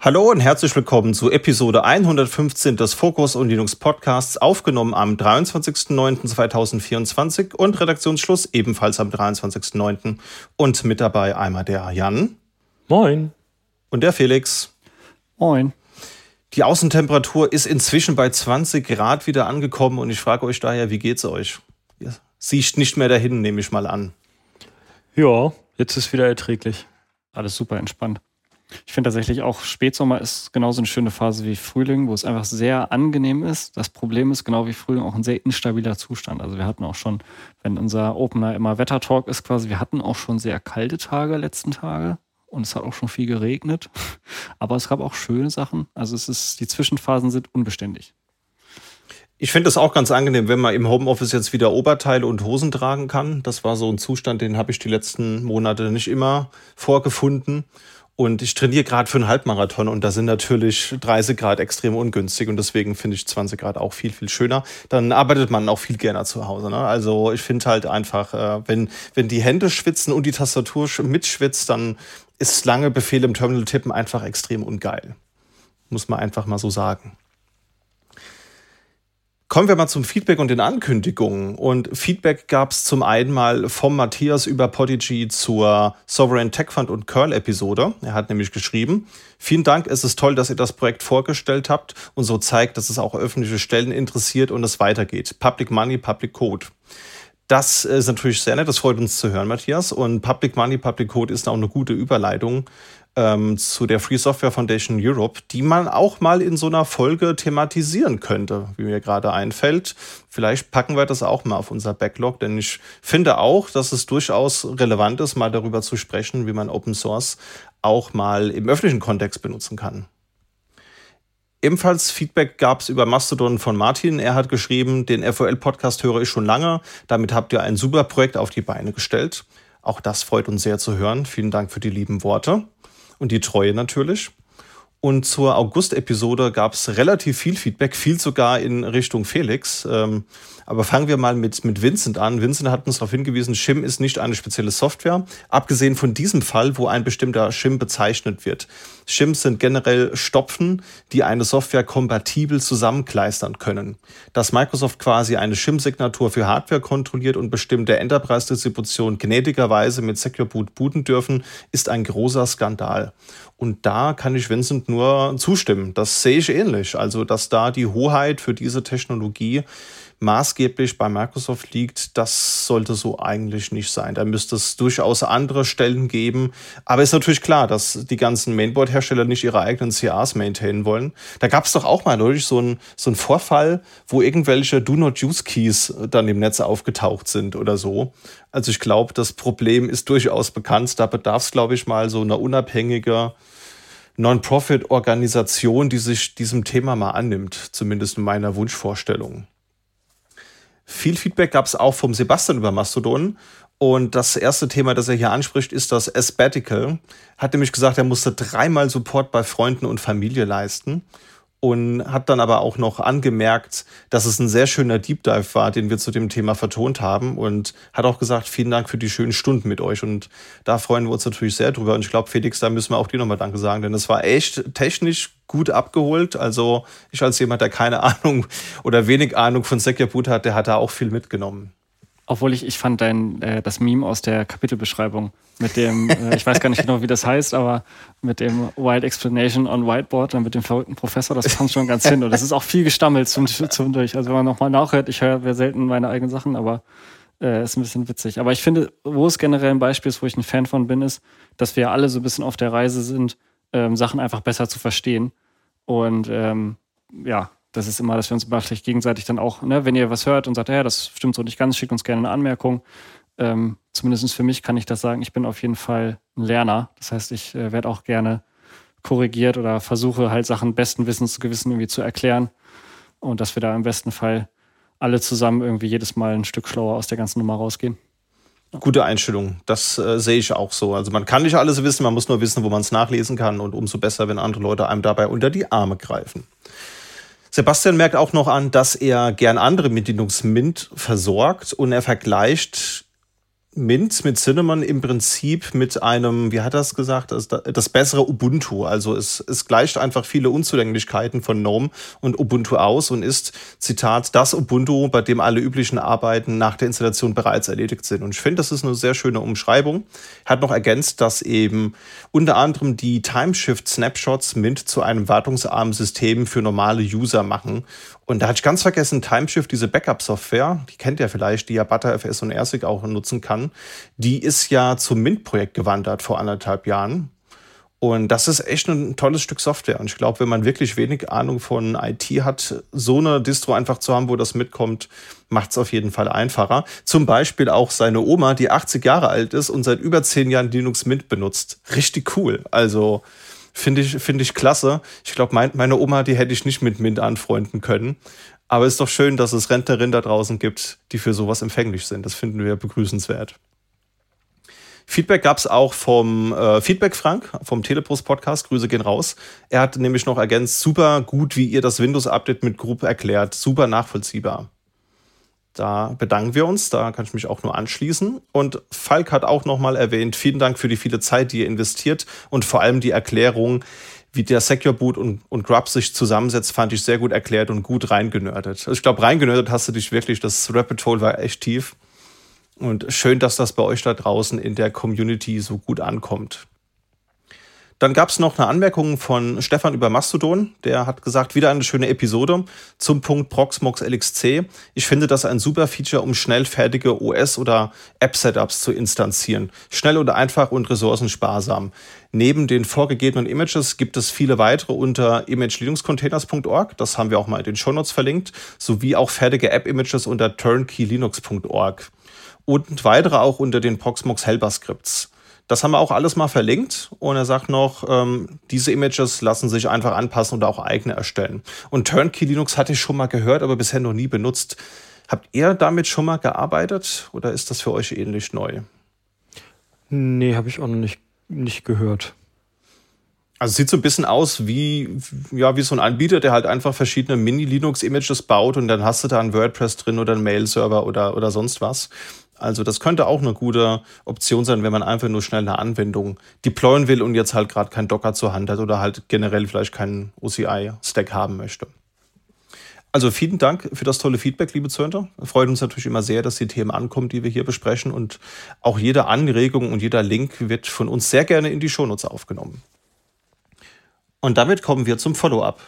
Hallo und herzlich willkommen zu Episode 115 des Fokus und Linux Podcasts, aufgenommen am 23.09.2024 und Redaktionsschluss ebenfalls am 23.09. Und mit dabei einmal der Jan. Moin. Und der Felix. Moin. Die Außentemperatur ist inzwischen bei 20 Grad wieder angekommen und ich frage euch daher, wie geht's euch? Ihr sieht nicht mehr dahin, nehme ich mal an. Ja, jetzt ist wieder erträglich. Alles super entspannt. Ich finde tatsächlich auch, Spätsommer ist genauso eine schöne Phase wie Frühling, wo es einfach sehr angenehm ist. Das Problem ist, genau wie Frühling, auch ein sehr instabiler Zustand. Also wir hatten auch schon, wenn unser Opener immer Wettertalk ist quasi, wir hatten auch schon sehr kalte Tage letzten Tage und es hat auch schon viel geregnet. Aber es gab auch schöne Sachen. Also die Zwischenphasen sind unbeständig. Ich finde es auch ganz angenehm, wenn man im Homeoffice jetzt wieder Oberteile und Hosen tragen kann. Das war so ein Zustand, den habe ich die letzten Monate nicht immer vorgefunden. Und ich trainiere gerade für einen Halbmarathon und da sind natürlich 30 Grad extrem ungünstig und deswegen finde ich 20 Grad auch viel, viel schöner. Dann arbeitet man auch viel gerne zu Hause. Ne? Also ich finde halt einfach, wenn die Hände schwitzen und die Tastatur mitschwitzt, dann ist lange Befehle im Terminal tippen einfach extrem ungeil. Muss man einfach mal so sagen. Kommen wir mal zum Feedback und den Ankündigungen. Und Feedback gab es zum einen mal vom Matthias über Podigy zur Sovereign Tech Fund und Curl-Episode. Er hat nämlich geschrieben: Vielen Dank, es ist toll, dass ihr das Projekt vorgestellt habt und so zeigt, dass es auch öffentliche Stellen interessiert und es weitergeht. Public Money, Public Code. Das ist natürlich sehr nett, das freut uns zu hören, Matthias. Und Public Money, Public Code ist auch eine gute Überleitung zu der Free Software Foundation Europe, die man auch mal in so einer Folge thematisieren könnte, wie mir gerade einfällt. Vielleicht packen wir das auch mal auf unser Backlog, denn ich finde auch, dass es durchaus relevant ist, mal darüber zu sprechen, wie man Open Source auch mal im öffentlichen Kontext benutzen kann. Ebenfalls Feedback gab es über Mastodon von Martin. Er hat geschrieben, den FOL-Podcast höre ich schon lange. Damit habt ihr ein super Projekt auf die Beine gestellt. Auch das freut uns sehr zu hören. Vielen Dank für die lieben Worte und die Treue natürlich. Und zur August-Episode gab es relativ viel Feedback, viel sogar in Richtung Felix. Aber fangen wir mal mit Vincent an. Vincent hat uns darauf hingewiesen, Shim ist nicht eine spezielle Software, abgesehen von diesem Fall, wo ein bestimmter Shim bezeichnet wird. Shims sind generell Stopfen, die eine Software kompatibel zusammenkleistern können. Dass Microsoft quasi eine Shim-Signatur für Hardware kontrolliert und bestimmte Enterprise-Distributionen gnädigerweise mit Secure Boot booten dürfen, ist ein großer Skandal. Und da kann ich Vincent nur zustimmen. Das sehe ich ähnlich. Also, dass da die Hoheit für diese Technologie maßgeblich bei Microsoft liegt, das sollte so eigentlich nicht sein. Da müsste es durchaus andere Stellen geben. Aber ist natürlich klar, dass die ganzen Mainboard-Hersteller nicht ihre eigenen CAs maintainen wollen. Da gab es doch auch mal neulich so einen Vorfall, wo irgendwelche Do-Not-Use-Keys dann im Netz aufgetaucht sind oder so. Also ich glaube, das Problem ist durchaus bekannt. Da bedarf es, glaube ich, mal so eine unabhängige Non-Profit-Organisation, die sich diesem Thema mal annimmt. Zumindest in meiner Wunschvorstellung. Viel Feedback gab es auch vom Sebastian über Mastodon. Und das erste Thema, das er hier anspricht, ist das Sabbatical. Hat nämlich gesagt, er musste 3-mal Support bei Freunden und Familie leisten. Und hat dann aber auch noch angemerkt, dass es ein sehr schöner Deep Dive war, den wir zu dem Thema vertont haben. Und hat auch gesagt, vielen Dank für die schönen Stunden mit euch. Und da freuen wir uns natürlich sehr drüber. Und ich glaube, Felix, da müssen wir auch dir nochmal Danke sagen, denn es war echt technisch gut abgeholt. Also ich als jemand, der keine Ahnung oder wenig Ahnung von Secure Boot hat, der hat da auch viel mitgenommen. Obwohl ich fand das Meme aus der Kapitelbeschreibung mit dem, ich weiß gar nicht genau, wie das heißt, aber mit dem Wild Explanation on Whiteboard und mit dem verrückten Professor, das kommt schon ganz hin. Und das ist auch viel gestammelt zwischendurch. Also wenn man nochmal nachhört, ich höre selten meine eigenen Sachen, aber ist ein bisschen witzig. Aber ich finde, wo es generell ein Beispiel ist, wo ich ein Fan von bin, ist, dass wir alle so ein bisschen auf der Reise sind, Sachen einfach besser zu verstehen. Und das ist immer, dass wir uns vielleicht gegenseitig dann auch, ne, wenn ihr was hört und sagt, ja, das stimmt so nicht ganz, schickt uns gerne eine Anmerkung. Zumindest für mich kann ich das sagen, ich bin auf jeden Fall ein Lerner. Das heißt, ich werde auch gerne korrigiert oder versuche halt Sachen besten Wissensgewissen irgendwie zu erklären. Und dass wir da im besten Fall alle zusammen irgendwie jedes Mal ein Stück schlauer aus der ganzen Nummer rausgehen. Gute Einstellung, das sehe ich auch so. Also man kann nicht alles wissen, man muss nur wissen, wo man es nachlesen kann und umso besser, wenn andere Leute einem dabei unter die Arme greifen. Sebastian merkt auch noch an, dass er gern andere mit Linux Mint versorgt und er vergleicht Mint mit Cinnamon im Prinzip mit einem, wie hat er es gesagt, das bessere Ubuntu. Also es gleicht einfach viele Unzulänglichkeiten von GNOME und Ubuntu aus und ist, Zitat, das Ubuntu, bei dem alle üblichen Arbeiten nach der Installation bereits erledigt sind. Und ich finde, das ist eine sehr schöne Umschreibung. Er hat noch ergänzt, dass eben unter anderem die Timeshift-Snapshots Mint zu einem wartungsarmen System für normale User machen. Und da hatte ich ganz vergessen, Timeshift, diese Backup-Software, die kennt ihr vielleicht, die ja ButterFS und AirSig auch nutzen kann, die ist ja zum Mint-Projekt gewandert vor 1,5 Jahren. Und das ist echt ein tolles Stück Software. Und ich glaube, wenn man wirklich wenig Ahnung von IT hat, so eine Distro einfach zu haben, wo das mitkommt, macht es auf jeden Fall einfacher. Zum Beispiel auch seine Oma, die 80 Jahre alt ist und seit über 10 Jahren Linux Mint benutzt. Richtig cool. Also finde ich klasse. Ich glaube, meine Oma, die hätte ich nicht mit Mint anfreunden können. Aber es ist doch schön, dass es Rentnerinnen da draußen gibt, die für sowas empfänglich sind. Das finden wir begrüßenswert. Feedback gab es auch vom Feedback Frank, vom Teleprost Podcast. Grüße gehen raus. Er hat nämlich noch ergänzt, super gut, wie ihr das Windows-Update mit Group erklärt. Super nachvollziehbar. Da bedanken wir uns, da kann ich mich auch nur anschließen. Und Falk hat auch nochmal erwähnt, vielen Dank für die viele Zeit, die ihr investiert und vor allem die Erklärung, wie der Secure Boot und Grub sich zusammensetzt, fand ich sehr gut erklärt und gut reingenördet. Also ich glaube, reingenördet hast du dich wirklich, das Rabbit Hole war echt tief. Und schön, dass das bei euch da draußen in der Community so gut ankommt. Dann gab es noch eine Anmerkung von Stefan über Mastodon. Der hat gesagt, wieder eine schöne Episode zum Punkt Proxmox LXC. Ich finde das ein super Feature, um schnell fertige OS- oder App-Setups zu instanzieren. Schnell und einfach und ressourcensparsam. Neben den vorgegebenen Images gibt es viele weitere unter imagelinuxcontainers.org. Das haben wir auch mal in den Shownotes verlinkt. Sowie auch fertige App-Images unter turnkeylinux.org. Und weitere auch unter den Proxmox Helper Scripts. Das haben wir auch alles mal verlinkt und er sagt noch, diese Images lassen sich einfach anpassen und auch eigene erstellen. Und Turnkey Linux hatte ich schon mal gehört, aber bisher noch nie benutzt. Habt ihr damit schon mal gearbeitet oder ist das für euch ähnlich neu? Nee, habe ich auch noch nicht gehört. Also es sieht so ein bisschen aus wie so ein Anbieter, der halt einfach verschiedene Mini-Linux-Images baut und dann hast du da einen WordPress drin oder einen Mail-Server oder sonst was. Also das könnte auch eine gute Option sein, wenn man einfach nur schnell eine Anwendung deployen will und jetzt halt gerade kein Docker zur Hand hat oder halt generell vielleicht keinen OCI-Stack haben möchte. Also vielen Dank für das tolle Feedback, liebe Zuhörer. Freut uns natürlich immer sehr, dass die Themen ankommen, die wir hier besprechen. Und auch jede Anregung und jeder Link wird von uns sehr gerne in die Shownotes aufgenommen. Und damit kommen wir zum Follow-up.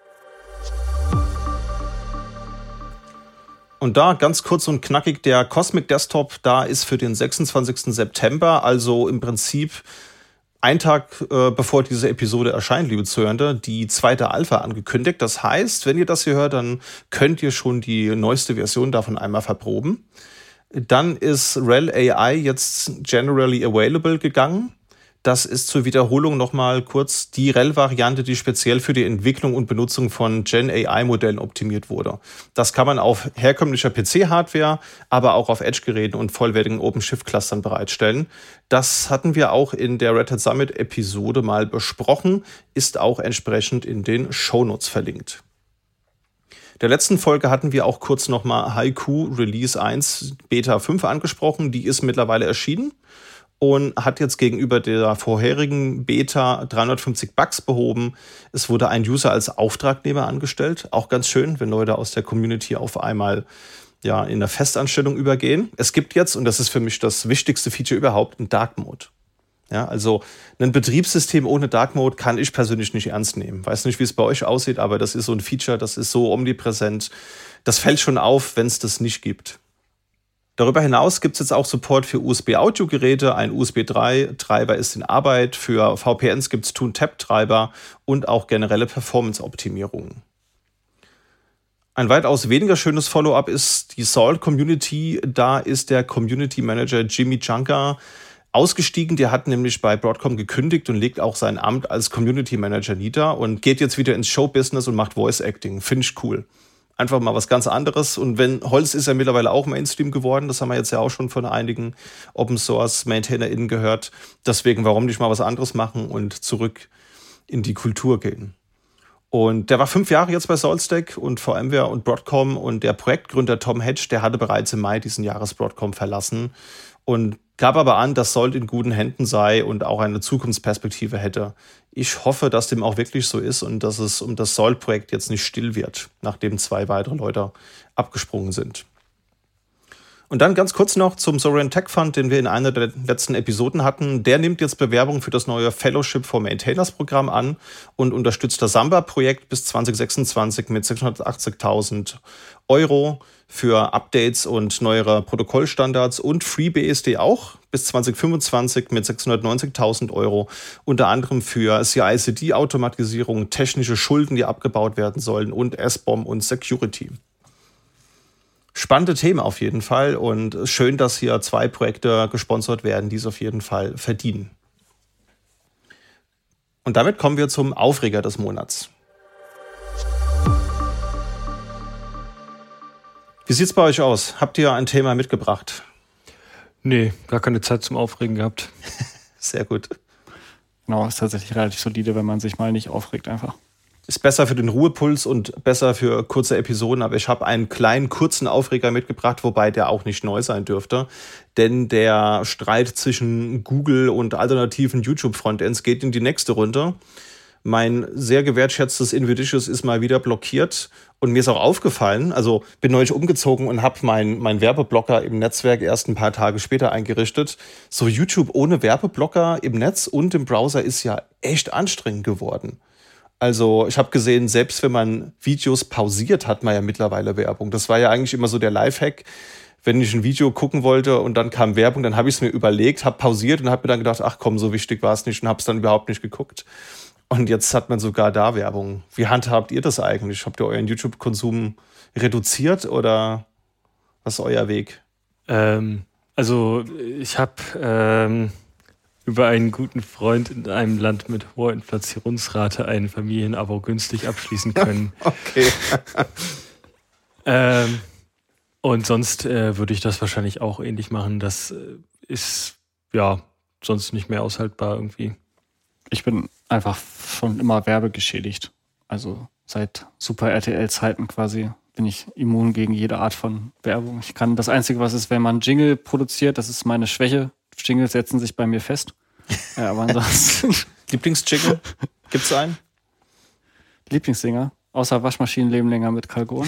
Und da ganz kurz und knackig, der Cosmic Desktop, da ist für den 26. September, also im Prinzip ein Tag bevor diese Episode erscheint, liebe Zuhörende, die zweite Alpha angekündigt. Das heißt, wenn ihr das hier hört, dann könnt ihr schon die neueste Version davon einmal verproben. Dann ist RHEL AI jetzt generally available gegangen. Das ist zur Wiederholung nochmal kurz die RHEL-Variante, die speziell für die Entwicklung und Benutzung von Gen-AI-Modellen optimiert wurde. Das kann man auf herkömmlicher PC-Hardware, aber auch auf Edge-Geräten und vollwertigen OpenShift-Clustern bereitstellen. Das hatten wir auch in der Red Hat Summit-Episode mal besprochen, ist auch entsprechend in den Shownotes verlinkt. Der letzten Folge hatten wir auch kurz nochmal Haiku Release 1 Beta 5 angesprochen. Die ist mittlerweile erschienen und hat jetzt gegenüber der vorherigen Beta 350 Bugs behoben. Es wurde ein User als Auftragnehmer angestellt. Auch ganz schön, wenn Leute aus der Community auf einmal in eine Festanstellung übergehen. Es gibt jetzt, und das ist für mich das wichtigste Feature überhaupt, einen Dark Mode. Ja, also ein Betriebssystem ohne Dark Mode kann ich persönlich nicht ernst nehmen. Weiß nicht, wie es bei euch aussieht, aber das ist so ein Feature, das ist so omnipräsent. Das fällt schon auf, wenn es das nicht gibt. Darüber hinaus gibt es jetzt auch Support für USB-Audio-Geräte. Ein USB 3-Treiber ist in Arbeit. Für VPNs gibt es Toon-Tap-Treiber und auch generelle Performance-Optimierungen. Ein weitaus weniger schönes Follow-up ist die Salt-Community. Da ist der Community Manager Jimmy Junker ausgestiegen. Der hat nämlich bei Broadcom gekündigt und legt auch sein Amt als Community Manager nieder und geht jetzt wieder ins Show-Business und macht Voice-Acting. Finde ich cool. Einfach mal was ganz anderes. Und wenn Holz ist ja mittlerweile auch Mainstream geworden. Das haben wir jetzt ja auch schon von einigen Open-Source-MaintainerInnen gehört. Deswegen, warum nicht mal was anderes machen und zurück in die Kultur gehen. Und der war 5 Jahre jetzt bei SaltStack und VMware und Broadcom. Und der Projektgründer Tom Hedge, der hatte bereits im Mai diesen Jahres Broadcom verlassen. Und gab aber an, dass Salt in guten Händen sei und auch eine Zukunftsperspektive hätte. Ich hoffe, dass dem auch wirklich so ist und dass es um das Salt-Projekt jetzt nicht still wird, nachdem 2 weitere Leute abgesprungen sind. Und dann ganz kurz noch zum Sovereign Tech Fund, den wir in einer der letzten Episoden hatten. Der nimmt jetzt Bewerbung für das neue Fellowship for Maintainers Programm an und unterstützt das Samba-Projekt bis 2026 mit 680.000 € für Updates und neuere Protokollstandards und FreeBSD auch bis 2025 mit 690.000 €, unter anderem für CI/CD-Automatisierung, technische Schulden, die abgebaut werden sollen und SBOM und Security. Spannende Themen auf jeden Fall und schön, dass hier 2 Projekte gesponsert werden, die es auf jeden Fall verdienen. Und damit kommen wir zum Aufreger des Monats. Wie sieht's bei euch aus? Habt ihr ein Thema mitgebracht? Nee, gar keine Zeit zum Aufregen gehabt. Sehr gut. Genau, ist tatsächlich relativ solide, wenn man sich mal nicht aufregt einfach. Ist besser für den Ruhepuls und besser für kurze Episoden, aber ich habe einen kleinen, kurzen Aufreger mitgebracht, wobei der auch nicht neu sein dürfte. Denn der Streit zwischen Google und alternativen YouTube-Frontends geht in die nächste Runde. Mein sehr gewertschätztes Invidicious ist mal wieder blockiert und mir ist auch aufgefallen, also bin neulich umgezogen und habe mein Werbeblocker im Netzwerk erst ein paar Tage später eingerichtet. So YouTube ohne Werbeblocker im Netz und im Browser ist ja echt anstrengend geworden. Also ich habe gesehen, selbst wenn man Videos pausiert, hat man ja mittlerweile Werbung. Das war ja eigentlich immer so der Lifehack. Wenn ich ein Video gucken wollte und dann kam Werbung, dann habe ich es mir überlegt, habe pausiert und habe mir dann gedacht, ach komm, so wichtig war es nicht und habe es dann überhaupt nicht geguckt. Und jetzt hat man sogar da Werbung. Wie handhabt ihr das eigentlich? Habt ihr euren YouTube-Konsum reduziert oder was ist euer Weg? Also ich habe über einen guten Freund in einem Land mit hoher Inflationsrate ein Familienabo günstig abschließen können. Okay. Und sonst würde ich das wahrscheinlich auch ähnlich machen. Das ist ja sonst nicht mehr aushaltbar irgendwie. Ich bin einfach schon immer werbegeschädigt. Also seit Super RTL-Zeiten quasi bin ich immun gegen jede Art von Werbung. Ich kann das Einzige, was ist, wenn man Jingle produziert, das ist meine Schwäche. Jingles setzen sich bei mir fest. Ja, aber ansonsten. Lieblingsjingle? Gibt's einen? Lieblingssinger? Außer Waschmaschinen leben länger mit Kalgon.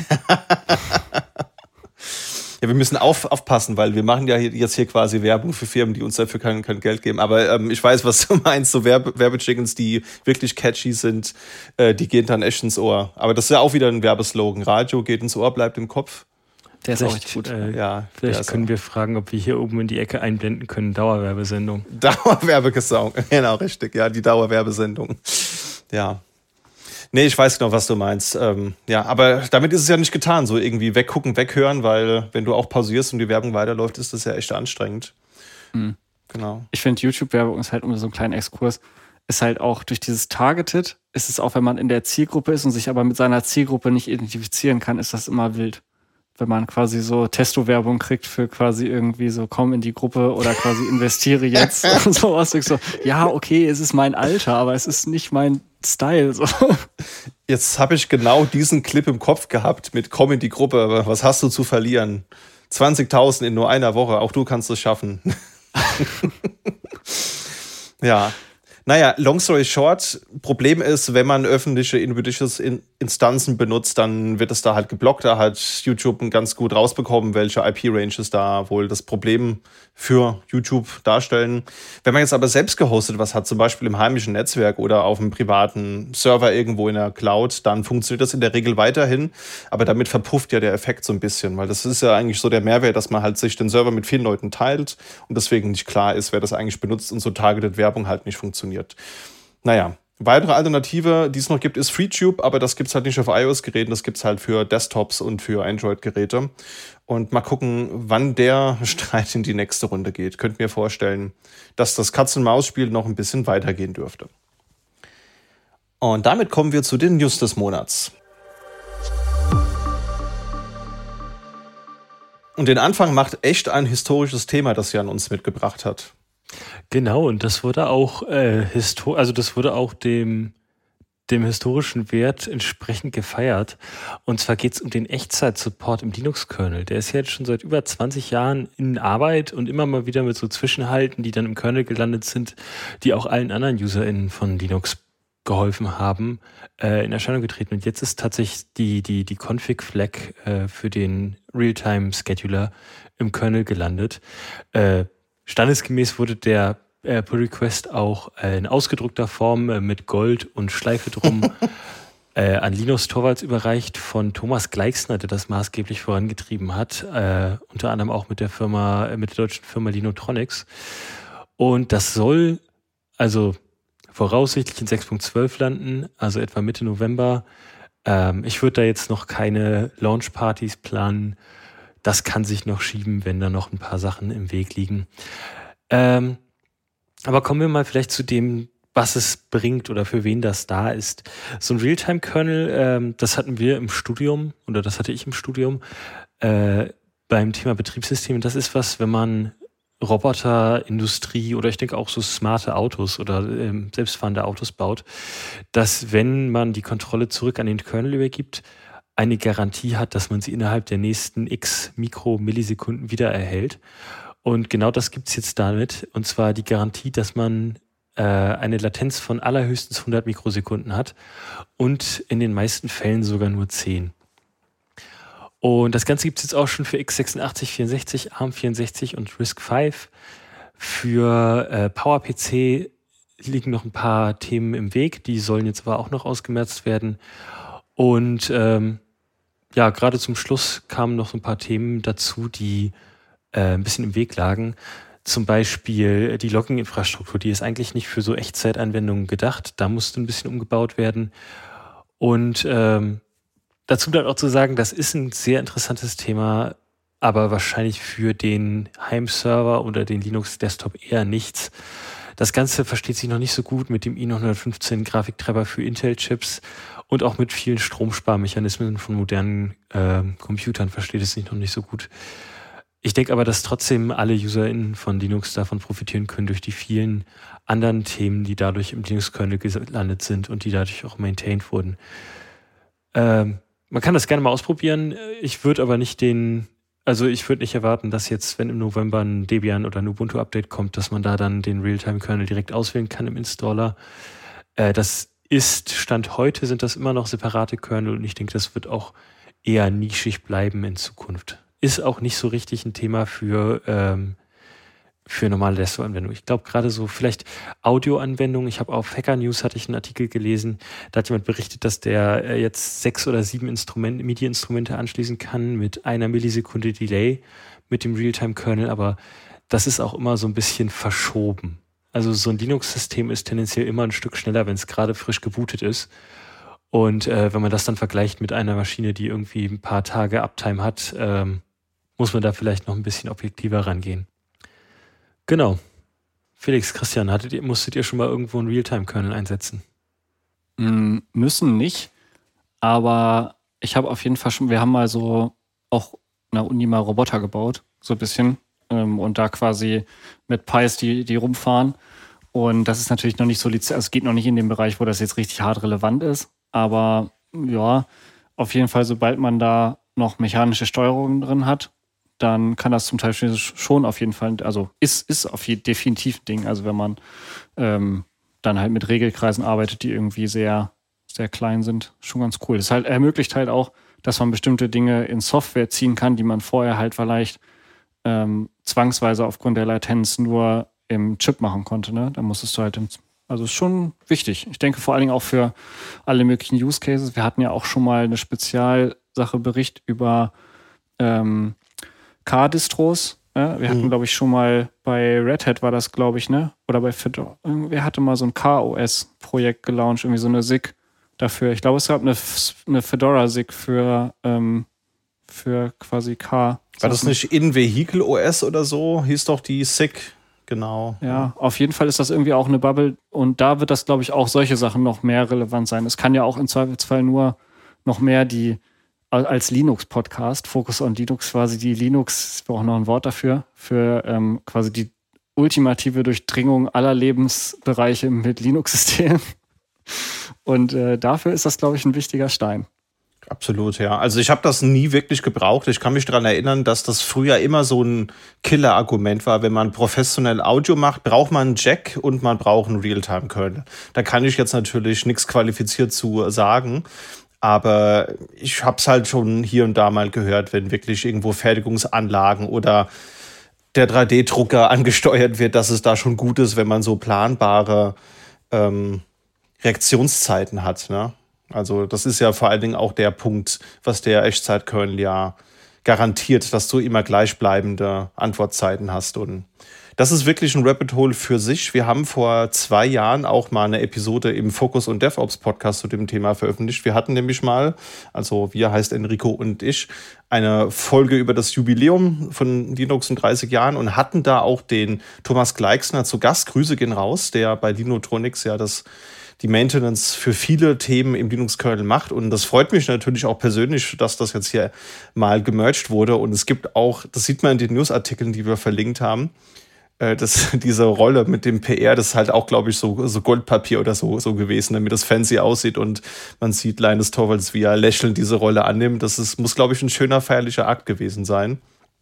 Ja, wir müssen aufpassen, weil wir machen ja jetzt hier quasi Werbung für Firmen, die uns dafür kein Geld geben. Aber ich weiß, was du meinst. So Werbejingles, die wirklich catchy sind, die gehen dann echt ins Ohr. Aber das ist ja auch wieder ein Werbeslogan. Radio geht ins Ohr, bleibt im Kopf. Der ist auch richtig gut. Vielleicht können wir fragen, ob wir hier oben in die Ecke einblenden können. Dauerwerbesendung. Dauerwerbegesang, genau, richtig. Ja, die Dauerwerbesendung. Ja. Nee, ich weiß genau, was du meinst. Ja, aber damit ist es ja nicht getan, so irgendwie weggucken, weghören, weil wenn du auch pausierst und die Werbung weiterläuft, ist das ja echt anstrengend. Mhm. Genau. Ich finde, YouTube-Werbung ist halt, um so einen kleinen Exkurs, ist halt auch durch dieses Targeted, ist es auch, wenn man in der Zielgruppe ist und sich aber mit seiner Zielgruppe nicht identifizieren kann, ist das immer wild. Wenn man quasi so Testo-Werbung kriegt für quasi irgendwie so, komm in die Gruppe oder quasi investiere jetzt und sowas. So, ja, okay, es ist mein Alter, aber es ist nicht mein Style. So. Jetzt habe ich genau diesen Clip im Kopf gehabt mit komm in die Gruppe, aber was hast du zu verlieren? 20.000 in nur einer Woche, auch du kannst es schaffen. Ja. Naja, long story short, Problem ist, wenn man öffentliche Instanzen benutzt, dann wird es da halt geblockt. Da hat YouTube ganz gut rausbekommen, welche IP-Ranges da wohl das Problem für YouTube darstellen. Wenn man jetzt aber selbst gehostet was hat, zum Beispiel im heimischen Netzwerk oder auf einem privaten Server irgendwo in der Cloud, dann funktioniert das in der Regel weiterhin. Aber damit verpufft ja der Effekt so ein bisschen, weil das ist ja eigentlich so der Mehrwert, dass man halt sich den Server mit vielen Leuten teilt und deswegen nicht klar ist, wer das eigentlich benutzt und so Targeted Werbung halt nicht funktioniert. Naja, weitere Alternative, die es noch gibt, ist FreeTube, aber das gibt es halt nicht auf iOS-Geräten, das gibt es halt für Desktops und für Android-Geräte. Und mal gucken, wann der Streit in die nächste Runde geht. Könnt mir vorstellen, dass das Katz-und-Maus-Spiel noch ein bisschen weitergehen dürfte. Und damit kommen wir zu den News des Monats. Und den Anfang macht echt ein historisches Thema, das Jan uns mitgebracht hat. Genau, und das wurde auch das wurde auch dem dem historischen Wert entsprechend gefeiert. Und zwar geht es um den Echtzeit-Support im Linux-Kernel. Der ist jetzt schon seit über 20 Jahren in Arbeit und immer mal wieder mit so Zwischenhalten, die dann im Kernel gelandet sind, die auch allen anderen UserInnen von Linux geholfen haben, in Erscheinung getreten. Und jetzt ist tatsächlich die Config-Flag für den Realtime-Scheduler im Kernel gelandet. Standesgemäß wurde der Pull-Request auch in ausgedruckter Form mit Gold und Schleife drum an Linus Torvalds überreicht von Thomas Gleixner, der das maßgeblich vorangetrieben hat, unter anderem auch mit der deutschen Firma Linotronics. Und das soll also voraussichtlich in 6.12 landen, also etwa Mitte November. Ich würde da jetzt noch keine Launch-Partys planen. Das kann sich noch schieben, wenn da noch ein paar Sachen im Weg liegen. Aber kommen wir mal vielleicht zu dem, was es bringt oder für wen das da ist. So ein Realtime-Kernel, das hatten wir im Studium, oder das hatte ich im Studium, beim Thema Betriebssysteme. Das ist was, wenn man Roboter, Industrie oder ich denke auch so smarte Autos oder selbstfahrende Autos baut, dass wenn man die Kontrolle zurück an den Kernel übergibt, eine Garantie hat, dass man sie innerhalb der nächsten x Mikromillisekunden wieder erhält. Und genau das gibt's jetzt damit, und zwar die Garantie, dass man eine Latenz von allerhöchstens 100 Mikrosekunden hat und in den meisten Fällen sogar nur 10. Und das Ganze gibt's jetzt auch schon für x86, 64, ARM64 und RISC-V. Für PowerPC liegen noch ein paar Themen im Weg, die sollen jetzt aber auch noch ausgemerzt werden. Und gerade zum Schluss kamen noch so ein paar Themen dazu, die ein bisschen im Weg lagen. Zum Beispiel die Logging-Infrastruktur, die ist eigentlich nicht für so Echtzeitanwendungen gedacht. Da musste ein bisschen umgebaut werden. Und dazu bleibt auch zu sagen, das ist ein sehr interessantes Thema, aber wahrscheinlich für den Heimserver oder den Linux-Desktop eher nichts. Das Ganze versteht sich noch nicht so gut mit dem i915 Grafiktreiber für Intel-Chips und auch mit vielen Stromsparmechanismen von modernen Computern versteht es sich noch nicht so gut. Ich denke aber, dass trotzdem alle UserInnen von Linux davon profitieren können durch die vielen anderen Themen, die dadurch im Linux-Kernel gelandet sind und die dadurch auch maintained wurden. Man kann das gerne mal ausprobieren. Ich würde aber nicht nicht erwarten, dass jetzt, wenn im November ein Debian oder ein Ubuntu-Update kommt, dass man da dann den Realtime-Kernel direkt auswählen kann im Installer. Das ist, Stand heute sind das immer noch separate Kernel und ich denke, das wird auch eher nischig bleiben in Zukunft. Ist auch nicht so richtig ein Thema für normale Desktop-Anwendungen. Ich glaube gerade so vielleicht Audio-Anwendungen. Ich habe auf Hacker News hatte ich einen Artikel gelesen, da hat jemand berichtet, dass der jetzt 6 oder 7 MIDI-Instrumente anschließen kann mit 1 Millisekunde Delay mit dem Realtime-Kernel, aber das ist auch immer so ein bisschen verschoben. Also so ein Linux-System ist tendenziell immer ein Stück schneller, wenn es gerade frisch gebootet ist. Und wenn man das dann vergleicht mit einer Maschine, die irgendwie ein paar Tage Uptime hat, muss man da vielleicht noch ein bisschen objektiver rangehen. Genau. Felix, Christian, musstet ihr schon mal irgendwo einen Realtime-Kernel einsetzen? Müssen nicht, aber ich habe auf jeden Fall schon, wir haben mal so auch in der Uni mal Roboter gebaut, so ein bisschen, und da quasi mit Pis, die rumfahren. Und das ist natürlich noch nicht so, es geht noch nicht in den Bereich, wo das jetzt richtig hart relevant ist, aber ja, auf jeden Fall, sobald man da noch mechanische Steuerung drin hat, dann kann das zum Teil schon auf jeden Fall, also ist definitiv ein Ding. Also wenn man dann halt mit Regelkreisen arbeitet, die irgendwie sehr, sehr klein sind, schon ganz cool. Das halt ermöglicht halt auch, dass man bestimmte Dinge in Software ziehen kann, die man vorher halt vielleicht zwangsweise aufgrund der Latenz nur im Chip machen konnte. Ne? Da musstest du halt also ist schon wichtig. Ich denke vor allen Dingen auch für alle möglichen Use Cases. Wir hatten ja auch schon mal eine Spezialsache Bericht über K-Distros. Ja? Wir hatten, glaube ich, schon mal bei Red Hat war das, glaube ich, ne? Oder bei Fedora. Wer hatte mal so ein KOS-Projekt gelauncht, irgendwie so eine SIG dafür. Ich glaube, es gab eine Fedora-SIG für quasi K. War das nicht In-Vehicle OS oder so? Hieß doch die SIG, genau. Ja, auf jeden Fall ist das irgendwie auch eine Bubble und da wird das, glaube ich, auch solche Sachen noch mehr relevant sein. Es kann ja auch im Zweifelsfall nur noch mehr die als Linux-Podcast, Focus on Linux, quasi die Linux, ich brauche noch ein Wort dafür, für quasi die ultimative Durchdringung aller Lebensbereiche mit Linux-Systemen. Und dafür ist das, glaube ich, ein wichtiger Stein. Absolut, ja. Also ich habe das nie wirklich gebraucht. Ich kann mich daran erinnern, dass das früher immer so ein Killer-Argument war. Wenn man professionell Audio macht, braucht man einen Jack und man braucht einen Realtime-Kernel. Da kann ich jetzt natürlich nichts qualifiziert zu sagen. Aber ich habe es halt schon hier und da mal gehört, wenn wirklich irgendwo Fertigungsanlagen oder der 3D-Drucker angesteuert wird, dass es da schon gut ist, wenn man so planbare Reaktionszeiten hat, ne? Also das ist ja vor allen Dingen auch der Punkt, was der Echtzeit-Kernel ja garantiert, dass du immer gleichbleibende Antwortzeiten hast. Und das ist wirklich ein Rabbit Hole für sich. Wir haben vor 2 Jahren auch mal eine Episode im Focus und DevOps Podcast zu dem Thema veröffentlicht. Wir hatten nämlich mal, also wir heißt Enrico und ich, eine Folge über das Jubiläum von Linux in 30 Jahren und hatten da auch den Thomas Gleixner zu Gast. Grüße gehen raus, der bei Linotronics ja die Maintenance für viele Themen im Linux-Kernel macht. Und das freut mich natürlich auch persönlich, dass das jetzt hier mal gemerged wurde. Und es gibt auch, das sieht man in den Newsartikeln, die wir verlinkt haben, diese Rolle mit dem PR, das ist halt auch, glaube ich, so Goldpapier oder so gewesen, damit das fancy aussieht. Und man sieht Linus Torvalds, wie er lächelnd diese Rolle annimmt. Muss, glaube ich, ein schöner feierlicher Akt gewesen sein.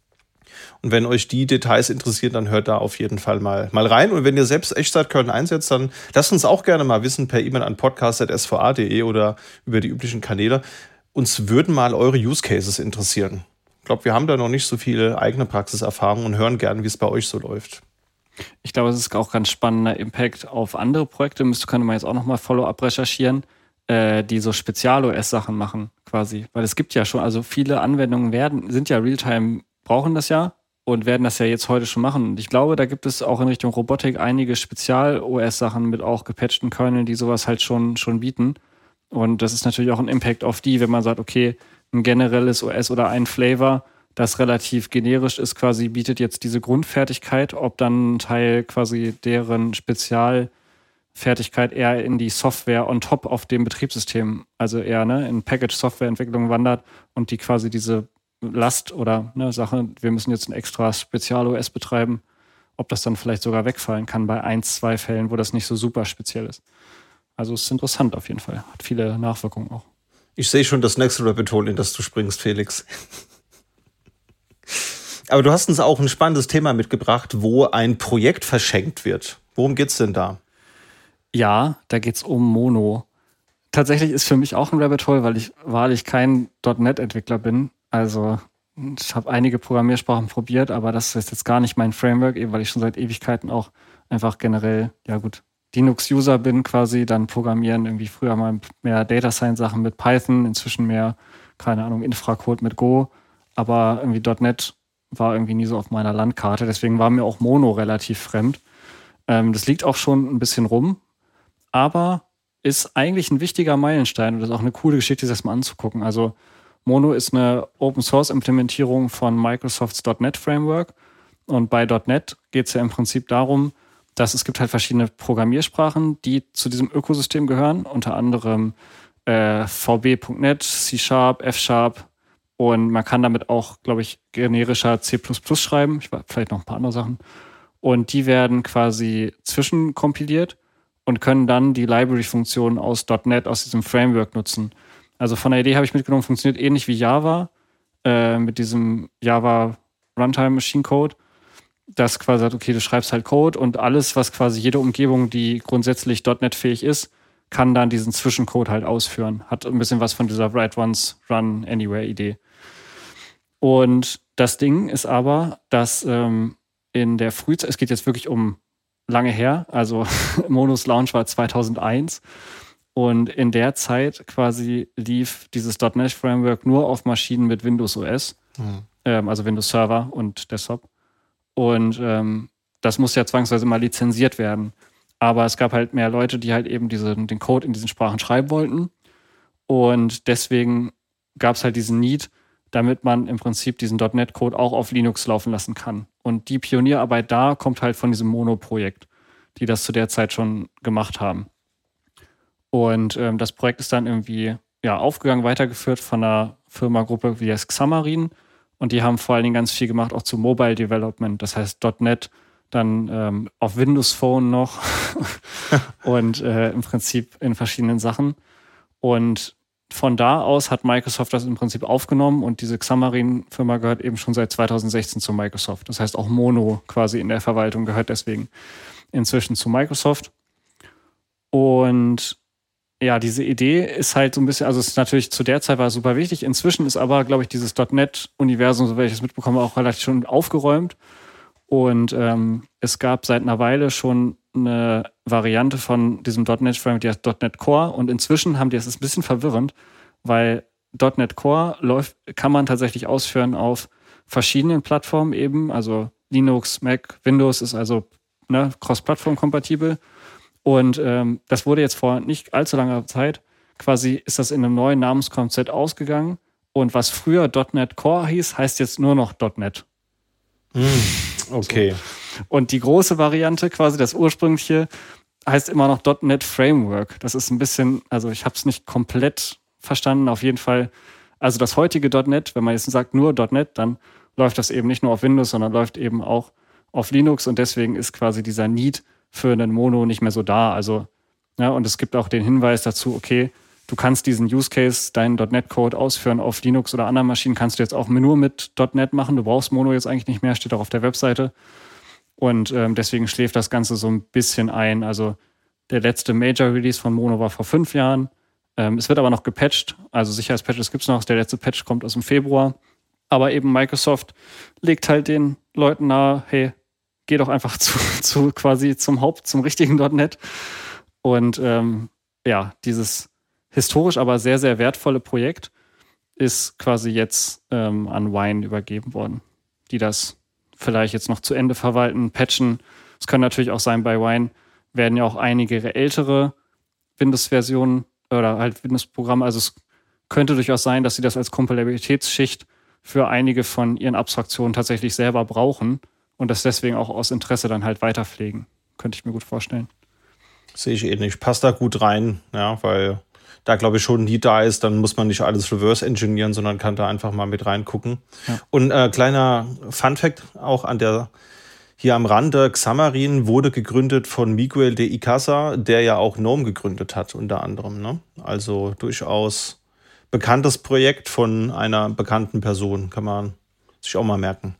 Und wenn euch die Details interessieren, dann hört da auf jeden Fall mal rein. Und wenn ihr selbst Echtzeit-Kernel einsetzt, dann lasst uns auch gerne mal wissen per E-Mail an podcast.sva.de oder über die üblichen Kanäle. Uns würden mal eure Use Cases interessieren. Ich glaube, wir haben da noch nicht so viel eigene Praxiserfahrung und hören gerne, wie es bei euch so läuft. Ich glaube, es ist auch ganz spannender Impact auf andere Projekte. Könnte man jetzt auch nochmal Follow-up recherchieren, die so Spezial-OS-Sachen machen quasi. Weil es gibt ja schon, also viele Anwendungen sind ja Realtime, brauchen das ja. Und werden das ja jetzt heute schon machen. Und ich glaube, da gibt es auch in Richtung Robotik einige Spezial-OS-Sachen mit auch gepatchten Kerneln, die sowas halt schon bieten. Und das ist natürlich auch ein Impact auf die, wenn man sagt, okay, ein generelles OS oder ein Flavor, das relativ generisch ist, quasi bietet jetzt diese Grundfertigkeit, ob dann ein Teil quasi deren Spezialfertigkeit eher in die Software on top auf dem Betriebssystem, also eher in Package-Software-Entwicklung wandert und die quasi diese Last oder Sache, wir müssen jetzt ein extra Spezial-OS betreiben, ob das dann vielleicht sogar wegfallen kann bei 1, 2 Fällen, wo das nicht so super speziell ist. Also es ist interessant auf jeden Fall. Hat viele Nachwirkungen auch. Ich sehe schon das nächste Rabbit Hole, in das du springst, Felix. Aber du hast uns auch ein spannendes Thema mitgebracht, wo ein Projekt verschenkt wird. Worum geht's denn da? Ja, da geht's um Mono. Tatsächlich ist für mich auch ein Rabbit Hole, weil ich wahrlich kein .NET-Entwickler bin. Also ich habe einige Programmiersprachen probiert, aber das ist jetzt gar nicht mein Framework, eben weil ich schon seit Ewigkeiten auch einfach generell, Linux-User bin quasi, dann programmieren irgendwie früher mal mehr Data Science-Sachen mit Python, inzwischen mehr, keine Ahnung, Infracode mit Go, aber irgendwie .NET war irgendwie nie so auf meiner Landkarte, deswegen war mir auch Mono relativ fremd. Das liegt auch schon ein bisschen rum, aber ist eigentlich ein wichtiger Meilenstein und das ist auch eine coole Geschichte, sich das mal anzugucken. Also Mono ist eine Open-Source-Implementierung von Microsofts .NET Framework. Und bei .NET geht es ja im Prinzip darum, dass es gibt halt verschiedene Programmiersprachen, die zu diesem Ökosystem gehören. Unter anderem VB.NET, C#, F#. Und man kann damit auch, glaube ich, generischer C++ schreiben. Vielleicht noch ein paar andere Sachen. Und die werden quasi zwischenkompiliert und können dann die Library-Funktionen aus .NET, aus diesem Framework nutzen. Also von der Idee habe ich mitgenommen, funktioniert ähnlich wie Java, mit diesem Java Runtime Machine Code, das quasi sagt, okay, du schreibst halt Code und alles, was quasi jede Umgebung, die grundsätzlich .NET-fähig ist, kann dann diesen Zwischencode halt ausführen. Hat ein bisschen was von dieser Write Once, Run Anywhere-Idee. Und das Ding ist aber, dass in der Frühzeit, es geht jetzt wirklich um lange her, also Monos Launch war 2001, und in der Zeit quasi lief dieses .NET-Framework nur auf Maschinen mit Windows OS, also Windows Server und Desktop. Und das muss ja zwangsweise mal lizenziert werden. Aber es gab halt mehr Leute, die halt eben den Code in diesen Sprachen schreiben wollten. Und deswegen gab es halt diesen Need, damit man im Prinzip diesen .NET-Code auch auf Linux laufen lassen kann. Und die Pionierarbeit da kommt halt von diesem Mono-Projekt, die das zu der Zeit schon gemacht haben. Und das Projekt ist dann irgendwie aufgegangen, weitergeführt von einer Firmagruppe wie Xamarin. Und die haben vor allen Dingen ganz viel gemacht, auch zu Mobile Development. Das heißt, .NET dann auf Windows Phone noch und im Prinzip in verschiedenen Sachen. Und von da aus hat Microsoft das im Prinzip aufgenommen und diese Xamarin-Firma gehört eben schon seit 2016 zu Microsoft. Das heißt, auch Mono quasi in der Verwaltung gehört deswegen inzwischen zu Microsoft. Und ja, diese Idee ist halt so ein bisschen, also es ist natürlich zu der Zeit war super wichtig. Inzwischen ist aber, glaube ich, dieses .NET-Universum, so wie ich es mitbekomme, auch relativ schon aufgeräumt. Und es gab seit einer Weile schon eine Variante von diesem .NET-Framework, die heißt .NET Core. Und inzwischen haben die, das ist ein bisschen verwirrend, weil .NET Core kann man tatsächlich ausführen auf verschiedenen Plattformen eben. Also Linux, Mac, Windows ist also cross-Plattform-kompatibel. Und das wurde jetzt vor nicht allzu langer Zeit, quasi ist das in einem neuen Namenskonzept ausgegangen. Und was früher .NET Core hieß, heißt jetzt nur noch .NET. Okay. So. Und die große Variante, quasi das ursprüngliche, heißt immer noch .NET Framework. Das ist ein bisschen, also ich habe es nicht komplett verstanden, auf jeden Fall. Also das heutige .NET, wenn man jetzt sagt nur .NET, dann läuft das eben nicht nur auf Windows, sondern läuft eben auch auf Linux. Und deswegen ist quasi dieser Need für einen Mono nicht mehr so da. Also, ja, und es gibt auch den Hinweis dazu, okay, du kannst diesen Use Case, deinen .NET-Code ausführen auf Linux oder anderen Maschinen, kannst du jetzt auch nur mit .NET machen. Du brauchst Mono jetzt eigentlich nicht mehr, steht auch auf der Webseite. Und deswegen schläft das Ganze so ein bisschen ein. Also der letzte Major-Release von Mono war vor 5 Jahren. Es wird aber noch gepatcht. Also Sicherheitspatches gibt es noch. Der letzte Patch kommt aus dem Februar. Aber eben Microsoft legt halt den Leuten nahe, hey, geh doch einfach quasi zum richtigen .NET. Und ja, dieses historisch aber sehr, sehr wertvolle Projekt ist quasi jetzt an Wine übergeben worden, die das vielleicht jetzt noch zu Ende verwalten, patchen. Es kann natürlich auch sein, bei Wine werden ja auch einige ältere Windows-Versionen oder halt Windows-Programme, also es könnte durchaus sein, dass sie das als Kompatibilitätsschicht für einige von ihren Abstraktionen tatsächlich selber brauchen und das deswegen auch aus Interesse dann halt weiterpflegen. Könnte ich mir gut vorstellen. Sehe ich ähnlich. Passt da gut rein, ja, weil da, glaube ich, schon nie da ist, dann muss man nicht alles reverse engineeren, sondern kann da einfach mal mit reingucken. Ja. Und kleiner Funfact auch hier am Rande, Xamarin wurde gegründet von Miguel de Icaza, der ja auch GNOME gegründet hat, unter anderem. Ne? Also durchaus bekanntes Projekt von einer bekannten Person, kann man sich auch mal merken.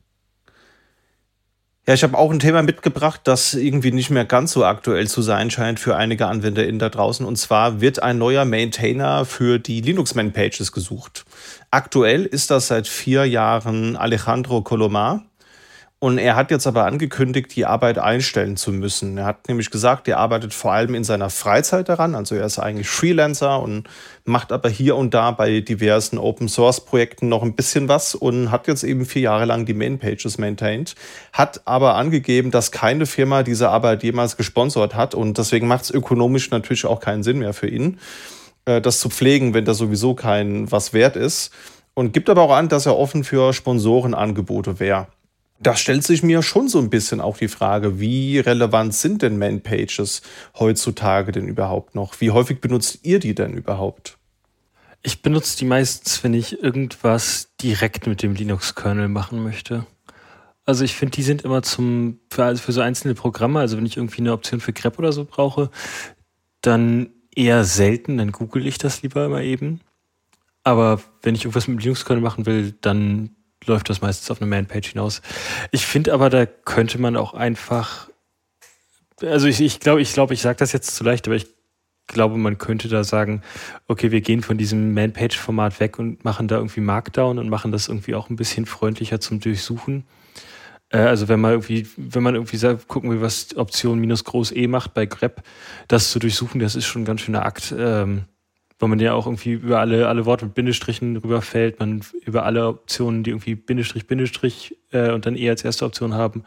Ja, ich habe auch ein Thema mitgebracht, das irgendwie nicht mehr ganz so aktuell zu sein scheint für einige AnwenderInnen da draußen. Und zwar wird ein neuer Maintainer für die Linux-Man-Pages gesucht. Aktuell ist das seit 4 Jahren Alejandro Colomar. Und er hat jetzt aber angekündigt, die Arbeit einstellen zu müssen. Er hat nämlich gesagt, er arbeitet vor allem in seiner Freizeit daran. Also er ist eigentlich Freelancer und macht aber hier und da bei diversen Open-Source-Projekten noch ein bisschen was und hat jetzt eben 4 Jahre lang die Main-Pages maintained. Hat aber angegeben, dass keine Firma diese Arbeit jemals gesponsert hat und deswegen macht es ökonomisch natürlich auch keinen Sinn mehr für ihn, das zu pflegen, wenn das sowieso kein was wert ist. Und gibt aber auch an, dass er offen für Sponsorenangebote wäre. Da stellt sich mir schon so ein bisschen auch die Frage, wie relevant sind denn Man-Pages heutzutage denn überhaupt noch? Wie häufig benutzt ihr die denn überhaupt? Ich benutze die meistens, wenn ich irgendwas direkt mit dem Linux-Kernel machen möchte. Also ich finde, die sind immer für so einzelne Programme, also wenn ich irgendwie eine Option für grep oder so brauche, dann eher selten, dann google ich das lieber immer eben. Aber wenn ich irgendwas mit dem Linux-Kernel machen will, dann läuft das meistens auf eine Man-Page hinaus. Ich finde aber, da könnte man auch einfach, also ich glaube, ich sage das jetzt zu leicht, aber ich glaube, man könnte da sagen, okay, wir gehen von diesem Man-Page-Format weg und machen da irgendwie Markdown und machen das irgendwie auch ein bisschen freundlicher zum Durchsuchen. Also wenn man irgendwie sagt, gucken wir, was Option -E macht bei grep, das zu durchsuchen, das ist schon ein ganz schöner Akt, weil man ja auch irgendwie über alle Worte mit Bindestrichen rüberfällt, man über alle Optionen, die irgendwie Bindestrich und dann als erste Option haben.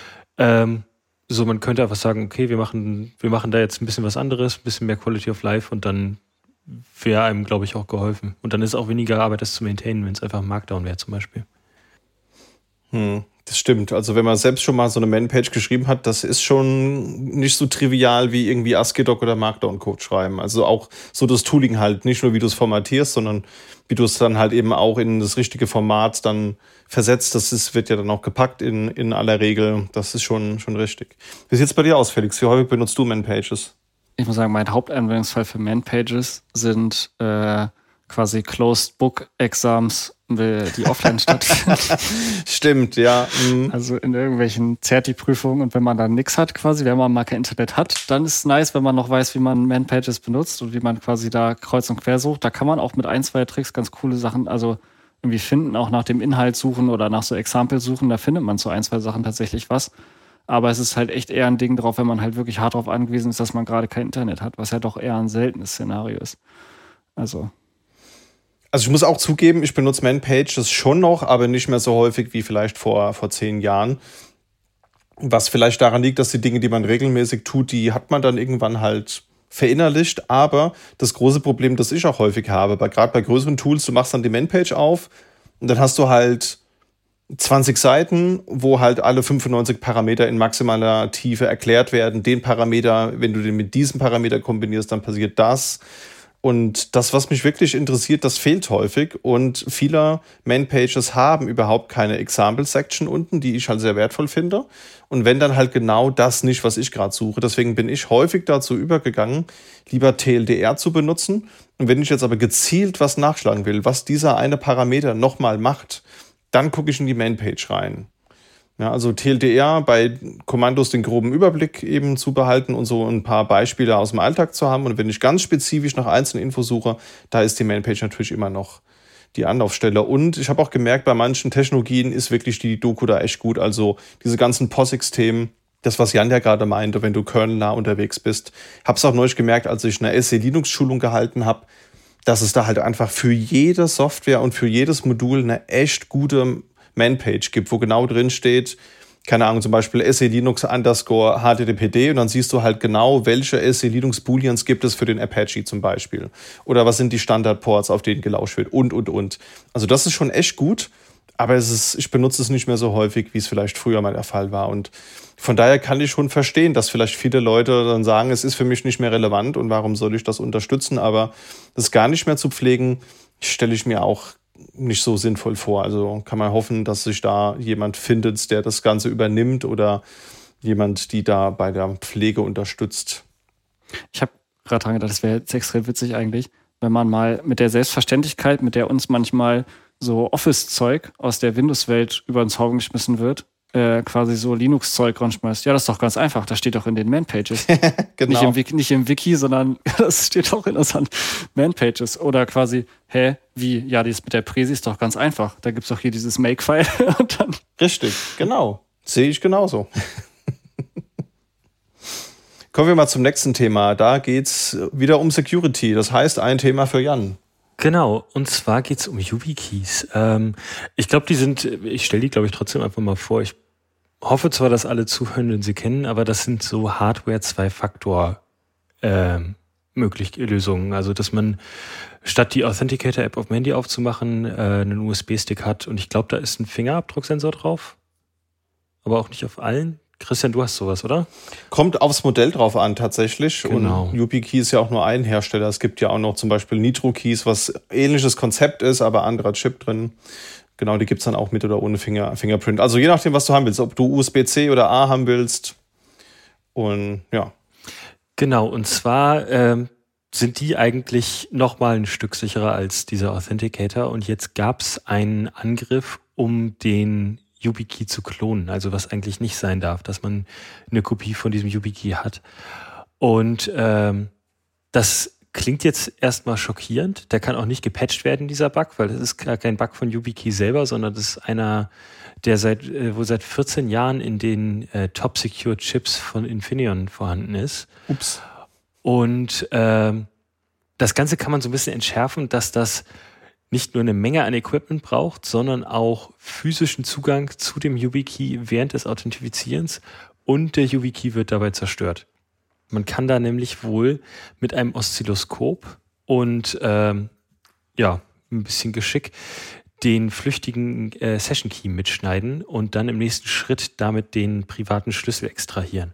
So, man könnte einfach sagen, okay, wir machen da jetzt ein bisschen was anderes, ein bisschen mehr Quality of Life und dann wäre einem, glaube ich, auch geholfen. Und dann ist auch weniger Arbeit, das zu maintainen, wenn es einfach ein Markdown wäre zum Beispiel. Das stimmt. Also wenn man selbst schon mal so eine Man-Page geschrieben hat, das ist schon nicht so trivial wie irgendwie ASCII-Doc oder Markdown-Code schreiben. Also auch so das Tooling halt, nicht nur wie du es formatierst, sondern wie du es dann halt eben auch in das richtige Format dann versetzt. Wird ja dann auch gepackt in aller Regel. Das ist schon richtig. Wie sieht es bei dir aus, Felix? Wie häufig benutzt du Man-Pages? Ich muss sagen, mein Hauptanwendungsfall für Man-Pages sind quasi Closed-Book-Exams, die offline stattfinden. Stimmt, ja. Also in irgendwelchen Zerti-Prüfungen, und wenn man dann nichts hat quasi, wenn man mal kein Internet hat, dann ist es nice, wenn man noch weiß, wie man Man-Pages benutzt und wie man quasi da kreuz und quer sucht. Da kann man auch mit 1, 2 Tricks ganz coole Sachen, also irgendwie finden, auch nach dem Inhalt suchen oder nach so Examples suchen, da findet man so 1, 2 Sachen tatsächlich was. Aber es ist halt echt eher ein Ding drauf, wenn man halt wirklich hart darauf angewiesen ist, dass man gerade kein Internet hat, was ja doch eher ein seltenes Szenario ist. Also ich muss auch zugeben, ich benutze Man-Pages schon noch, aber nicht mehr so häufig wie vielleicht vor 10 Jahren. Was vielleicht daran liegt, dass die Dinge, die man regelmäßig tut, die hat man dann irgendwann halt verinnerlicht. Aber das große Problem, das ich auch häufig habe, gerade bei größeren Tools, du machst dann die Man-Page auf und dann hast du halt 20 Seiten, wo halt alle 95 Parameter in maximaler Tiefe erklärt werden. Den Parameter, wenn du den mit diesem Parameter kombinierst, dann passiert das. Und das, was mich wirklich interessiert, das fehlt häufig. Und viele Man-Pages haben überhaupt keine Example-Section unten, die ich halt sehr wertvoll finde. Und wenn dann halt genau das nicht, was ich gerade suche. Deswegen bin ich häufig dazu übergegangen, lieber TLDR zu benutzen. Und wenn ich jetzt aber gezielt was nachschlagen will, was dieser eine Parameter nochmal macht, dann gucke ich in die Man-Page rein. Ja, also TLDR bei Kommandos den groben Überblick eben zu behalten und so ein paar Beispiele aus dem Alltag zu haben. Und wenn ich ganz spezifisch nach einzelnen Infos suche, da ist die Man-Page natürlich immer noch die Anlaufstelle. Und ich habe auch gemerkt, bei manchen Technologien ist wirklich die Doku da echt gut. Also diese ganzen POSIX-Themen, das, was Jan ja gerade meinte, wenn du kernelnah unterwegs bist. Habe es auch neulich gemerkt, als ich eine SE-Linux-Schulung gehalten habe, dass es da halt einfach für jede Software und für jedes Modul eine echt gute Man-Page gibt, wo genau drin steht, keine Ahnung, zum Beispiel SE-Linux_HTTPD und dann siehst du halt genau, welche SE-Linux-Booleans gibt es für den Apache zum Beispiel. Oder was sind die Standardports, auf denen gelauscht wird und. Also das ist schon echt gut, aber ich benutze es nicht mehr so häufig, wie es vielleicht früher mal der Fall war. Und von daher kann ich schon verstehen, dass vielleicht viele Leute dann sagen, es ist für mich nicht mehr relevant und warum soll ich das unterstützen, aber das gar nicht mehr zu pflegen, stelle ich mir auch nicht so sinnvoll vor. Also kann man hoffen, dass sich da jemand findet, der das Ganze übernimmt oder jemand, die da bei der Pflege unterstützt. Ich habe gerade dran gedacht, das wäre jetzt extrem witzig eigentlich, wenn man mal mit der Selbstverständlichkeit, mit der uns manchmal so Office-Zeug aus der Windows-Welt über den Haufen geschmissen wird, quasi so Linux-Zeug ranschmeißt. Ja, das ist doch ganz einfach. Das steht doch in den Man-Pages. Genau. Nicht im Wiki, sondern das steht auch in unseren Man-Pages. Oder quasi, wie? Ja, das mit der Präsi ist doch ganz einfach. Da gibt's doch hier dieses Make-File. Und dann Richtig, genau. Sehe ich genauso. Kommen wir mal zum nächsten Thema. Da geht's wieder um Security. Das heißt, ein Thema für Jan. Genau, und zwar geht's um YubiKeys. Ich glaube, ich stelle die, glaube ich, trotzdem einfach mal vor. Ich hoffe zwar, dass alle Zuhörenden sie kennen, aber das sind so Hardware-2-Faktor-Lösungen. Also, dass man statt die Authenticator-App auf dem Handy aufzumachen, einen USB-Stick hat. Und ich glaube, da ist ein Fingerabdrucksensor drauf. Aber auch nicht auf allen. Christian, du hast sowas, oder? Kommt aufs Modell drauf an, tatsächlich. Genau. Und YubiKey ist ja auch nur ein Hersteller. Es gibt ja auch noch zum Beispiel NitroKeys, was ähnliches Konzept ist, aber anderer Chip drin. Genau, die gibt's dann auch mit oder ohne Fingerprint. Also je nachdem, was du haben willst. Ob du USB-C oder A haben willst. Und ja. Genau, und zwar sind die eigentlich nochmal ein Stück sicherer als dieser Authenticator. Und jetzt gab's einen Angriff, um den YubiKey zu klonen, also was eigentlich nicht sein darf, dass man eine Kopie von diesem YubiKey hat. Und das klingt jetzt erstmal schockierend. Der kann auch nicht gepatcht werden, dieser Bug, weil das ist gar kein Bug von YubiKey selber, sondern das ist einer, der seit 14 Jahren in den Top-Secure-Chips von Infineon vorhanden ist. Ups. Und das Ganze kann man so ein bisschen entschärfen, dass das nicht nur eine Menge an Equipment braucht, sondern auch physischen Zugang zu dem YubiKey während des Authentifizierens und der YubiKey wird dabei zerstört. Man kann da nämlich wohl mit einem Oszilloskop und ein bisschen Geschick den flüchtigen Session Key mitschneiden und dann im nächsten Schritt damit den privaten Schlüssel extrahieren.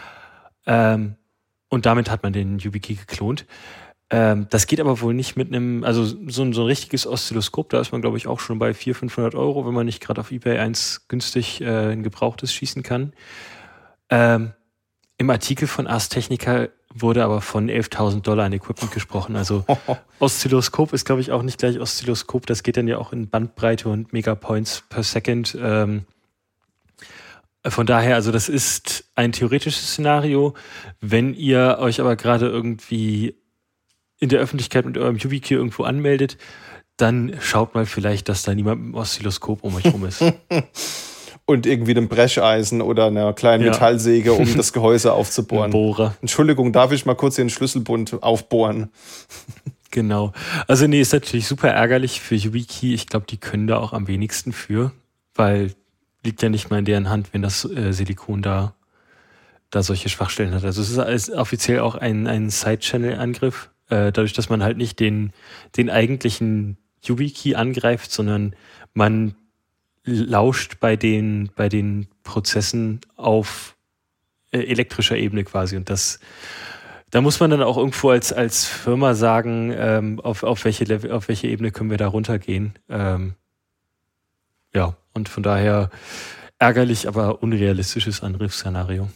Und damit hat man den YubiKey geklont. Das geht aber wohl nicht mit einem, also so ein richtiges Oszilloskop, da ist man, glaube ich, auch schon bei 400-500 €, wenn man nicht gerade auf eBay eins günstig ein gebrauchtes schießen kann. Im Artikel von Ars Technica wurde aber von $11.000 an Equipment gesprochen. Also Oszilloskop ist, glaube ich, auch nicht gleich Oszilloskop. Das geht dann ja auch in Bandbreite und Megapoints per Second. Von daher, also das ist ein theoretisches Szenario. Wenn ihr euch aber gerade irgendwie in der Öffentlichkeit mit eurem YubiKey irgendwo anmeldet, dann schaut mal vielleicht, dass da niemand mit dem Oszilloskop um euch rum ist. Und irgendwie einem Brecheisen oder einer kleinen Metallsäge, um das Gehäuse aufzubohren. Bohrer. Entschuldigung, darf ich mal kurz den Schlüsselbund aufbohren? Genau. Also nee, ist natürlich super ärgerlich für YubiKey. Ich glaube, die können da auch am wenigsten für, weil liegt ja nicht mal in deren Hand, wenn das Silikon da solche Schwachstellen hat. Also es ist offiziell auch ein Side-Channel-Angriff, dadurch, dass man halt nicht den eigentlichen YubiKey angreift, sondern man lauscht bei den Prozessen auf elektrischer Ebene quasi. Und da muss man dann auch irgendwo als Firma sagen, auf welche Ebene können wir da runtergehen. Ja, und von daher ärgerlich, aber unrealistisches Angriffsszenario.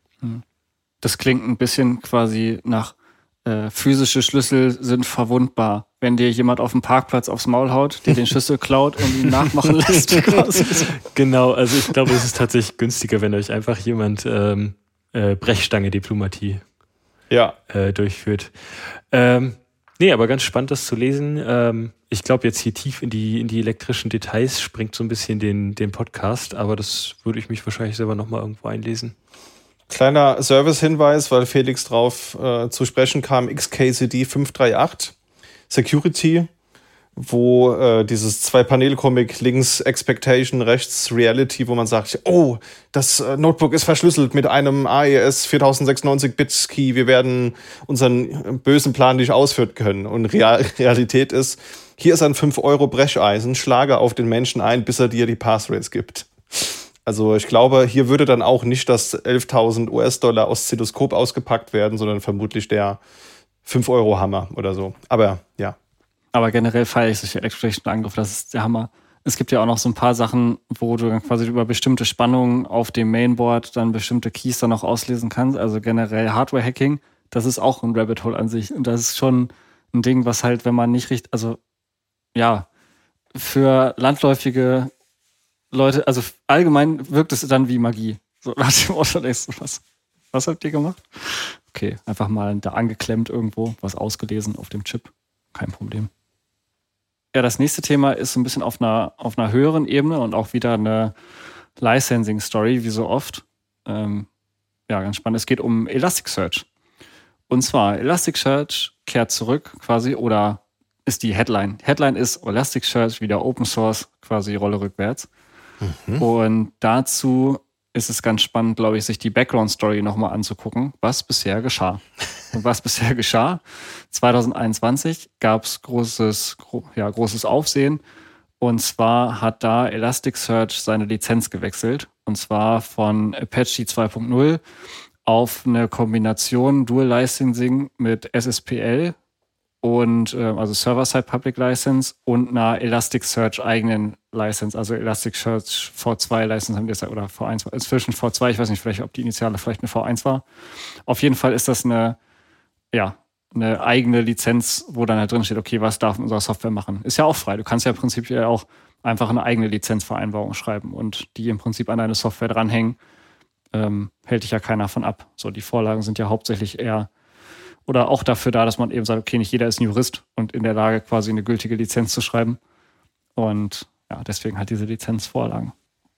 Das klingt ein bisschen quasi nach physische Schlüssel sind verwundbar. Wenn dir jemand auf dem Parkplatz aufs Maul haut, dir den Schlüssel klaut und ihn nachmachen lässt. Genau, also ich glaube, es ist tatsächlich günstiger, wenn euch einfach jemand Brechstange-Diplomatie durchführt. Nee, aber ganz spannend, das zu lesen. Ich glaube, jetzt hier tief in die elektrischen Details springt so ein bisschen den Podcast, aber das würde ich mich wahrscheinlich selber nochmal irgendwo einlesen. Kleiner Service-Hinweis, weil Felix drauf zu sprechen kam, XKCD 538 Security, wo dieses Zwei-Panel-Comic links Expectation, rechts Reality, wo man sagt, oh, das Notebook ist verschlüsselt mit einem AES 4096-Bit-Key, wir werden unseren bösen Plan nicht ausführen können. Und Realität ist, hier ist ein 5€ Brecheisen, schlage auf den Menschen ein, bis er dir die Passphrase gibt. Also ich glaube, hier würde dann auch nicht das 11.000 US-Dollar Oszilloskop ausgepackt werden, sondern vermutlich der 5-€ oder so. Aber ja. Aber generell feiere ich solche elektrischen Angriffe, das ist der Hammer. Es gibt ja auch noch so ein paar Sachen, wo du dann quasi über bestimmte Spannungen auf dem Mainboard dann bestimmte Keys dann auch auslesen kannst. Also generell Hardware-Hacking, das ist auch ein Rabbit Hole an sich. Und das ist schon ein Ding, was halt, wenn man nicht richtig, also ja, für landläufige Leute, also allgemein wirkt es dann wie Magie. So nach dem Motto, denkst du, was habt ihr gemacht? Okay, einfach mal da angeklemmt irgendwo, was ausgelesen auf dem Chip. Kein Problem. Ja, das nächste Thema ist so ein bisschen auf einer höheren Ebene und auch wieder eine Licensing-Story, wie so oft. Ja, ganz spannend. Es geht um Elasticsearch. Und zwar, Elasticsearch kehrt zurück quasi, oder ist die Headline. Headline ist Elasticsearch wieder Open Source, quasi Rolle rückwärts. Und dazu ist es ganz spannend, glaube ich, sich die Background-Story nochmal anzugucken, was bisher geschah. Und was bisher geschah, 2021 gab es großes Aufsehen. Und zwar hat da Elasticsearch seine Lizenz gewechselt. Und zwar von Apache 2.0 auf eine Kombination Dual Licensing mit SSPL und also Server-Side Public License und einer Elasticsearch eigenen License, also Elasticsearch V2 License haben die jetzt, oder V1, inzwischen V2, ich weiß nicht, vielleicht ob die Initiale vielleicht eine V1 war. Auf jeden Fall ist das eine eigene Lizenz, wo dann halt drin steht, okay, was darf unsere Software machen? Ist ja auch frei. Du kannst ja prinzipiell auch einfach eine eigene Lizenzvereinbarung schreiben und die im Prinzip an deine Software dranhängen. Hält dich ja keiner von ab. So, die Vorlagen sind ja hauptsächlich eher oder auch dafür da, dass man eben sagt, okay, nicht jeder ist ein Jurist und in der Lage, quasi eine gültige Lizenz zu schreiben. Und ja, deswegen halt diese Lizenzvorlagen.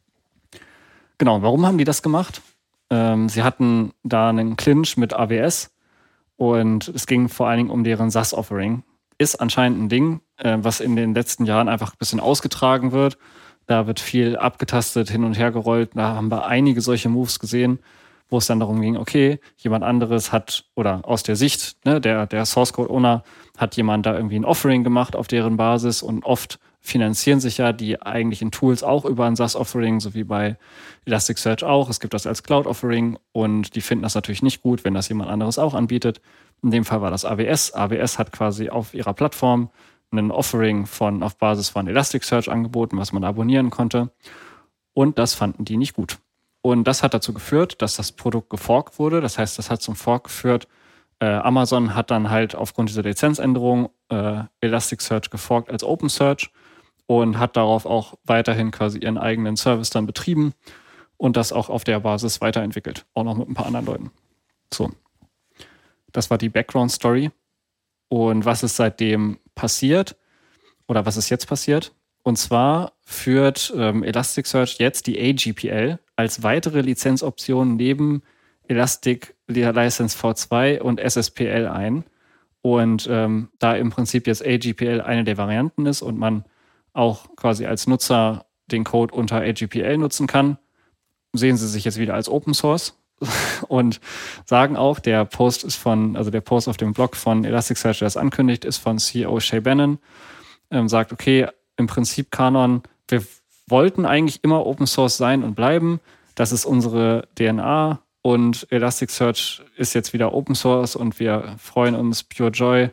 Genau, warum haben die das gemacht? Sie hatten da einen Clinch mit AWS und es ging vor allen Dingen um deren SaaS-Offering. Ist anscheinend ein Ding, was in den letzten Jahren einfach ein bisschen ausgetragen wird. Da wird viel abgetastet, hin und her gerollt. Da haben wir einige solche Moves gesehen, wo es dann darum ging, okay, jemand anderes hat, oder aus der Sicht, ne, der Source Code Owner hat jemand da irgendwie ein Offering gemacht auf deren Basis und oft finanzieren sich ja die eigentlichen Tools auch über ein SaaS-Offering, so wie bei Elasticsearch auch. Es gibt das als Cloud-Offering und die finden das natürlich nicht gut, wenn das jemand anderes auch anbietet. In dem Fall war das AWS. AWS hat quasi auf ihrer Plattform ein Offering auf Basis von Elasticsearch angeboten, was man abonnieren konnte. Und das fanden die nicht gut. Und das hat dazu geführt, dass das Produkt geforkt wurde. Das heißt, das hat zum Fork geführt. Amazon hat dann halt aufgrund dieser Lizenzänderung Elasticsearch geforkt als OpenSearch und hat darauf auch weiterhin quasi ihren eigenen Service dann betrieben und das auch auf der Basis weiterentwickelt. Auch noch mit ein paar anderen Leuten. So. Das war die Background-Story. Und was ist seitdem passiert oder was ist jetzt passiert? Und zwar führt Elasticsearch jetzt die AGPL als weitere Lizenzoption neben Elastic License V2 und SSPL ein. Und da im Prinzip jetzt AGPL eine der Varianten ist und man auch quasi als Nutzer den Code unter AGPL nutzen kann, sehen sie sich jetzt wieder als Open Source und sagen auch, der Post auf dem Blog von Elasticsearch, der das ankündigt, ist von CEO Shay Bannon, sagt, okay, im Prinzip Kanon, wir wollten eigentlich immer Open Source sein und bleiben, das ist unsere DNA und Elasticsearch ist jetzt wieder Open Source und wir freuen uns, Pure Joy.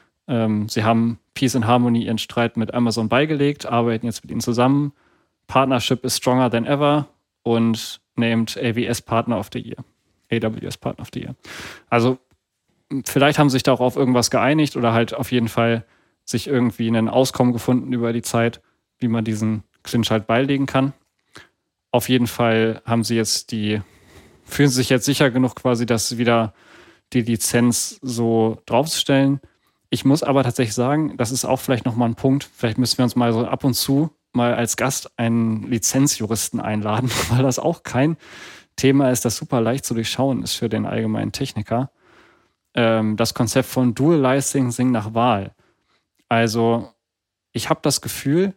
Sie haben Peace and Harmony ihren Streit mit Amazon beigelegt, arbeiten jetzt mit ihnen zusammen. Partnership is stronger than ever und named AWS Partner of the Year. AWS Partner of the Year. Also vielleicht haben sie sich da auch auf irgendwas geeinigt oder halt auf jeden Fall sich irgendwie einen Auskommen gefunden über die Zeit, wie man diesen Clinch halt beilegen kann. Auf jeden Fall haben sie jetzt fühlen sie sich jetzt sicher genug quasi, dass wieder die Lizenz so draufzustellen. Ich muss aber tatsächlich sagen, das ist auch vielleicht nochmal ein Punkt, vielleicht müssen wir uns mal so ab und zu mal als Gast einen Lizenzjuristen einladen, weil das auch kein Thema ist, das super leicht zu durchschauen ist für den allgemeinen Techniker. Das Konzept von Dual Licensing nach Wahl. Also ich habe das Gefühl,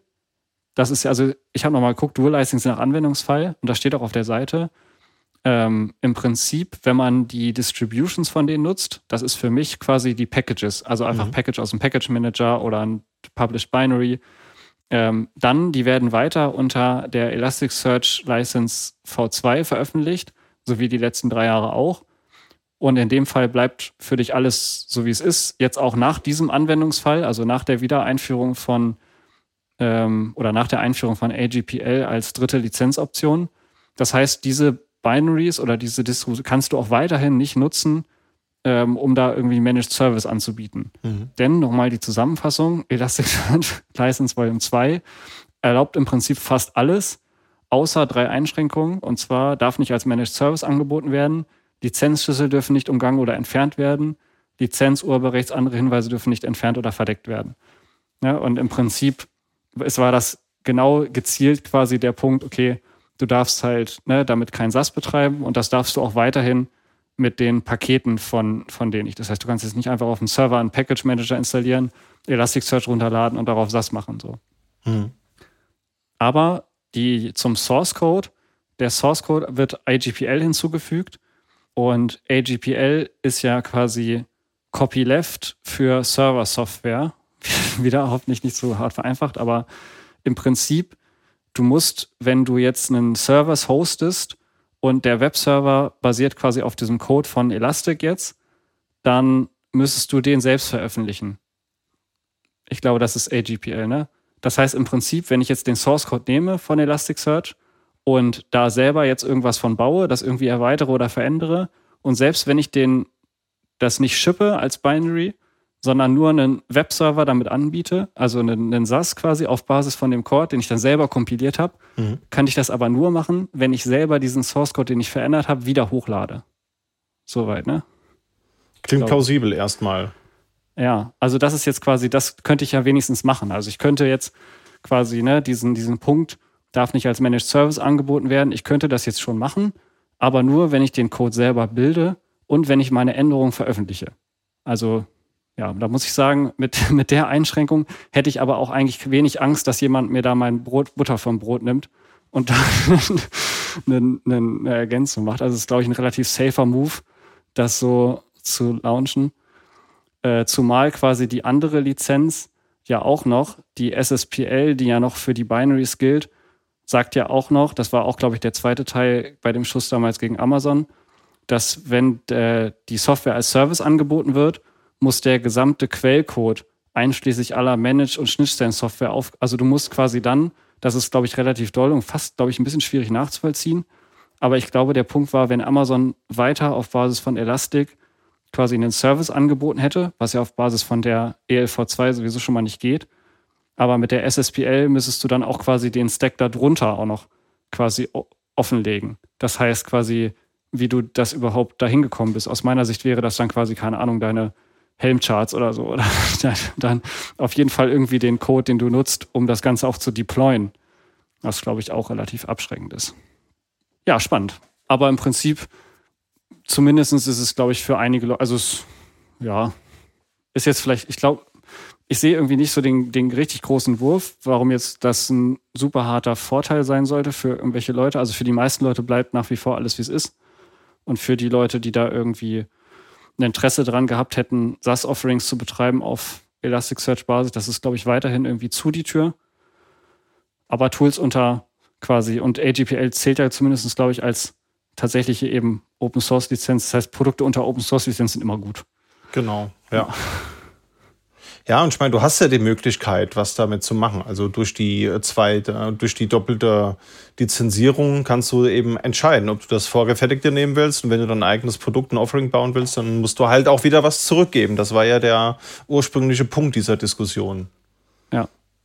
ich habe nochmal geguckt, Dual Licensing nach Anwendungsfall und da steht auch auf der Seite, im Prinzip, wenn man die Distributions von denen nutzt, das ist für mich quasi die Packages, also einfach Package aus dem Package Manager oder ein Published Binary, dann, die werden weiter unter der Elasticsearch License V2 veröffentlicht, so wie die letzten 3 Jahre auch. Und in dem Fall bleibt für dich alles so, wie es ist. Jetzt auch nach diesem Anwendungsfall, also nach der Wiedereinführung nach der Einführung von AGPL als dritte Lizenzoption. Das heißt, diese Binaries oder diese Distros kannst du auch weiterhin nicht nutzen, um da irgendwie Managed Service anzubieten. Denn nochmal die Zusammenfassung, Elasticsearch License Volume 2 erlaubt im Prinzip fast alles, außer 3 Einschränkungen. Und zwar darf nicht als Managed Service angeboten werden, Lizenzschlüssel dürfen nicht umgangen oder entfernt werden, Lizenzurheberrechts andere Hinweise dürfen nicht entfernt oder verdeckt werden. Ja, und im Prinzip war das genau gezielt quasi der Punkt, okay, du darfst halt damit kein SaaS betreiben und das darfst du auch weiterhin mit den Paketen von denen nicht. Das heißt, du kannst jetzt nicht einfach auf dem Server einen Package Manager installieren, Elasticsearch runterladen und darauf SaaS machen. So. Aber zum Source Code, der Source Code wird AGPL hinzugefügt und AGPL ist ja quasi Copyleft für Server-Software. Wieder hoffentlich nicht so hart vereinfacht, aber im Prinzip, du musst, wenn du jetzt einen Service hostest und der Webserver basiert quasi auf diesem Code von Elastic jetzt, dann müsstest du den selbst veröffentlichen. Ich glaube, das ist AGPL, ne? Das heißt im Prinzip, wenn ich jetzt den Source Code nehme von Elasticsearch und da selber jetzt irgendwas von baue, das irgendwie erweitere oder verändere und selbst wenn ich das nicht shippe als Binary, sondern nur einen Webserver damit anbiete, also einen SaaS quasi auf Basis von dem Code, den ich dann selber kompiliert habe, kann ich das aber nur machen, wenn ich selber diesen Source Code, den ich verändert habe, wieder hochlade. Soweit, ne? Klingt plausibel erstmal. Ja, also das ist jetzt quasi, das könnte ich ja wenigstens machen. Also ich könnte jetzt quasi, diesen Punkt darf nicht als Managed Service angeboten werden. Ich könnte das jetzt schon machen, aber nur, wenn ich den Code selber bilde und wenn ich meine Änderungen veröffentliche. Also ja, da muss ich sagen, mit der Einschränkung hätte ich aber auch eigentlich wenig Angst, dass jemand mir da mein Butter vom Brot nimmt und da eine Ergänzung macht. Also es ist, glaube ich, ein relativ safer Move, das so zu launchen. Zumal quasi die andere Lizenz ja auch noch, die SSPL, die ja noch für die Binaries gilt, sagt ja auch noch, das war auch, glaube ich, der zweite Teil bei dem Schuss damals gegen Amazon, dass wenn die Software als Service angeboten wird, muss der gesamte Quellcode einschließlich aller Manage- und Schnittstellen-Software also du musst quasi dann, das ist, glaube ich, relativ doll und fast, glaube ich, ein bisschen schwierig nachzuvollziehen, aber ich glaube, der Punkt war, wenn Amazon weiter auf Basis von Elastic quasi einen Service angeboten hätte, was ja auf Basis von der ELv2 sowieso schon mal nicht geht, aber mit der SSPL müsstest du dann auch quasi den Stack da drunter auch noch quasi offenlegen. Das heißt quasi, wie du das überhaupt dahin gekommen bist. Aus meiner Sicht wäre das dann quasi, keine Ahnung, deine Helmcharts oder so. Oder dann auf jeden Fall irgendwie den Code, den du nutzt, um das Ganze auch zu deployen. Was, glaube ich, auch relativ abschreckend ist. Ja, spannend. Aber im Prinzip, zumindest ist es, glaube ich, für einige Leute, also es, ja, ist jetzt vielleicht, ich glaube, ich sehe irgendwie nicht so den richtig großen Wurf, warum jetzt das ein super harter Vorteil sein sollte für irgendwelche Leute. Also für die meisten Leute bleibt nach wie vor alles, wie es ist. Und für die Leute, die da irgendwie ein Interesse dran gehabt hätten, SaaS-Offerings zu betreiben auf Elasticsearch-Basis, das ist, glaube ich, weiterhin irgendwie zu die Tür. Aber Tools unter quasi, und AGPL zählt ja zumindest, glaube ich, als tatsächliche eben Open-Source-Lizenz. Das heißt, Produkte unter Open-Source-Lizenz sind immer gut. Genau, ja. Ja, und ich meine, du hast ja die Möglichkeit, was damit zu machen. Also durch die doppelte Lizenzierung kannst du eben entscheiden, ob du das vorgefertigte nehmen willst. Und wenn du dein eigenes Produkt, ein Offering bauen willst, dann musst du halt auch wieder was zurückgeben. Das war ja der ursprüngliche Punkt dieser Diskussion. Ja.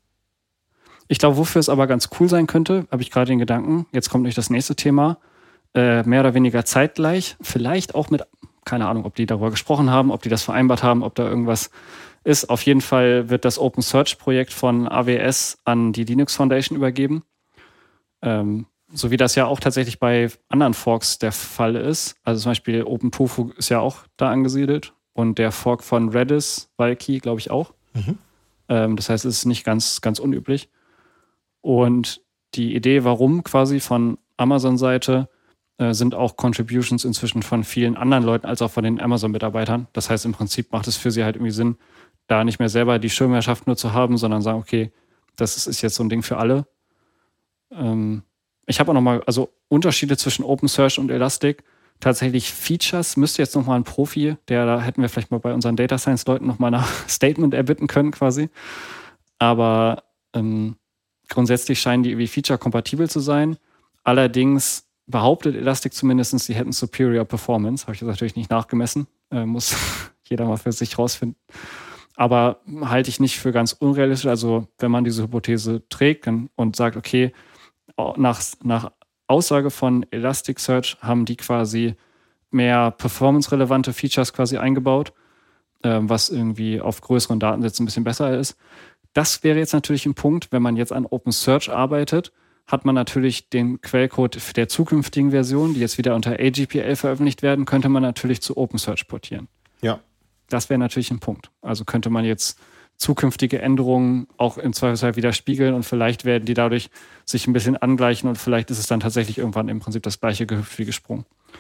Ich glaube, wofür es aber ganz cool sein könnte, habe ich gerade den Gedanken, jetzt kommt nicht das nächste Thema, mehr oder weniger zeitgleich, vielleicht auch mit, keine Ahnung, ob die darüber gesprochen haben, ob die das vereinbart haben, ob da irgendwas ist. Auf jeden Fall wird das Open Search Projekt von AWS an die Linux Foundation übergeben. So wie das ja auch tatsächlich bei anderen Forks der Fall ist. Also zum Beispiel OpenTofu ist ja auch da angesiedelt und der Fork von Redis, Valky, glaube ich auch. Das heißt, es ist nicht ganz unüblich. Und die Idee, warum quasi von Amazon-Seite, sind auch Contributions inzwischen von vielen anderen Leuten als auch von den Amazon-Mitarbeitern. Das heißt, im Prinzip macht es für sie halt irgendwie Sinn, da nicht mehr selber die Schirmherrschaft nur zu haben, sondern sagen, okay, das ist jetzt so ein Ding für alle. Ich habe auch nochmal, also Unterschiede zwischen OpenSearch und Elastic. Tatsächlich Features müsste jetzt nochmal ein Profi, da hätten wir vielleicht mal bei unseren Data Science-Leuten nochmal ein Statement erbitten können quasi. Aber grundsätzlich scheinen die irgendwie feature-kompatibel zu sein. Allerdings behauptet Elastic zumindest, sie hätten Superior Performance. Habe ich das natürlich nicht nachgemessen. Muss jeder mal für sich rausfinden. Aber halte ich nicht für ganz unrealistisch. Also wenn man diese Hypothese trägt und sagt, okay, nach Aussage von Elasticsearch haben die quasi mehr performance-relevante Features quasi eingebaut, was irgendwie auf größeren Datensätzen ein bisschen besser ist. Das wäre jetzt natürlich ein Punkt, wenn man jetzt an OpenSearch arbeitet, hat man natürlich den Quellcode der zukünftigen Version, die jetzt wieder unter AGPL veröffentlicht werden, könnte man natürlich zu OpenSearch portieren. Ja. Das wäre natürlich ein Punkt. Also könnte man jetzt zukünftige Änderungen auch im Zweifelsfall widerspiegeln und vielleicht werden die dadurch sich ein bisschen angleichen und vielleicht ist es dann tatsächlich irgendwann im Prinzip das gleiche gehüpft wie gesprungen.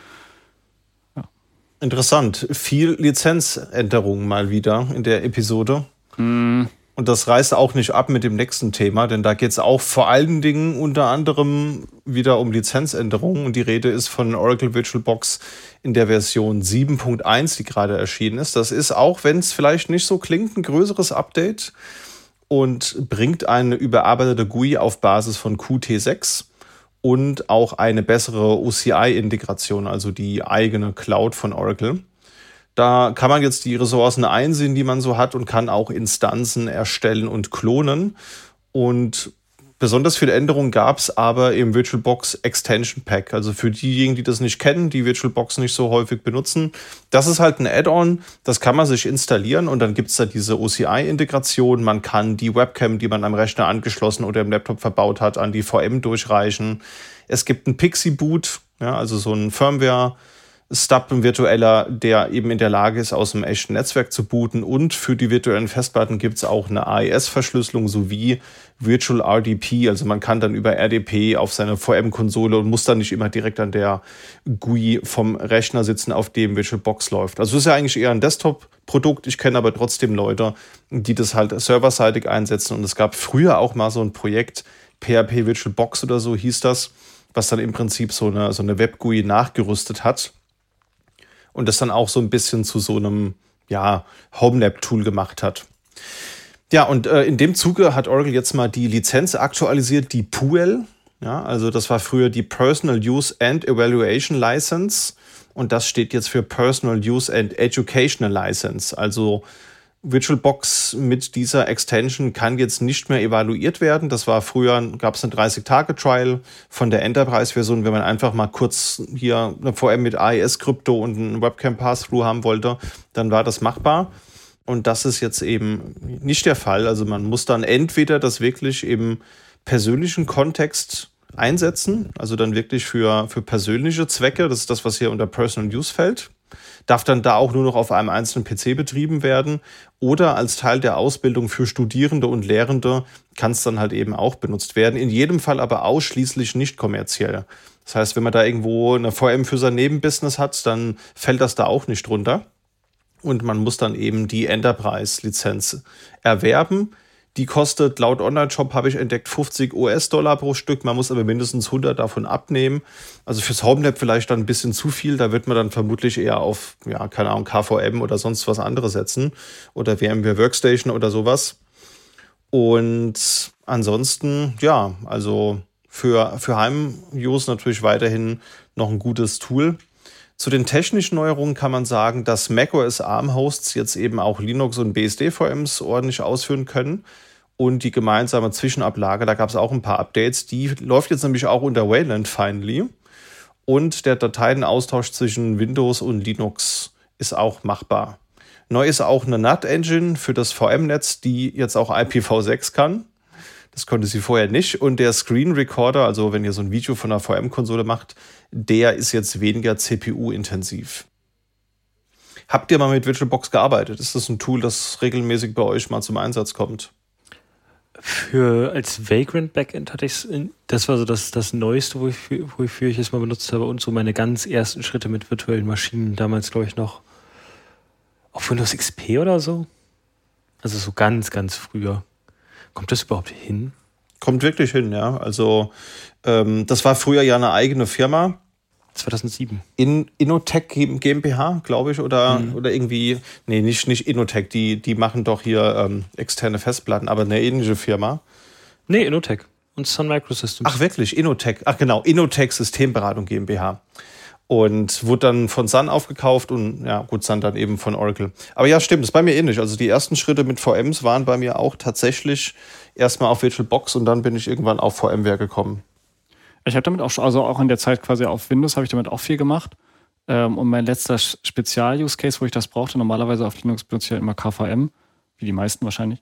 Ja. Interessant. Viel Lizenzänderungen mal wieder in der Episode. Und das reißt auch nicht ab mit dem nächsten Thema, denn da geht es auch vor allen Dingen unter anderem wieder um Lizenzänderungen. Und die Rede ist von Oracle VirtualBox in der Version 7.1, die gerade erschienen ist. Das ist auch, wenn es vielleicht nicht so klingt, ein größeres Update und bringt eine überarbeitete GUI auf Basis von Qt6 und auch eine bessere OCI-Integration, also die eigene Cloud von Oracle. Da kann man jetzt die Ressourcen einsehen, die man so hat und kann auch Instanzen erstellen und klonen. Und besonders viele Änderungen gab es aber im VirtualBox Extension Pack. Also für diejenigen, die das nicht kennen, die VirtualBox nicht so häufig benutzen. Das ist halt ein Add-on, das kann man sich installieren und dann gibt es da diese OCI-Integration. Man kann die Webcam, die man am Rechner angeschlossen oder im Laptop verbaut hat, an die VM durchreichen. Es gibt einen Pixie-Boot, ja, also so ein Firmware Stub, ein virtueller, der eben in der Lage ist, aus einem echten Netzwerk zu booten. Und für die virtuellen Festplatten gibt es auch eine AES-Verschlüsselung sowie Virtual RDP. Also man kann dann über RDP auf seine VM-Konsole und muss dann nicht immer direkt an der GUI vom Rechner sitzen, auf dem VirtualBox läuft. Also es ist ja eigentlich eher ein Desktop-Produkt. Ich kenne aber trotzdem Leute, die das halt serverseitig einsetzen. Und es gab früher auch mal so ein Projekt, PHP VirtualBox oder so hieß das, was dann im Prinzip so eine Web-GUI nachgerüstet hat. Und das dann auch so ein bisschen zu so einem Homelab-Tool gemacht hat. Ja, und in dem Zuge hat Oracle jetzt mal die Lizenz aktualisiert, die PUEL. Ja, also das war früher die Personal Use and Evaluation License. Und das steht jetzt für Personal Use and Educational License. Also VirtualBox mit dieser Extension kann jetzt nicht mehr evaluiert werden. Das war früher, gab es eine 30-Tage-Trial von der Enterprise-Version, wenn man einfach mal kurz hier eine VM mit AES-Krypto und ein Webcam-Pass-Through haben wollte, dann war das machbar. Und das ist jetzt eben nicht der Fall. Also man muss dann entweder das wirklich im persönlichen Kontext einsetzen, also dann wirklich für persönliche Zwecke, das ist das, was hier unter Personal Use fällt, darf dann da auch nur noch auf einem einzelnen PC betrieben werden oder als Teil der Ausbildung für Studierende und Lehrende kann es dann halt eben auch benutzt werden. In jedem Fall aber ausschließlich nicht kommerziell. Das heißt, wenn man da irgendwo eine VM für sein Nebenbusiness hat, dann fällt das da auch nicht drunter. Und man muss dann eben die Enterprise-Lizenz erwerben. Die kostet laut Online-Shop, habe ich entdeckt, $50 pro Stück. Man muss aber mindestens 100 davon abnehmen. Also fürs Homelab vielleicht dann ein bisschen zu viel. Da wird man dann vermutlich eher auf, keine Ahnung, KVM oder sonst was anderes setzen. Oder VMware Workstation oder sowas. Und ansonsten, also für Heim-Use natürlich weiterhin noch ein gutes Tool. Zu den technischen Neuerungen kann man sagen, dass macOS ARM-Hosts jetzt eben auch Linux- und BSD-VMs ordentlich ausführen können. Und die gemeinsame Zwischenablage, da gab es auch ein paar Updates, die läuft jetzt nämlich auch unter Wayland finally. Und der Dateienaustausch zwischen Windows und Linux ist auch machbar. Neu ist auch eine NAT-Engine für das VM-Netz, die jetzt auch IPv6 kann. Das konnte sie vorher nicht. Und der Screen Recorder, also wenn ihr so ein Video von einer VM-Konsole macht, der ist jetzt weniger CPU-intensiv. Habt ihr mal mit VirtualBox gearbeitet? Ist das ein Tool, das regelmäßig bei euch mal zum Einsatz kommt? Als Vagrant Backend hatte ich es, das war so das Neueste, wofür ich es mal benutzt habe und so meine ganz ersten Schritte mit virtuellen Maschinen, damals glaube ich noch auf Windows XP oder so. Also so ganz, ganz früher. Kommt das überhaupt hin? Kommt wirklich hin, ja. Also das war früher ja eine eigene Firma. 2007. Innotech GmbH, glaube ich, oder irgendwie, nee, nicht Innotech, die machen doch hier externe Festplatten, aber eine ähnliche Firma. Nee, Innotech und Sun Microsystems. Ach wirklich, Innotech, Innotech Systemberatung GmbH. Und wurde dann von Sun aufgekauft und Sun dann eben von Oracle. Aber ja, stimmt, das ist bei mir ähnlich. Also die ersten Schritte mit VMs waren bei mir auch tatsächlich erstmal auf VirtualBox und dann bin ich irgendwann auf VMware gekommen. Ich habe damit auch in der Zeit quasi auf Windows habe ich damit auch viel gemacht. Und mein letzter Spezial-Use-Case, wo ich das brauchte, normalerweise auf Linux benutze ich halt immer KVM, wie die meisten wahrscheinlich.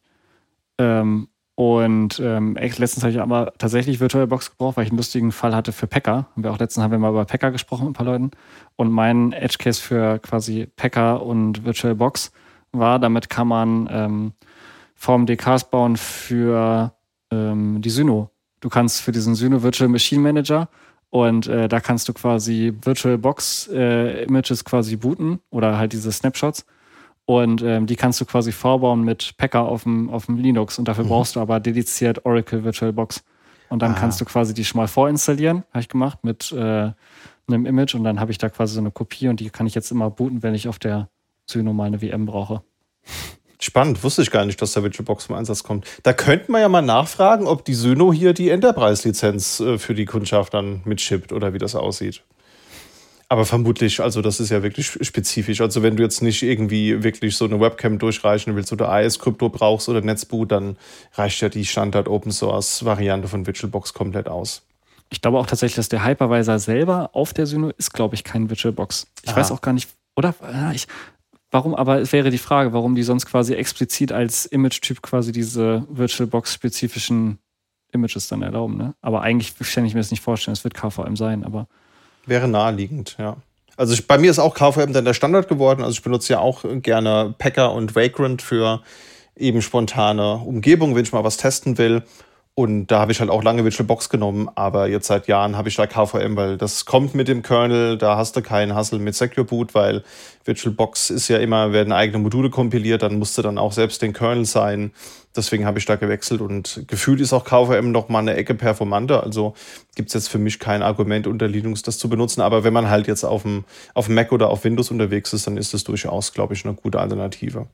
Letztens habe ich aber tatsächlich VirtualBox gebraucht, weil ich einen lustigen Fall hatte für Packer. Letztens haben wir mal über Packer gesprochen mit ein paar Leuten. Und mein Edge-Case für quasi Packer und VirtualBox war, damit kann man VMDKs bauen für die Syno. Du kannst für diesen Syno Virtual Machine Manager und da kannst du quasi VirtualBox Images quasi booten oder halt diese Snapshots und die kannst du quasi vorbauen mit Packer auf dem Linux und dafür brauchst du aber dediziert Oracle VirtualBox und dann kannst du quasi die schon mal vorinstallieren, habe ich gemacht mit einem Image und dann habe ich da quasi so eine Kopie und die kann ich jetzt immer booten, wenn ich auf der Syno mal eine VM brauche. Spannend, wusste ich gar nicht, dass der VirtualBox zum Einsatz kommt. Da könnte man ja mal nachfragen, ob die Syno hier die Enterprise-Lizenz für die Kundschaft dann mitschippt oder wie das aussieht. Aber vermutlich, also das ist ja wirklich spezifisch. Also wenn du jetzt nicht irgendwie wirklich so eine Webcam durchreichen willst oder AES-Krypto brauchst oder Netzboot, dann reicht ja die Standard-Open-Source-Variante von VirtualBox komplett aus. Ich glaube auch tatsächlich, dass der Hypervisor selber auf der Syno ist, glaube ich, kein VirtualBox. Ich weiß auch gar nicht, oder? Warum, aber es wäre die Frage, warum die sonst quasi explizit als Image-Typ quasi diese VirtualBox-spezifischen Images dann erlauben, ne? Aber eigentlich kann ich mir das nicht vorstellen, es wird KVM sein, aber... Wäre naheliegend, ja. Also bei mir ist auch KVM dann der Standard geworden. Also ich benutze ja auch gerne Packer und Vagrant für eben spontane Umgebung, wenn ich mal was testen will. Und da habe ich halt auch lange VirtualBox genommen, aber jetzt seit Jahren habe ich da KVM, weil das kommt mit dem Kernel, da hast du keinen Hassel mit Secure Boot, weil VirtualBox ist ja immer, werden eigene Module kompiliert, dann musste dann auch selbst den Kernel sein. Deswegen habe ich da gewechselt und gefühlt ist auch KVM noch mal eine Ecke performanter. Also gibt es jetzt für mich kein Argument unter Linux, das zu benutzen. Aber wenn man halt jetzt auf dem Mac oder auf Windows unterwegs ist, dann ist das durchaus, glaube ich, eine gute Alternative.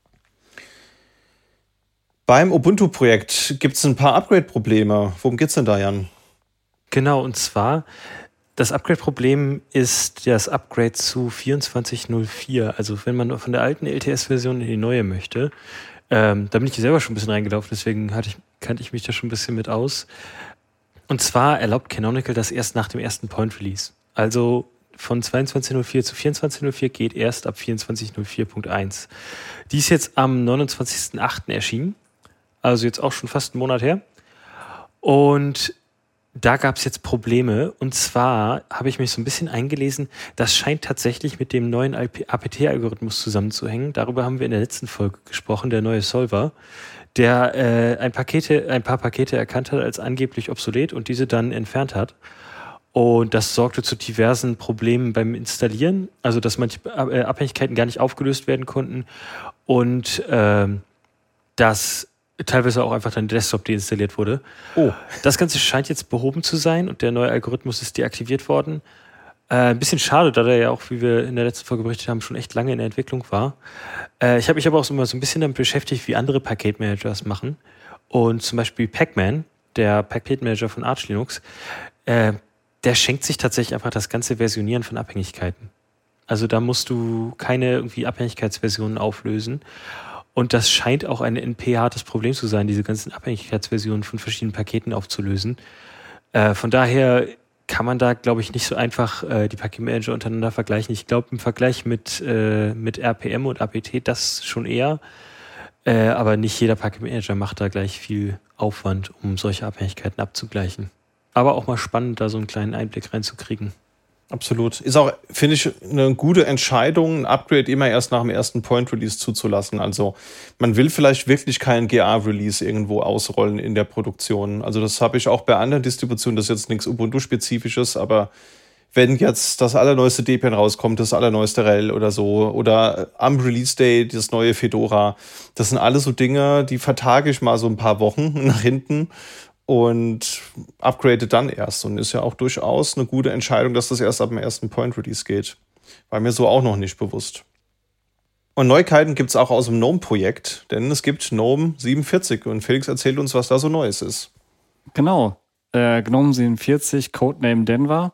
Beim Ubuntu-Projekt gibt es ein paar Upgrade-Probleme. Worum geht's denn da, Jan? Genau, und zwar, das Upgrade-Problem ist das Upgrade zu 24.04. Also wenn man von der alten LTS-Version in die neue möchte, da bin ich selber schon ein bisschen reingelaufen, deswegen kannte ich mich da schon ein bisschen mit aus. Und zwar erlaubt Canonical das erst nach dem ersten Point-Release. Also von 22.04 zu 24.04 geht erst ab 24.04.1. Die ist jetzt am 29.08. erschienen. Also jetzt auch schon fast einen Monat her. Und da gab es jetzt Probleme. Und zwar habe ich mich so ein bisschen eingelesen, das scheint tatsächlich mit dem neuen APT-Algorithmus zusammenzuhängen. Darüber haben wir in der letzten Folge gesprochen, der neue Solver, der ein paar Pakete erkannt hat als angeblich obsolet und diese dann entfernt hat. Und das sorgte zu diversen Problemen beim Installieren, also dass manche Abhängigkeiten gar nicht aufgelöst werden konnten und dass teilweise auch einfach dann der Desktop deinstalliert wurde. Oh. Das Ganze scheint jetzt behoben zu sein und der neue Algorithmus ist deaktiviert worden. Ein bisschen schade, da der ja auch, wie wir in der letzten Folge berichtet haben, schon echt lange in der Entwicklung war. Ich habe mich aber auch so ein bisschen damit beschäftigt, wie andere Paketmanagers machen. Und zum Beispiel Pacman, der Paketmanager von Arch Linux, der schenkt sich tatsächlich einfach das ganze Versionieren von Abhängigkeiten. Also da musst du keine irgendwie Abhängigkeitsversionen auflösen. Und das scheint auch ein NP-hartes Problem zu sein, diese ganzen Abhängigkeitsversionen von verschiedenen Paketen aufzulösen. Von daher kann man da, glaube ich, nicht so einfach die Paketmanager untereinander vergleichen. Ich glaube, im Vergleich mit RPM und APT das schon eher. Aber nicht jeder Paketmanager macht da gleich viel Aufwand, um solche Abhängigkeiten abzugleichen. Aber auch mal spannend, da so einen kleinen Einblick reinzukriegen. Absolut. Ist auch, finde ich, eine gute Entscheidung, ein Upgrade immer erst nach dem ersten Point-Release zuzulassen. Also man will vielleicht wirklich keinen GA-Release irgendwo ausrollen in der Produktion. Also das habe ich auch bei anderen Distributionen, das ist jetzt nichts Ubuntu-Spezifisches, aber wenn jetzt das allerneueste Debian rauskommt, das allerneueste RHEL oder so, oder am Release-Day das neue Fedora, das sind alles so Dinge, die vertage ich mal so ein paar Wochen nach hinten und upgrade dann erst. Und ist ja auch durchaus eine gute Entscheidung, dass das erst ab dem ersten Point-Release geht. War mir so auch noch nicht bewusst. Und Neuigkeiten gibt es auch aus dem GNOME-Projekt, denn es gibt GNOME 47. Und Felix erzählt uns, was da so Neues ist. Genau. GNOME 47, Codename Denver.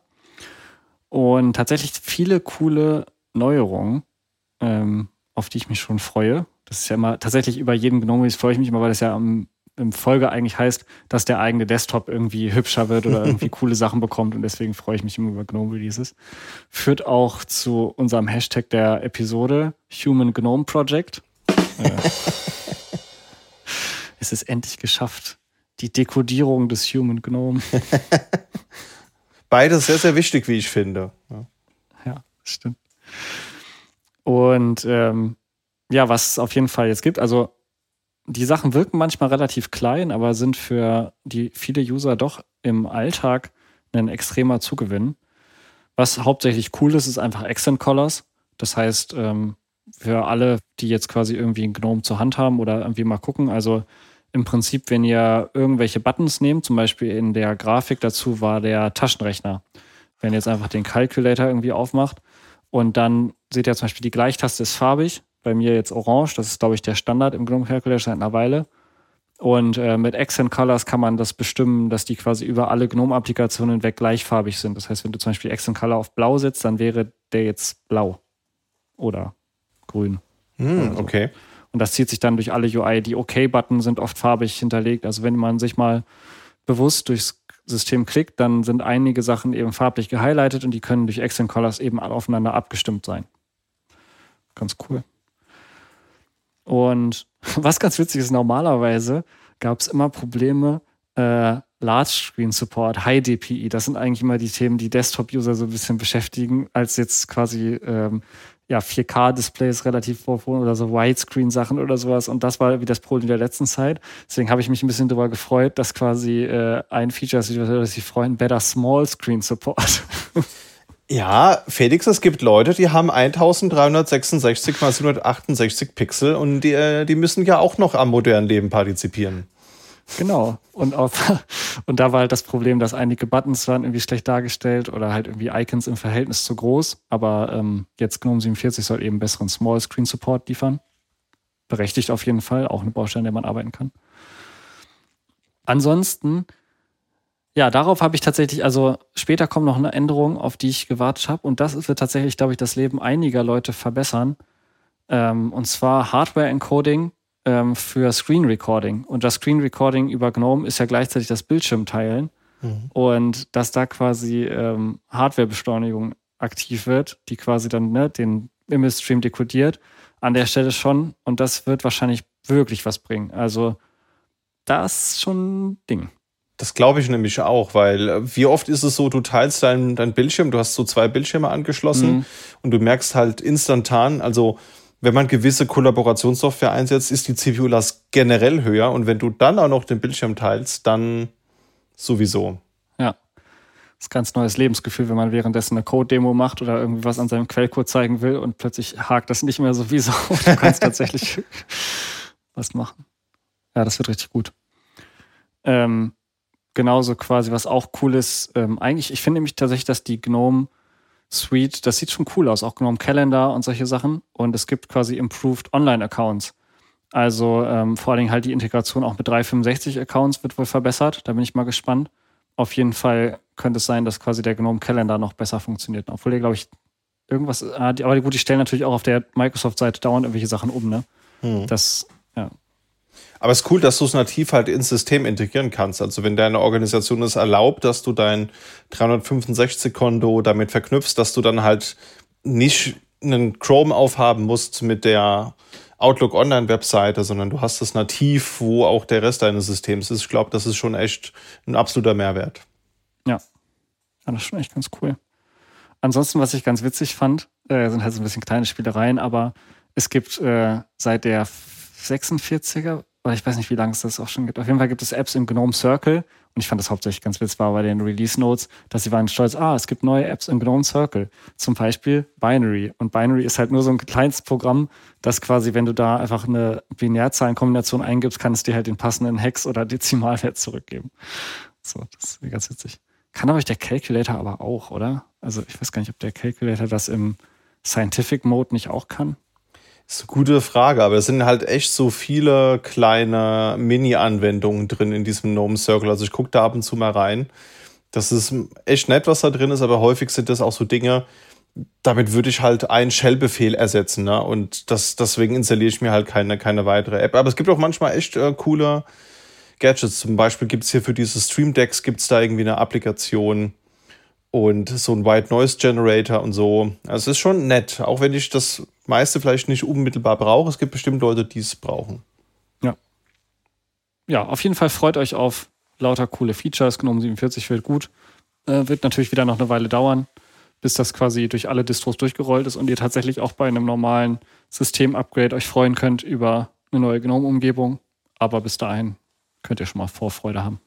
Und tatsächlich viele coole Neuerungen, auf die ich mich schon freue. Das ist ja immer, tatsächlich über jeden GNOME-Release freue ich mich immer, weil das ja im Folge eigentlich heißt, dass der eigene Desktop irgendwie hübscher wird oder irgendwie coole Sachen bekommt und deswegen freue ich mich immer über GNOME-Releases. Führt auch zu unserem Hashtag der Episode, Human Gnome Project. Es ist endlich geschafft. Die Dekodierung des Human Gnome. Beides sehr, sehr wichtig, wie ich finde. Ja, stimmt. Und was es auf jeden Fall jetzt gibt, also die Sachen wirken manchmal relativ klein, aber sind für die viele User doch im Alltag ein extremer Zugewinn. Was hauptsächlich cool ist, ist einfach Accent Collars. Das heißt, für alle, die jetzt quasi irgendwie einen GNOME zur Hand haben oder irgendwie mal gucken, also im Prinzip, wenn ihr irgendwelche Buttons nehmt, zum Beispiel in der Grafik dazu war der Taschenrechner. Wenn ihr jetzt einfach den Calculator irgendwie aufmacht und dann seht ihr zum Beispiel, die Gleichtaste ist farbig. Bei mir jetzt orange, das ist, glaube ich, der Standard im GNOME Calculator seit einer Weile. Und mit Accent Colors kann man das bestimmen, dass die quasi über alle GNOME-Applikationen hinweg gleichfarbig sind. Das heißt, wenn du zum Beispiel Accent Color auf blau setzt, dann wäre der jetzt blau oder grün. Oder so. Okay. Und das zieht sich dann durch alle UI. Die OK-Button sind oft farbig hinterlegt. Also wenn man sich mal bewusst durchs System klickt, dann sind einige Sachen eben farblich gehighlightet und die können durch Accent Colors eben aufeinander abgestimmt sein. Ganz cool. Und was ganz witzig ist, normalerweise gab es immer Probleme Large Screen Support, High DPI, das sind eigentlich immer die Themen, die Desktop-User so ein bisschen beschäftigen, als jetzt quasi 4K-Displays relativ vorfuhren oder so Widescreen-Sachen oder sowas. Und das war irgendwie das Problem der letzten Zeit. Deswegen habe ich mich ein bisschen darüber gefreut, dass quasi ein Feature ist, das sich freuen, Better Small Screen Support. Ja, Felix, es gibt Leute, die haben 1366 x 768 Pixel und die müssen ja auch noch am modernen Leben partizipieren. Genau. Und da war halt das Problem, dass einige Buttons waren irgendwie schlecht dargestellt oder halt irgendwie Icons im Verhältnis zu groß. Aber jetzt GNOME 47 soll eben besseren Small-Screen-Support liefern. Berechtigt auf jeden Fall. Auch eine Baustelle, an der man arbeiten kann. Ansonsten, ja, darauf habe ich tatsächlich, also später kommt noch eine Änderung, auf die ich gewartet habe. Und das wird tatsächlich, glaube ich, das Leben einiger Leute verbessern. Und zwar Hardware-Encoding für Screen Recording. Und das Screen Recording über GNOME ist ja gleichzeitig das Bildschirmteilen. Und dass da quasi Hardwarebeschleunigung aktiv wird, die quasi dann den Image-Stream dekodiert. An der Stelle schon. Und das wird wahrscheinlich wirklich was bringen. Also das ist schon ein Ding. Das glaube ich nämlich auch, weil wie oft ist es so, du teilst dein Bildschirm, du hast so 2 Bildschirme angeschlossen und du merkst halt instantan, also wenn man gewisse Kollaborationssoftware einsetzt, ist die CPU-Last generell höher und wenn du dann auch noch den Bildschirm teilst, dann sowieso. Ja, das ist ein ganz neues Lebensgefühl, wenn man währenddessen eine Code-Demo macht oder irgendwie was an seinem Quellcode zeigen will und plötzlich hakt das nicht mehr so wie so. Du kannst tatsächlich was machen. Ja, das wird richtig gut. Genauso quasi, was auch cool ist, eigentlich, ich finde nämlich tatsächlich, dass die GNOME Suite, das sieht schon cool aus, auch GNOME Calendar und solche Sachen. Und es gibt quasi Improved Online-Accounts. Also vor allen Dingen halt die Integration auch mit 365-Accounts wird wohl verbessert. Da bin ich mal gespannt. Auf jeden Fall könnte es sein, dass quasi der GNOME Calendar noch besser funktioniert. Obwohl der, glaube ich, irgendwas, aber gut, die stellen natürlich auch auf der Microsoft-Seite dauernd irgendwelche Sachen um, ne? Das, ja. Aber es ist cool, dass du es nativ halt ins System integrieren kannst. Also wenn deine Organisation es erlaubt, dass du dein 365-Konto damit verknüpfst, dass du dann halt nicht einen Chrome aufhaben musst mit der Outlook Online-Webseite, sondern du hast es nativ, wo auch der Rest deines Systems ist. Ich glaube, das ist schon echt ein absoluter Mehrwert. Ja, das ist schon echt ganz cool. Ansonsten, was ich ganz witzig fand, sind halt so ein bisschen kleine Spielereien, aber es gibt seit der 46er, oder ich weiß nicht, wie lange es das auch schon gibt. Auf jeden Fall gibt es Apps im GNOME Circle. Und ich fand das hauptsächlich ganz witzig war bei den Release Notes, dass sie waren stolz, es gibt neue Apps im GNOME Circle. Zum Beispiel Binary. Und Binary ist halt nur so ein kleines Programm, das quasi, wenn du da einfach eine Binärzahlenkombination eingibst, kann es dir halt den passenden Hex- oder Dezimalwert zurückgeben. So, das ist ganz witzig. Kann aber der Calculator aber auch, oder? Also ich weiß gar nicht, ob der Calculator das im Scientific Mode nicht auch kann. Das ist eine gute Frage, aber es sind halt echt so viele kleine Mini-Anwendungen drin in diesem GNOME Circle. Also ich gucke da ab und zu mal rein. Das ist echt nett, was da drin ist, aber häufig sind das auch so Dinge, damit würde ich halt einen Shell-Befehl ersetzen. Ne? Und deswegen installiere ich mir halt keine weitere App. Aber es gibt auch manchmal echt coole Gadgets. Zum Beispiel gibt es hier für diese Stream Decks gibt's da irgendwie eine Applikation und so ein White Noise Generator und so. Also es ist schon nett, auch wenn ich das meiste vielleicht nicht unmittelbar brauche. Es gibt bestimmt Leute, die es brauchen. Ja. Ja, auf jeden Fall freut euch auf lauter coole Features. GNOME 47 wird gut. Wird natürlich wieder noch eine Weile dauern, bis das quasi durch alle Distros durchgerollt ist und ihr tatsächlich auch bei einem normalen System-Upgrade euch freuen könnt über eine neue GNOME-Umgebung. Aber bis dahin könnt ihr schon mal Vorfreude haben.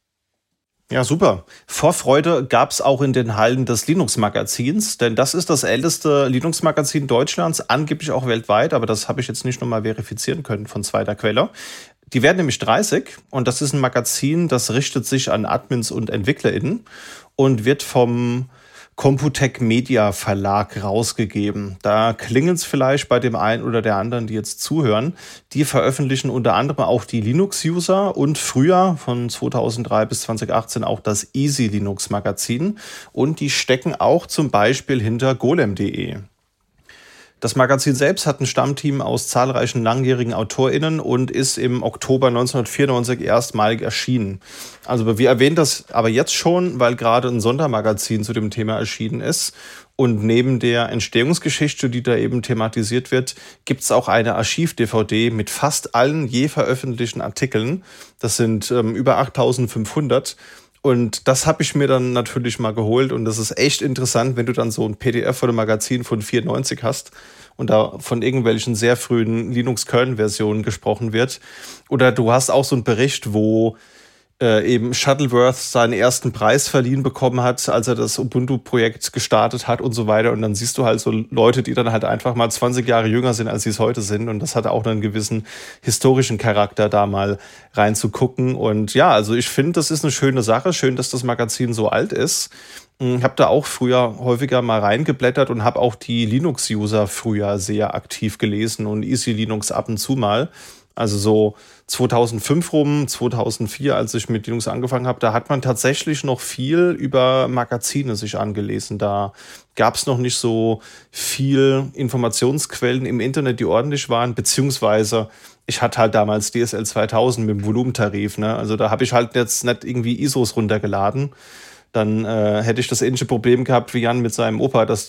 Ja, super. Vorfreude gab es auch in den Hallen des Linux-Magazins, denn das ist das älteste Linux-Magazin Deutschlands, angeblich auch weltweit, aber das habe ich jetzt nicht nochmal verifizieren können von zweiter Quelle. Die werden nämlich 30 und das ist ein Magazin, das richtet sich an Admins und EntwicklerInnen und wird vom Computec Media Verlag rausgegeben. Da klingelt es vielleicht bei dem einen oder der anderen, die jetzt zuhören. Die veröffentlichen unter anderem auch die Linux-User und früher von 2003 bis 2018 auch das Easy Linux Magazin. Und die stecken auch zum Beispiel hinter golem.de. Das Magazin selbst hat ein Stammteam aus zahlreichen langjährigen AutorInnen und ist im Oktober 1994 erstmalig erschienen. Also wir erwähnen das aber jetzt schon, weil gerade ein Sondermagazin zu dem Thema erschienen ist. Und neben der Entstehungsgeschichte, die da eben thematisiert wird, gibt es auch eine Archiv-DVD mit fast allen je veröffentlichten Artikeln. Das sind über 8500. Und das habe ich mir dann natürlich mal geholt. Und das ist echt interessant, wenn du dann so ein PDF von einem Magazin von 94 hast und da von irgendwelchen sehr frühen Linux-Kernel-Versionen gesprochen wird. Oder du hast auch so einen Bericht, wo eben Shuttleworth seinen ersten Preis verliehen bekommen hat, als er das Ubuntu-Projekt gestartet hat und so weiter. Und dann siehst du halt so Leute, die dann halt einfach mal 20 Jahre jünger sind, als sie es heute sind. Und das hat auch einen gewissen historischen Charakter, da mal reinzugucken. Und ja, also ich finde, das ist eine schöne Sache. Schön, dass das Magazin so alt ist. Ich habe da auch früher häufiger mal reingeblättert und habe auch die Linux-User früher sehr aktiv gelesen und Easy Linux ab und zu mal. Also so 2005 rum, 2004, als ich mit Linux angefangen habe, da hat man tatsächlich noch viel über Magazine sich angelesen. Da gab es noch nicht so viel Informationsquellen im Internet, die ordentlich waren, beziehungsweise ich hatte halt damals DSL 2000 mit dem Volumentarif, ne? Also da habe ich halt jetzt nicht irgendwie ISOs runtergeladen. Dann hätte ich das ähnliche Problem gehabt wie Jan mit seinem Opa, dass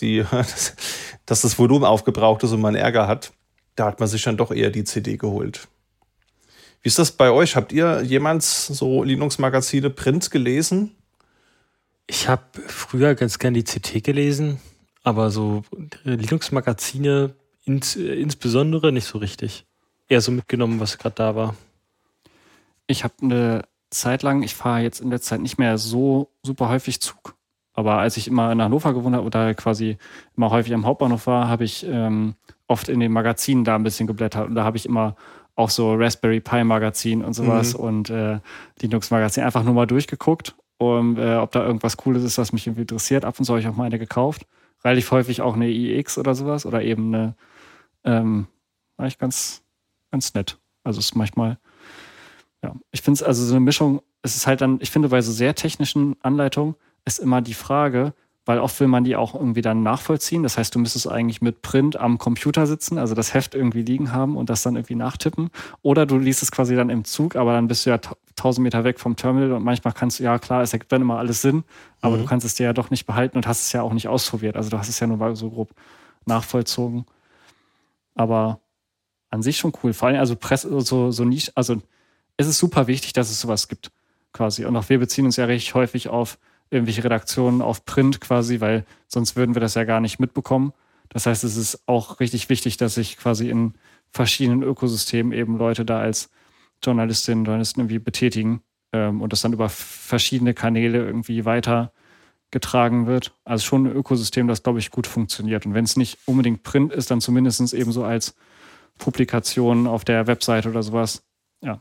das Volumen aufgebraucht ist und man Ärger hat. Da hat man sich dann doch eher die CD geholt. Wie ist das bei euch? Habt ihr jemals so Linux-Magazine Print gelesen? Ich habe früher ganz gern die CT gelesen, aber so Linux-Magazine insbesondere nicht so richtig. Eher so mitgenommen, was gerade da war. Ich habe eine Zeit lang, ich fahre jetzt in letzter Zeit nicht mehr so super häufig Zug, aber als ich immer in Hannover gewohnt habe oder quasi immer häufig am Hauptbahnhof war, habe ich oft in den Magazinen da ein bisschen geblättert und da habe ich immer auch so Raspberry Pi Magazin und sowas und Linux Magazin einfach nur mal durchgeguckt, ob da irgendwas Cooles ist, was mich irgendwie interessiert. Ab und zu habe ich auch mal eine gekauft. Relativ häufig auch eine iX oder sowas oder eben eine, eigentlich ganz nett. Also es ist manchmal, ja, ich finde es also so eine Mischung, es ist halt dann, ich finde bei so sehr technischen Anleitungen ist immer die Frage, weil oft will man die auch irgendwie dann nachvollziehen. Das heißt, du müsstest eigentlich mit Print am Computer sitzen, also das Heft irgendwie liegen haben und das dann irgendwie nachtippen. Oder du liest es quasi dann im Zug, aber dann bist du ja 1000 Meter weg vom Terminal und manchmal kannst du, ja klar, es ergibt dann immer alles Sinn, aber du kannst es dir ja doch nicht behalten und hast es ja auch nicht ausprobiert. Also du hast es ja nur mal so grob nachvollzogen. Aber an sich schon cool. Vor allem also Presse, so Nische, also es ist super wichtig, dass es sowas gibt quasi. Und auch wir beziehen uns ja recht häufig auf irgendwelche Redaktionen auf Print quasi, weil sonst würden wir das ja gar nicht mitbekommen. Das heißt, es ist auch richtig wichtig, dass sich quasi in verschiedenen Ökosystemen eben Leute da als Journalistinnen und Journalisten irgendwie betätigen und das dann über verschiedene Kanäle irgendwie weitergetragen wird. Also schon ein Ökosystem, das, glaube ich, gut funktioniert. Und wenn es nicht unbedingt Print ist, dann zumindest eben so als Publikation auf der Webseite oder sowas. Ja.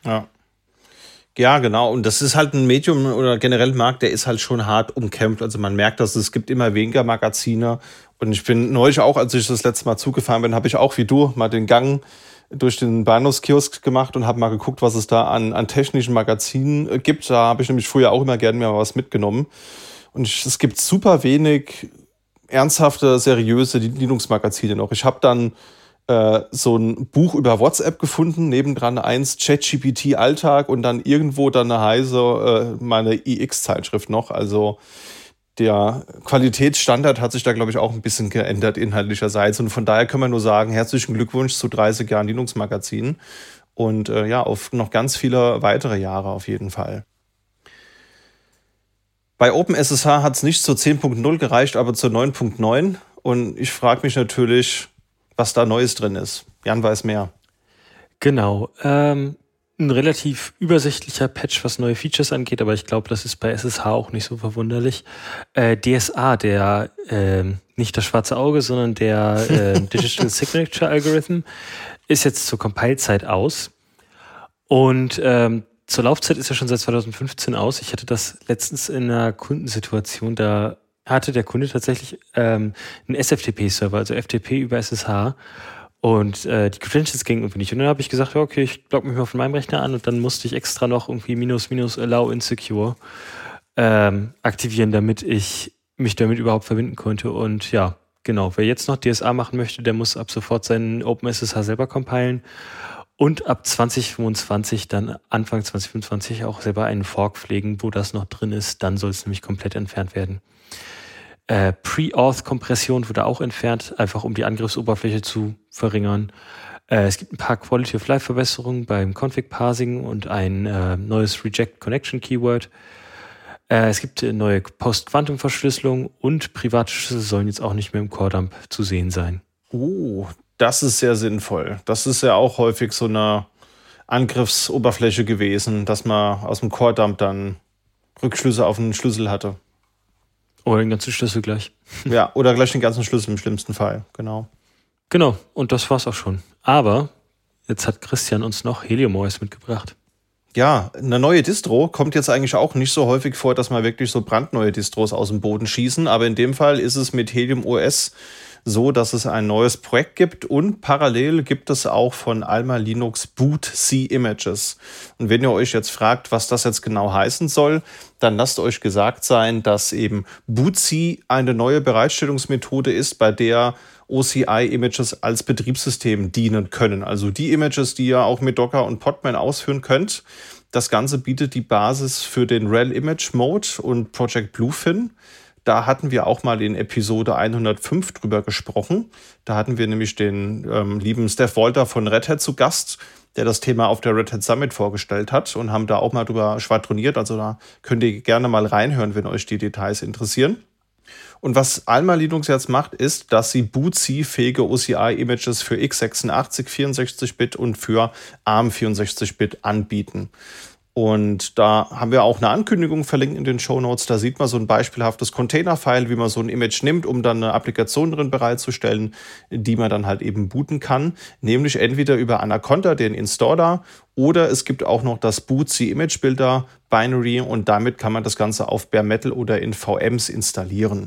Ja, genau. Und das ist halt ein Medium oder generell ein Markt, der ist halt schon hart umkämpft. Also man merkt, dass es gibt immer weniger Magazine. Und ich bin neulich auch, als ich das letzte Mal zugefahren bin, habe ich auch wie du mal den Gang durch den Bahnhofskiosk gemacht und habe mal geguckt, was es da an technischen Magazinen gibt. Da habe ich nämlich früher auch immer gerne mal was mitgenommen. Und es gibt super wenig ernsthafte, seriöse Linux-Magazine noch. Ich habe dann so ein Buch über WhatsApp gefunden, nebendran eins ChatGPT Alltag und dann irgendwo dann eine Heise, meine iX-Zeitschrift noch. Also der Qualitätsstandard hat sich da, glaube ich, auch ein bisschen geändert inhaltlicherseits. Und von daher können wir nur sagen, herzlichen Glückwunsch zu 30 Jahren Linux-Magazin und auf noch ganz viele weitere Jahre auf jeden Fall. Bei OpenSSH hat es nicht zur 10.0 gereicht, aber zur 9.9. Und ich frage mich natürlich, was da Neues drin ist. Jan weiß mehr. Genau. Ein relativ übersichtlicher Patch, was neue Features angeht, aber ich glaube, das ist bei SSH auch nicht so verwunderlich. DSA, der nicht das schwarze Auge, sondern der Digital Signature Algorithm, ist jetzt zur Compile-Zeit aus. Und zur Laufzeit ist er schon seit 2015 aus. Ich hatte das letztens in einer Kundensituation, da hatte der Kunde tatsächlich einen SFTP-Server, also FTP über SSH. Und die Credentials gingen irgendwie nicht. Und dann habe ich gesagt, ja, okay, ich logge mich mal von meinem Rechner an und dann musste ich extra noch irgendwie --allow insecure aktivieren, damit ich mich damit überhaupt verbinden konnte. Und ja, genau, wer jetzt noch DSA machen möchte, der muss ab sofort seinen OpenSSH selber compilen und ab 2025, dann Anfang 2025 auch selber einen Fork pflegen, wo das noch drin ist. Dann soll es nämlich komplett entfernt werden. Pre-Auth-Kompression wurde auch entfernt, einfach um die Angriffsoberfläche zu verringern. Es gibt ein paar Quality-of-Life-Verbesserungen beim Config-Parsing und ein neues Reject-Connection-Keyword. Es gibt eine neue Post-Quantum-Verschlüsselung und private Schlüssel sollen jetzt auch nicht mehr im Core-Dump zu sehen sein. Oh, das ist sehr sinnvoll. Das ist ja auch häufig so eine Angriffsoberfläche gewesen, dass man aus dem Core-Dump dann Rückschlüsse auf einen Schlüssel hatte. Oder den ganzen Schlüssel gleich. Ja, oder gleich den ganzen Schlüssel im schlimmsten Fall, genau. Genau, und das war's auch schon. Aber jetzt hat Christian uns noch Helium OS mitgebracht. Ja, eine neue Distro kommt jetzt eigentlich auch nicht so häufig vor, dass man wirklich so brandneue Distros aus dem Boden schießen. Aber in dem Fall ist es mit Helium OS so, dass es ein neues Projekt gibt und parallel gibt es auch von Alma Linux bootc Images. Und wenn ihr euch jetzt fragt, was das jetzt genau heißen soll, dann lasst euch gesagt sein, dass eben bootc eine neue Bereitstellungsmethode ist, bei der OCI-Images als Betriebssystem dienen können. Also die Images, die ihr auch mit Docker und Podman ausführen könnt. Das Ganze bietet die Basis für den RHEL Image Mode und Project Bluefin. Da hatten wir auch mal in Episode 105 drüber gesprochen. Da hatten wir nämlich den lieben Steph Walter von Red Hat zu Gast, der das Thema auf der Red Hat Summit vorgestellt hat und haben da auch mal drüber schwadroniert. Also da könnt ihr gerne mal reinhören, wenn euch die Details interessieren. Und was Alma Linux jetzt macht, ist, dass sie bootc-fähige OCI-Images für x86 64-Bit und für ARM 64-Bit anbieten. Und da haben wir auch eine Ankündigung verlinkt in den Shownotes. Da sieht man so ein beispielhaftes Container-File, wie man so ein Image nimmt, um dann eine Applikation drin bereitzustellen, die man dann halt eben booten kann. Nämlich entweder über Anaconda, den Installer, oder es gibt auch noch das bootc Image Builder Binary und damit kann man das Ganze auf Bare Metal oder in VMs installieren.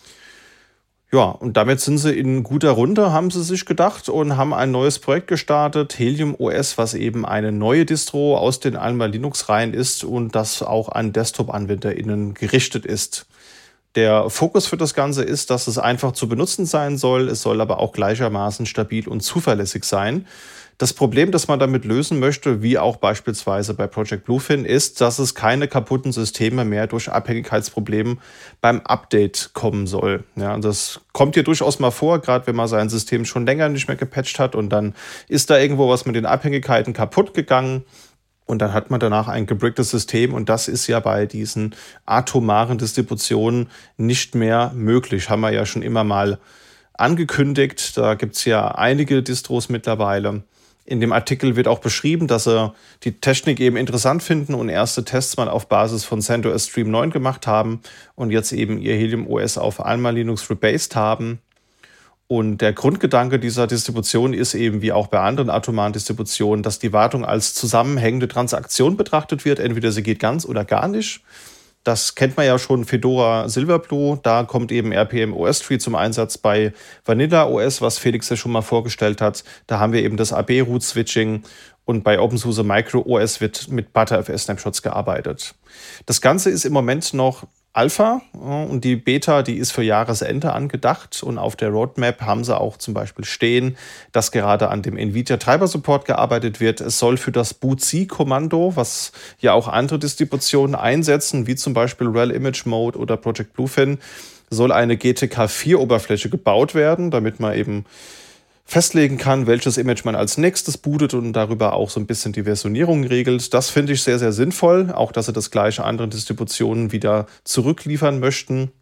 Ja, und damit sind sie in guter Runde, haben sie sich gedacht und haben ein neues Projekt gestartet, Helium OS, was eben eine neue Distro aus den Alma Linux-Reihen ist und das auch an Desktop-AnwenderInnen gerichtet ist. Der Fokus für das Ganze ist, dass es einfach zu benutzen sein soll, es soll aber auch gleichermaßen stabil und zuverlässig sein. Das Problem, das man damit lösen möchte, wie auch beispielsweise bei Project Bluefin, ist, dass es keine kaputten Systeme mehr durch Abhängigkeitsprobleme beim Update kommen soll. Ja, das kommt hier durchaus mal vor, gerade wenn man sein System schon länger nicht mehr gepatcht hat und dann ist da irgendwo was mit den Abhängigkeiten kaputt gegangen. Und dann hat man danach ein gebricktes System und das ist ja bei diesen atomaren Distributionen nicht mehr möglich. Haben wir ja schon immer mal angekündigt. Da gibt es ja einige Distros mittlerweile. In dem Artikel wird auch beschrieben, dass sie die Technik eben interessant finden und erste Tests mal auf Basis von CentOS Stream 9 gemacht haben und jetzt eben ihr Helium OS auf Alma Linux rebased haben. Und der Grundgedanke dieser Distribution ist eben, wie auch bei anderen atomaren Distributionen, dass die Wartung als zusammenhängende Transaktion betrachtet wird. Entweder sie geht ganz oder gar nicht. Das kennt man ja schon, Fedora Silverblue. Da kommt eben RPM OS Tree zum Einsatz bei Vanilla OS, was Felix ja schon mal vorgestellt hat. Da haben wir eben das AB-Root-Switching und bei OpenSUSE Micro OS wird mit ButterFS-Snapshots gearbeitet. Das Ganze ist im Moment noch Alpha und die Beta, die ist für Jahresende angedacht und auf der Roadmap haben sie auch zum Beispiel stehen, dass gerade an dem NVIDIA-Treiber-Support gearbeitet wird. Es soll für das bootc-Kommando, was ja auch andere Distributionen einsetzen, wie zum Beispiel RHEL Image Mode oder Project Bluefin, soll eine GTK4-Oberfläche gebaut werden, damit man eben festlegen kann, welches Image man als nächstes bootet und darüber auch so ein bisschen die Versionierung regelt. Das finde ich sehr, sehr sinnvoll. Auch, dass sie das gleiche anderen Distributionen wieder zurückliefern möchten.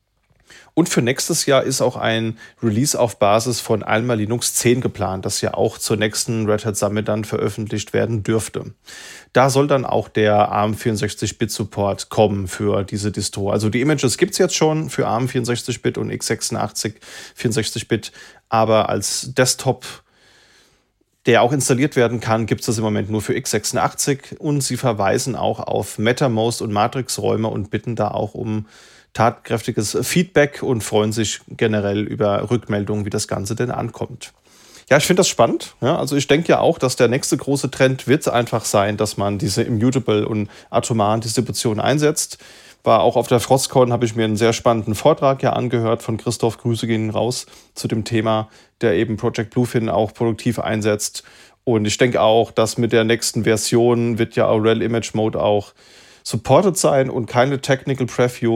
Und für nächstes Jahr ist auch ein Release auf Basis von Alma Linux 10 geplant, das ja auch zur nächsten Red Hat Summit dann veröffentlicht werden dürfte. Da soll dann auch der ARM 64-Bit-Support kommen für diese Distro. Also die Images gibt es jetzt schon für ARM 64-Bit und x86 64-Bit, aber als Desktop, der auch installiert werden kann, gibt es das im Moment nur für x86 und sie verweisen auch auf MetaMost und Matrix-Räume und bitten da auch um tatkräftiges Feedback und freuen sich generell über Rückmeldungen, wie das Ganze denn ankommt. Ja, ich finde das spannend. Ja, also ich denke ja auch, dass der nächste große Trend wird einfach sein, dass man diese Immutable und atomaren Distributionen einsetzt. War auch auf der Frostcon, habe ich mir einen sehr spannenden Vortrag ja angehört von Christoph, Grüße gehen raus, zu dem Thema, der eben Project Bluefin auch produktiv einsetzt. Und ich denke auch, dass mit der nächsten Version wird ja RHEL Image Mode auch supported sein und keine Technical Preview.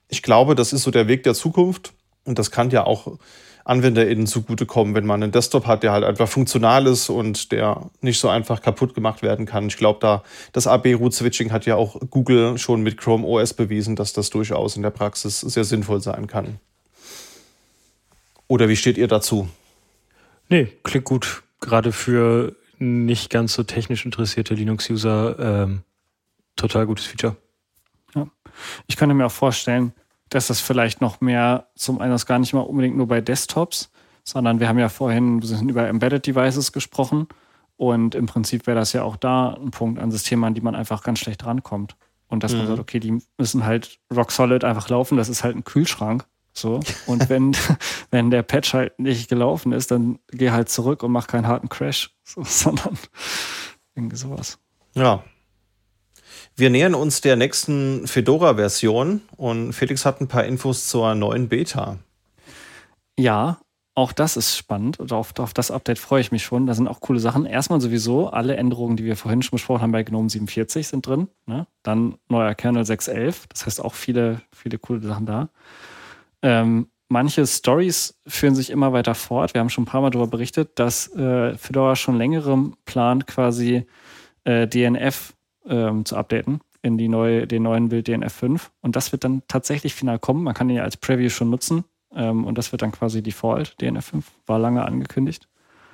Ich glaube, das ist so der Weg der Zukunft und das kann ja auch AnwenderInnen zugutekommen, wenn man einen Desktop hat, der halt einfach funktional ist und der nicht so einfach kaputt gemacht werden kann. Ich glaube, das AB-Root-Switching hat ja auch Google schon mit Chrome OS bewiesen, dass das durchaus in der Praxis sehr sinnvoll sein kann. Oder wie steht ihr dazu? Nee, klingt gut. Gerade für nicht ganz so technisch interessierte Linux-User total gutes Feature. Ja. Ich könnte mir auch vorstellen, dass das vielleicht noch mehr zum einen gar nicht mal unbedingt nur bei Desktops, sondern wir haben ja vorhin über Embedded Devices gesprochen und im Prinzip wäre das ja auch da ein Punkt an Systemen, an die man einfach ganz schlecht rankommt. Und dass man sagt, okay, die müssen halt rock solid einfach laufen, das ist halt ein Kühlschrank. So. Und wenn der Patch halt nicht gelaufen ist, dann geh halt zurück und mach keinen harten Crash, sondern irgendwie sowas. Ja. Wir nähern uns der nächsten Fedora-Version und Felix hat ein paar Infos zur neuen Beta. Ja, auch das ist spannend und auf das Update freue ich mich schon. Da sind auch coole Sachen. Erstmal sowieso alle Änderungen, die wir vorhin schon besprochen haben bei GNOME 47 sind drin. Ne? Dann neuer Kernel 6.11, das heißt auch viele, viele coole Sachen da. Manche Stories führen sich immer weiter fort. Wir haben schon ein paar Mal darüber berichtet, dass Fedora schon längerem plant, quasi DNF zu updaten in den neuen Build DNF 5. Und das wird dann tatsächlich final kommen. Man kann ihn ja als Preview schon nutzen. Und das wird dann quasi Default. DNF 5 war lange angekündigt.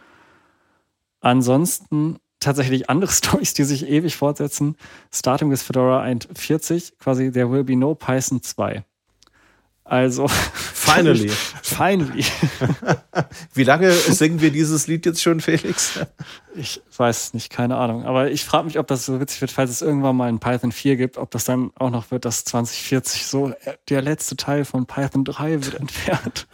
Ansonsten tatsächlich andere Stories, die sich ewig fortsetzen. Starting with Fedora 1.40, quasi there will be no Python 2. Also Finally. Finally. Wie lange singen wir dieses Lied jetzt schon, Felix? Ich weiß nicht, keine Ahnung. Aber ich frage mich, ob das so witzig wird, falls es irgendwann mal ein Python 4 gibt, ob das dann auch noch wird, dass 2040 so der letzte Teil von Python 3 wird entfernt.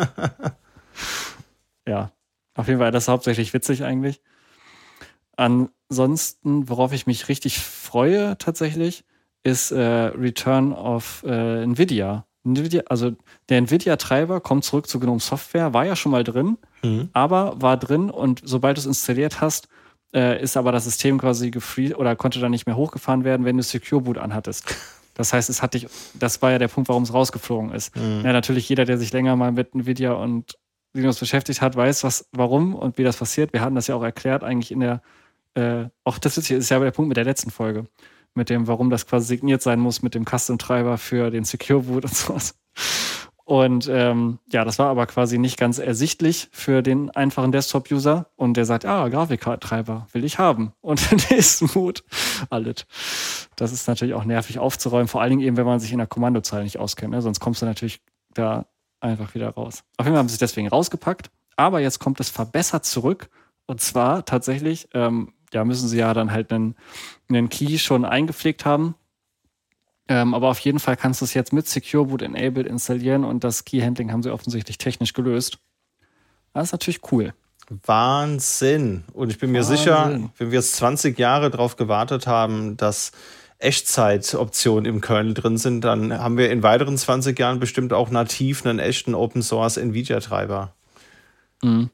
Ja, auf jeden Fall, das ist hauptsächlich witzig eigentlich. Ansonsten, worauf ich mich richtig freue tatsächlich, ist Return of NVIDIA. Also der NVIDIA-Treiber kommt zurück zu GNOME Software, war ja schon mal drin, aber war drin und sobald du es installiert hast, ist aber das System quasi oder konnte dann nicht mehr hochgefahren werden, wenn du Secure Boot anhattest. Das heißt, das war ja der Punkt, warum es rausgeflogen ist. Ja, natürlich jeder, der sich länger mal mit NVIDIA und Linux beschäftigt hat, weiß, warum und wie das passiert. Wir hatten das ja auch erklärt, eigentlich in der, auch das ist ja der Punkt mit der letzten Folge. Mit dem, warum das quasi signiert sein muss mit dem Custom-Treiber für den Secure Boot und sowas. Und das war aber quasi nicht ganz ersichtlich für den einfachen Desktop-User. Und der sagt, Grafikkartentreiber will ich haben. Und den nächsten Boot, alles. Das ist natürlich auch nervig aufzuräumen, vor allen Dingen eben, wenn man sich in der Kommandozeile nicht auskennt. Ne? Sonst kommst du natürlich da einfach wieder raus. Auf jeden Fall haben sie es deswegen rausgepackt. Aber jetzt kommt es verbessert zurück. Und zwar tatsächlich, müssen sie ja dann halt einen Key schon eingepflegt haben. Aber auf jeden Fall kannst du es jetzt mit Secure Boot Enabled installieren und das Key-Handling haben sie offensichtlich technisch gelöst. Das ist natürlich cool. Wahnsinn. Und ich bin mir sicher, wenn wir jetzt 20 Jahre darauf gewartet haben, dass Echtzeit-Optionen im Kernel drin sind, dann haben wir in weiteren 20 Jahren bestimmt auch nativ einen echten Open-Source NVIDIA-Treiber. Mhm.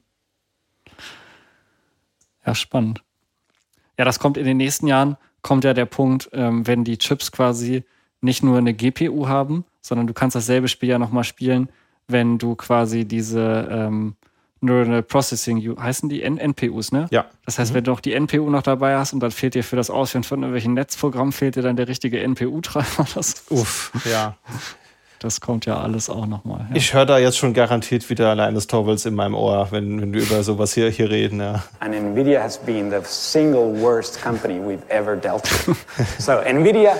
Ja, spannend. Ja, das kommt in den nächsten Jahren, kommt ja der Punkt, wenn die Chips quasi nicht nur eine GPU haben, sondern du kannst dasselbe Spiel ja nochmal spielen, wenn du quasi diese Neural Processing, heißen die NPUs, ne? Ja. Das heißt, wenn du auch die NPU noch dabei hast und dann fehlt dir für das Ausführen von irgendwelchen Netzprogrammen, fehlt dir dann der richtige NPU-Treiber. Ja. Das kommt ja alles auch nochmal. Ja. Ich höre da jetzt schon garantiert wieder Linus Torvalds in meinem Ohr, wenn wir über sowas hier reden. Ja. And NVIDIA has been the single worst company we've ever dealt with. So NVIDIA,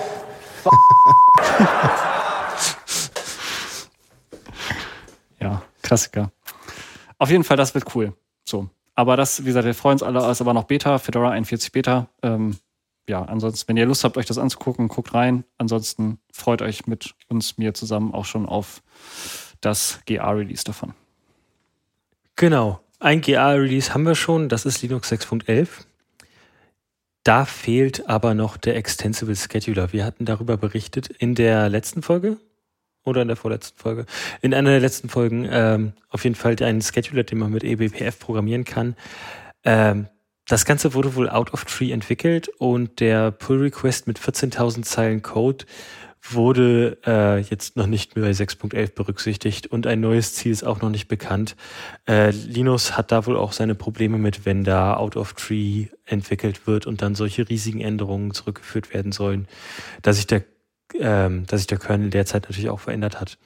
Ja, Klassiker. Auf jeden Fall, das wird cool. So. Aber das, wie gesagt, wir freuen uns alle, ist aber noch Beta, Fedora 41 Beta. Ansonsten, wenn ihr Lust habt, euch das anzugucken, guckt rein. Ansonsten freut euch mit mir zusammen auch schon auf das GA-Release davon. Genau. Ein GA-Release haben wir schon, das ist Linux 6.11. Da fehlt aber noch der Extensible Scheduler. Wir hatten darüber berichtet in der letzten Folge oder in der vorletzten Folge. In einer der letzten Folgen auf jeden Fall einen Scheduler, den man mit eBPF programmieren kann. Das Ganze wurde wohl out of tree entwickelt und der Pull-Request mit 14.000 Zeilen Code wurde jetzt noch nicht mehr bei 6.11 berücksichtigt und ein neues Ziel ist auch noch nicht bekannt. Linus hat da wohl auch seine Probleme mit, wenn da Out of Tree entwickelt wird und dann solche riesigen Änderungen zurückgeführt werden sollen, dass sich der Kernel derzeit natürlich auch verändert hat.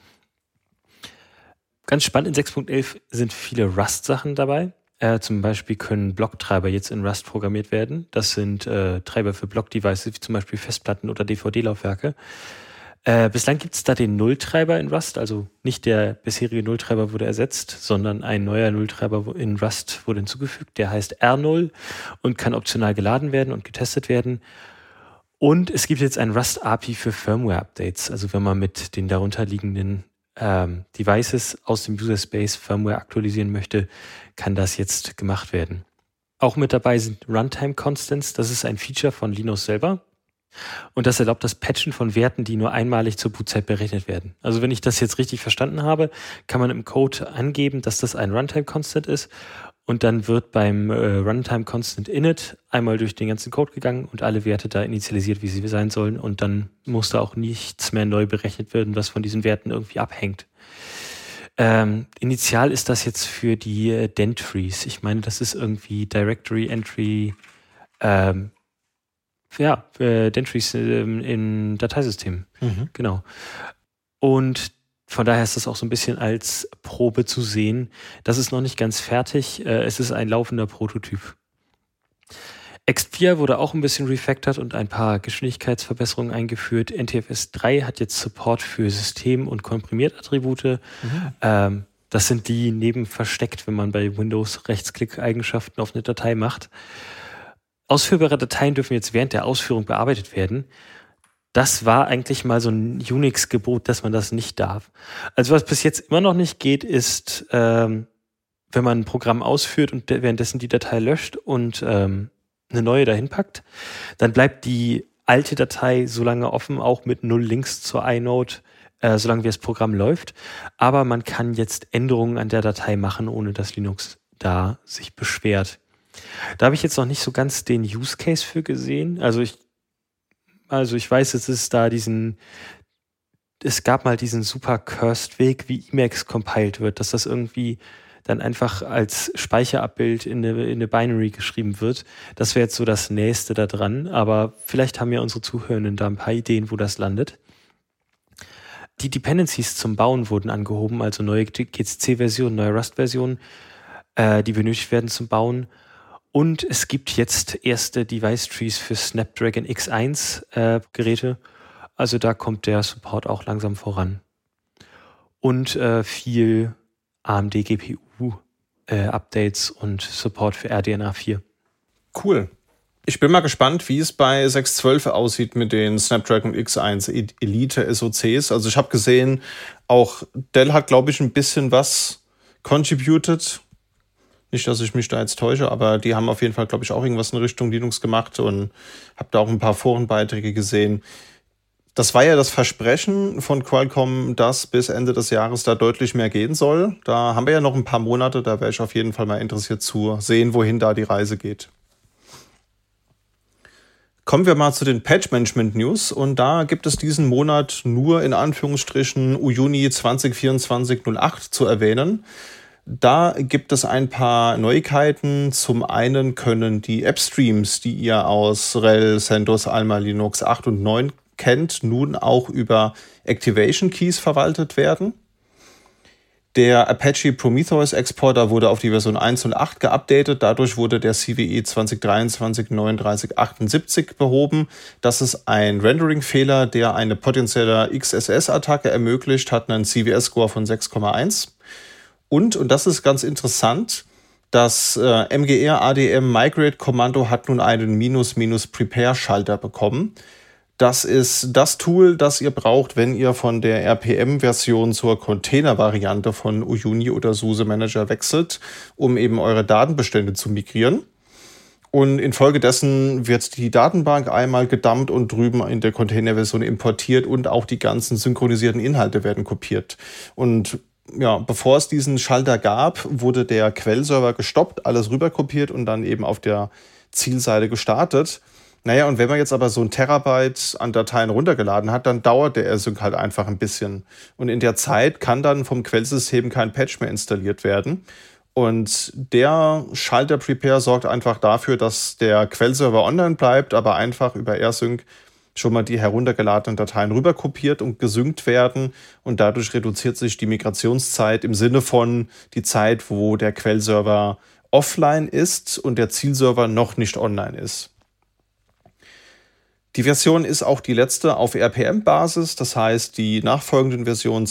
Ganz spannend, in 6.11 sind viele Rust-Sachen dabei. Zum Beispiel können Blocktreiber jetzt in Rust programmiert werden. Das sind Treiber für Block-Devices, wie zum Beispiel Festplatten oder DVD-Laufwerke. Bislang gibt es da den Nulltreiber in Rust, also nicht der bisherige Nulltreiber wurde ersetzt, sondern ein neuer Nulltreiber in Rust wurde hinzugefügt. Der heißt R0 und kann optional geladen werden und getestet werden. Und es gibt jetzt ein Rust-API für Firmware-Updates. Also wenn man mit den darunterliegenden Devices aus dem User Space Firmware aktualisieren möchte, kann das jetzt gemacht werden. Auch mit dabei sind Runtime Constants. Das ist ein Feature von Linus selber. Und das erlaubt das Patchen von Werten, die nur einmalig zur Bootzeit berechnet werden. Also wenn ich das jetzt richtig verstanden habe, kann man im Code angeben, dass das ein Runtime Constant ist. Und dann wird beim Runtime Constant init einmal durch den ganzen Code gegangen und alle Werte da initialisiert, wie sie sein sollen. Und dann muss da auch nichts mehr neu berechnet werden, was von diesen Werten irgendwie abhängt. Initial ist das jetzt für die Dentries. Ich meine, das ist irgendwie Directory Entry, Dentries im Dateisystem. Mhm. Genau. Und von daher ist das auch so ein bisschen als Probe zu sehen. Das ist noch nicht ganz fertig. Es ist ein laufender Prototyp. Ext4 wurde auch ein bisschen refactored und ein paar Geschwindigkeitsverbesserungen eingeführt. NTFS 3 hat jetzt Support für System- und Komprimiert-Attribute. Mhm. Das sind die neben versteckt, wenn man bei Windows Rechtsklick-Eigenschaften auf eine Datei macht. Ausführbare Dateien dürfen jetzt während der Ausführung bearbeitet werden. Das war eigentlich mal so ein Unix-Gebot, dass man das nicht darf. Also was bis jetzt immer noch nicht geht, ist, wenn man ein Programm ausführt und währenddessen die Datei löscht und eine neue dahin packt, dann bleibt die alte Datei so lange offen, auch mit 0 Links zur inode, solange wie das Programm läuft. Aber man kann jetzt Änderungen an der Datei machen, ohne dass Linux da sich beschwert. Da habe ich jetzt noch nicht so ganz den Use Case für gesehen. Also ich weiß, es gab mal diesen super cursed Weg, wie Emacs compiled wird, dass das irgendwie dann einfach als Speicherabbild in eine Binary geschrieben wird. Das wäre jetzt so das Nächste da dran, aber vielleicht haben ja unsere Zuhörenden da ein paar Ideen, wo das landet. Die Dependencies zum Bauen wurden angehoben, also neue GCC-Version, neue Rust-Version, die benötigt werden zum Bauen. Und es gibt jetzt erste Device-Trees für Snapdragon X1 Geräte. Also da kommt der Support auch langsam voran. Und viel AMD GPU Updates und Support für RDNA 4. Cool. Ich bin mal gespannt, wie es bei 6.12 aussieht mit den Snapdragon X1 Elite SoCs. Also ich habe gesehen, auch Dell hat, glaube ich, ein bisschen was contributed. Nicht, dass ich mich da jetzt täusche, aber die haben auf jeden Fall, glaube ich, auch irgendwas in Richtung Linux gemacht und habe da auch ein paar Forenbeiträge gesehen. Das war ja das Versprechen von Qualcomm, dass bis Ende des Jahres da deutlich mehr gehen soll. Da haben wir ja noch ein paar Monate, da wäre ich auf jeden Fall mal interessiert zu sehen, wohin da die Reise geht. Kommen wir mal zu den Patch-Management-News und da gibt es diesen Monat nur in Anführungsstrichen Juni 2024-08 zu erwähnen. Da gibt es ein paar Neuigkeiten. Zum einen können die App-Streams, die ihr aus RHEL, CentOS, Alma, Linux 8 und 9 kennt, nun auch über Activation Keys verwaltet werden. Der Apache Prometheus Exporter wurde auf die Version 1 und 8 geupdatet. Dadurch wurde der CVE 2023-3978 behoben. Das ist ein Rendering-Fehler, der eine potenzielle XSS-Attacke ermöglicht, hat einen CVS-Score von 6,1. Und das ist ganz interessant, das MGR ADM Migrate Kommando hat nun einen --Prepare-Schalter bekommen. Das ist das Tool, das ihr braucht, wenn ihr von der RPM-Version zur Container-Variante von Uyuni oder SUSE Manager wechselt, um eben eure Datenbestände zu migrieren. Und infolgedessen wird die Datenbank einmal gedumpt und drüben in der Container-Version importiert und auch die ganzen synchronisierten Inhalte werden kopiert. Und ja, bevor es diesen Schalter gab, wurde der Quellserver gestoppt, alles rüberkopiert und dann eben auf der Zielseite gestartet. Naja, und wenn man jetzt aber so 1 Terabyte an Dateien runtergeladen hat, dann dauert der AirSync halt einfach ein bisschen. Und in der Zeit kann dann vom Quellsystem kein Patch mehr installiert werden. Und der Schalter-Prepare sorgt einfach dafür, dass der Quellserver online bleibt, aber einfach über AirSync schon mal die heruntergeladenen Dateien rüberkopiert und gesynkt werden. Und dadurch reduziert sich die Migrationszeit im Sinne von die Zeit, wo der Quellserver offline ist und der Zielserver noch nicht online ist. Die Version ist auch die letzte auf RPM-Basis, das heißt, die nachfolgenden Versionen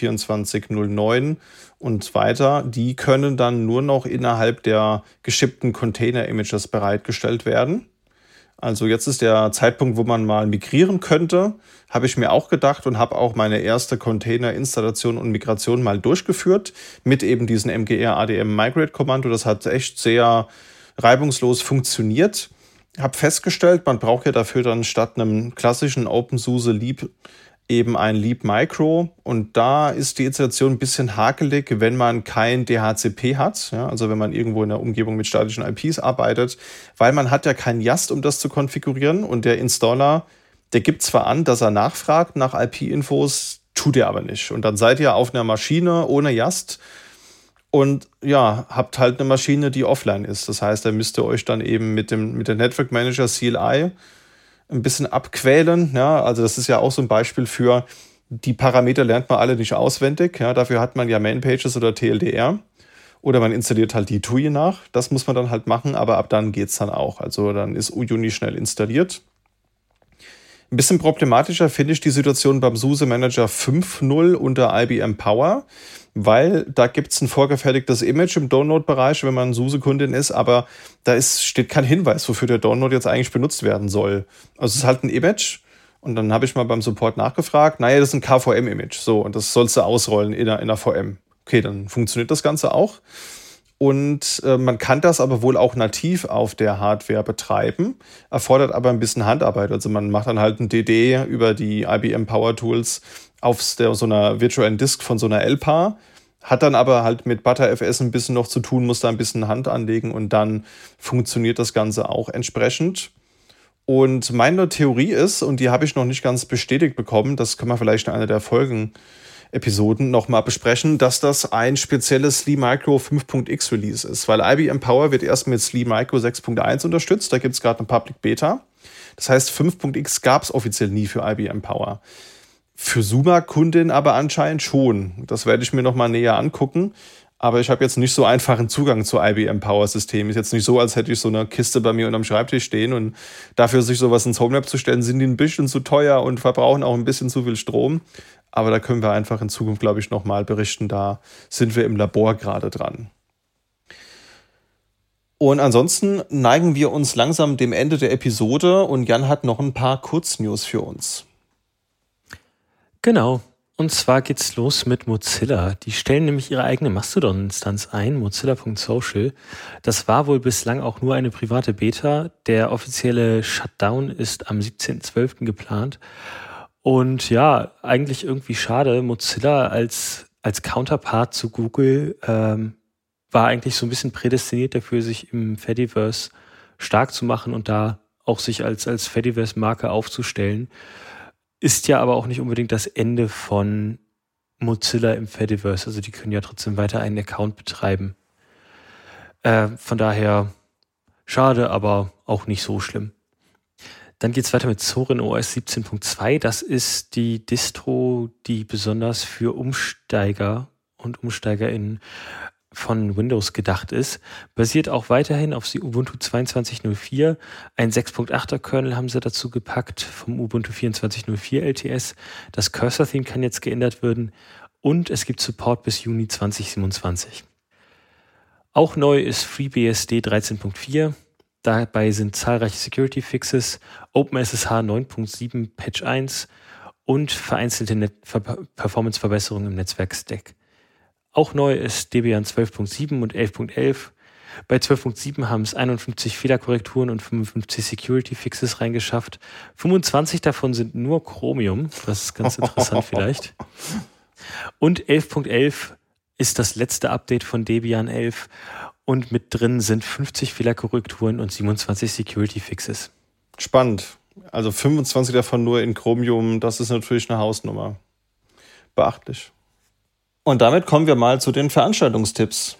2024.09 und weiter, die können dann nur noch innerhalb der geschippten Container-Images bereitgestellt werden. Also jetzt ist der Zeitpunkt, wo man mal migrieren könnte, habe ich mir auch gedacht und habe auch meine erste Container-Installation und Migration mal durchgeführt mit eben diesem mgr-adm-migrate-Kommando. Das hat echt sehr reibungslos funktioniert. Habe festgestellt, man braucht ja dafür dann statt einem klassischen OpenSUSE Leap eben ein Leap Micro. Und da ist die Installation ein bisschen hakelig, wenn man kein DHCP hat. Ja, also wenn man irgendwo in der Umgebung mit statischen IPs arbeitet, weil man hat ja kein YAST, um das zu konfigurieren. Und der Installer, der gibt zwar an, dass er nachfragt nach IP-Infos, tut er aber nicht. Und dann seid ihr auf einer Maschine ohne YAST und ja, habt halt eine Maschine, die offline ist. Das heißt, da müsst ihr euch dann eben mit dem Network Manager CLI ein bisschen abquälen. Ja, also das ist ja auch so ein Beispiel für, die Parameter lernt man alle nicht auswendig. Ja, dafür hat man ja Mainpages oder TLDR. Oder man installiert halt die TUI nach. Das muss man dann halt machen, aber ab dann geht's dann auch. Also dann ist UUni schnell installiert. Ein bisschen problematischer finde ich die Situation beim SUSE Manager 5.0 unter IBM Power, weil da gibt es ein vorgefertigtes Image im Download-Bereich, wenn man SUSE-Kundin ist, aber da steht kein Hinweis, wofür der Download jetzt eigentlich benutzt werden soll. Also es ist halt ein Image und dann habe ich mal beim Support nachgefragt, naja, das ist ein KVM-Image, so, und das sollst du ausrollen in einer VM. Okay, dann funktioniert das Ganze auch. Und man kann das aber wohl auch nativ auf der Hardware betreiben, erfordert aber ein bisschen Handarbeit. Also man macht dann halt ein DD über die IBM Power Tools auf so einer virtuellen Disk von so einer LPA, hat dann aber halt mit ButterFS ein bisschen noch zu tun, muss da ein bisschen Hand anlegen und dann funktioniert das Ganze auch entsprechend. Und meine Theorie ist, und die habe ich noch nicht ganz bestätigt bekommen, das können wir vielleicht in einer der Folgen-Episoden nochmal besprechen, dass das ein spezielles SLI-Micro 5.x Release ist, weil IBM Power wird erst mit SLI-Micro 6.1 unterstützt, da gibt es gerade eine Public Beta. Das heißt, 5.x gab es offiziell nie für IBM Power. Für SUMA-Kundin aber anscheinend schon. Das werde ich mir nochmal näher angucken. Aber ich habe jetzt nicht so einfachen Zugang zu IBM Power-System. Ist jetzt nicht so, als hätte ich so eine Kiste bei mir unterm Schreibtisch stehen. Und dafür sich sowas ins Homelab zu stellen, sind die ein bisschen zu teuer und verbrauchen auch ein bisschen zu viel Strom. Aber da können wir einfach in Zukunft, glaube ich, nochmal berichten. Da sind wir im Labor gerade dran. Und ansonsten neigen wir uns langsam dem Ende der Episode. Und Jan hat noch ein paar Kurznews für uns. Genau. Und zwar geht's los mit Mozilla. Die stellen nämlich ihre eigene Mastodon-Instanz ein, mozilla.social. Das war wohl bislang auch nur eine private Beta. Der offizielle Shutdown ist am 17.12. geplant. Und ja, eigentlich irgendwie schade. Mozilla als Counterpart zu Google war eigentlich so ein bisschen prädestiniert dafür, sich im Fediverse stark zu machen und da auch sich als Fediverse-Marke aufzustellen. Ist ja aber auch nicht unbedingt das Ende von Mozilla im Fediverse. Also die können ja trotzdem weiter einen Account betreiben. Von daher schade, aber auch nicht so schlimm. Dann geht es weiter mit Zorin OS 17.2. Das ist die Distro, die besonders für Umsteiger und UmsteigerInnen von Windows gedacht ist. Basiert auch weiterhin auf die Ubuntu 22.04. Ein 6.8er Kernel haben sie dazu gepackt vom Ubuntu 24.04 LTS. Das Cursor-Theme kann jetzt geändert werden und es gibt Support bis Juni 2027. Auch neu ist FreeBSD 13.4. Dabei sind zahlreiche Security-Fixes, OpenSSH 9.7 Patch 1 und vereinzelte Performance-Verbesserungen im Netzwerk-Stack. Auch neu ist Debian 12.7 und 11.11. Bei 12.7 haben es 51 Fehlerkorrekturen und 55 Security-Fixes reingeschafft. 25 davon sind nur Chromium, das ist ganz interessant vielleicht. Und 11.11 ist das letzte Update von Debian 11 und mit drin sind 50 Fehlerkorrekturen und 27 Security-Fixes. Spannend. Also 25 davon nur in Chromium, das ist natürlich eine Hausnummer. Beachtlich. Und damit kommen wir mal zu den Veranstaltungstipps.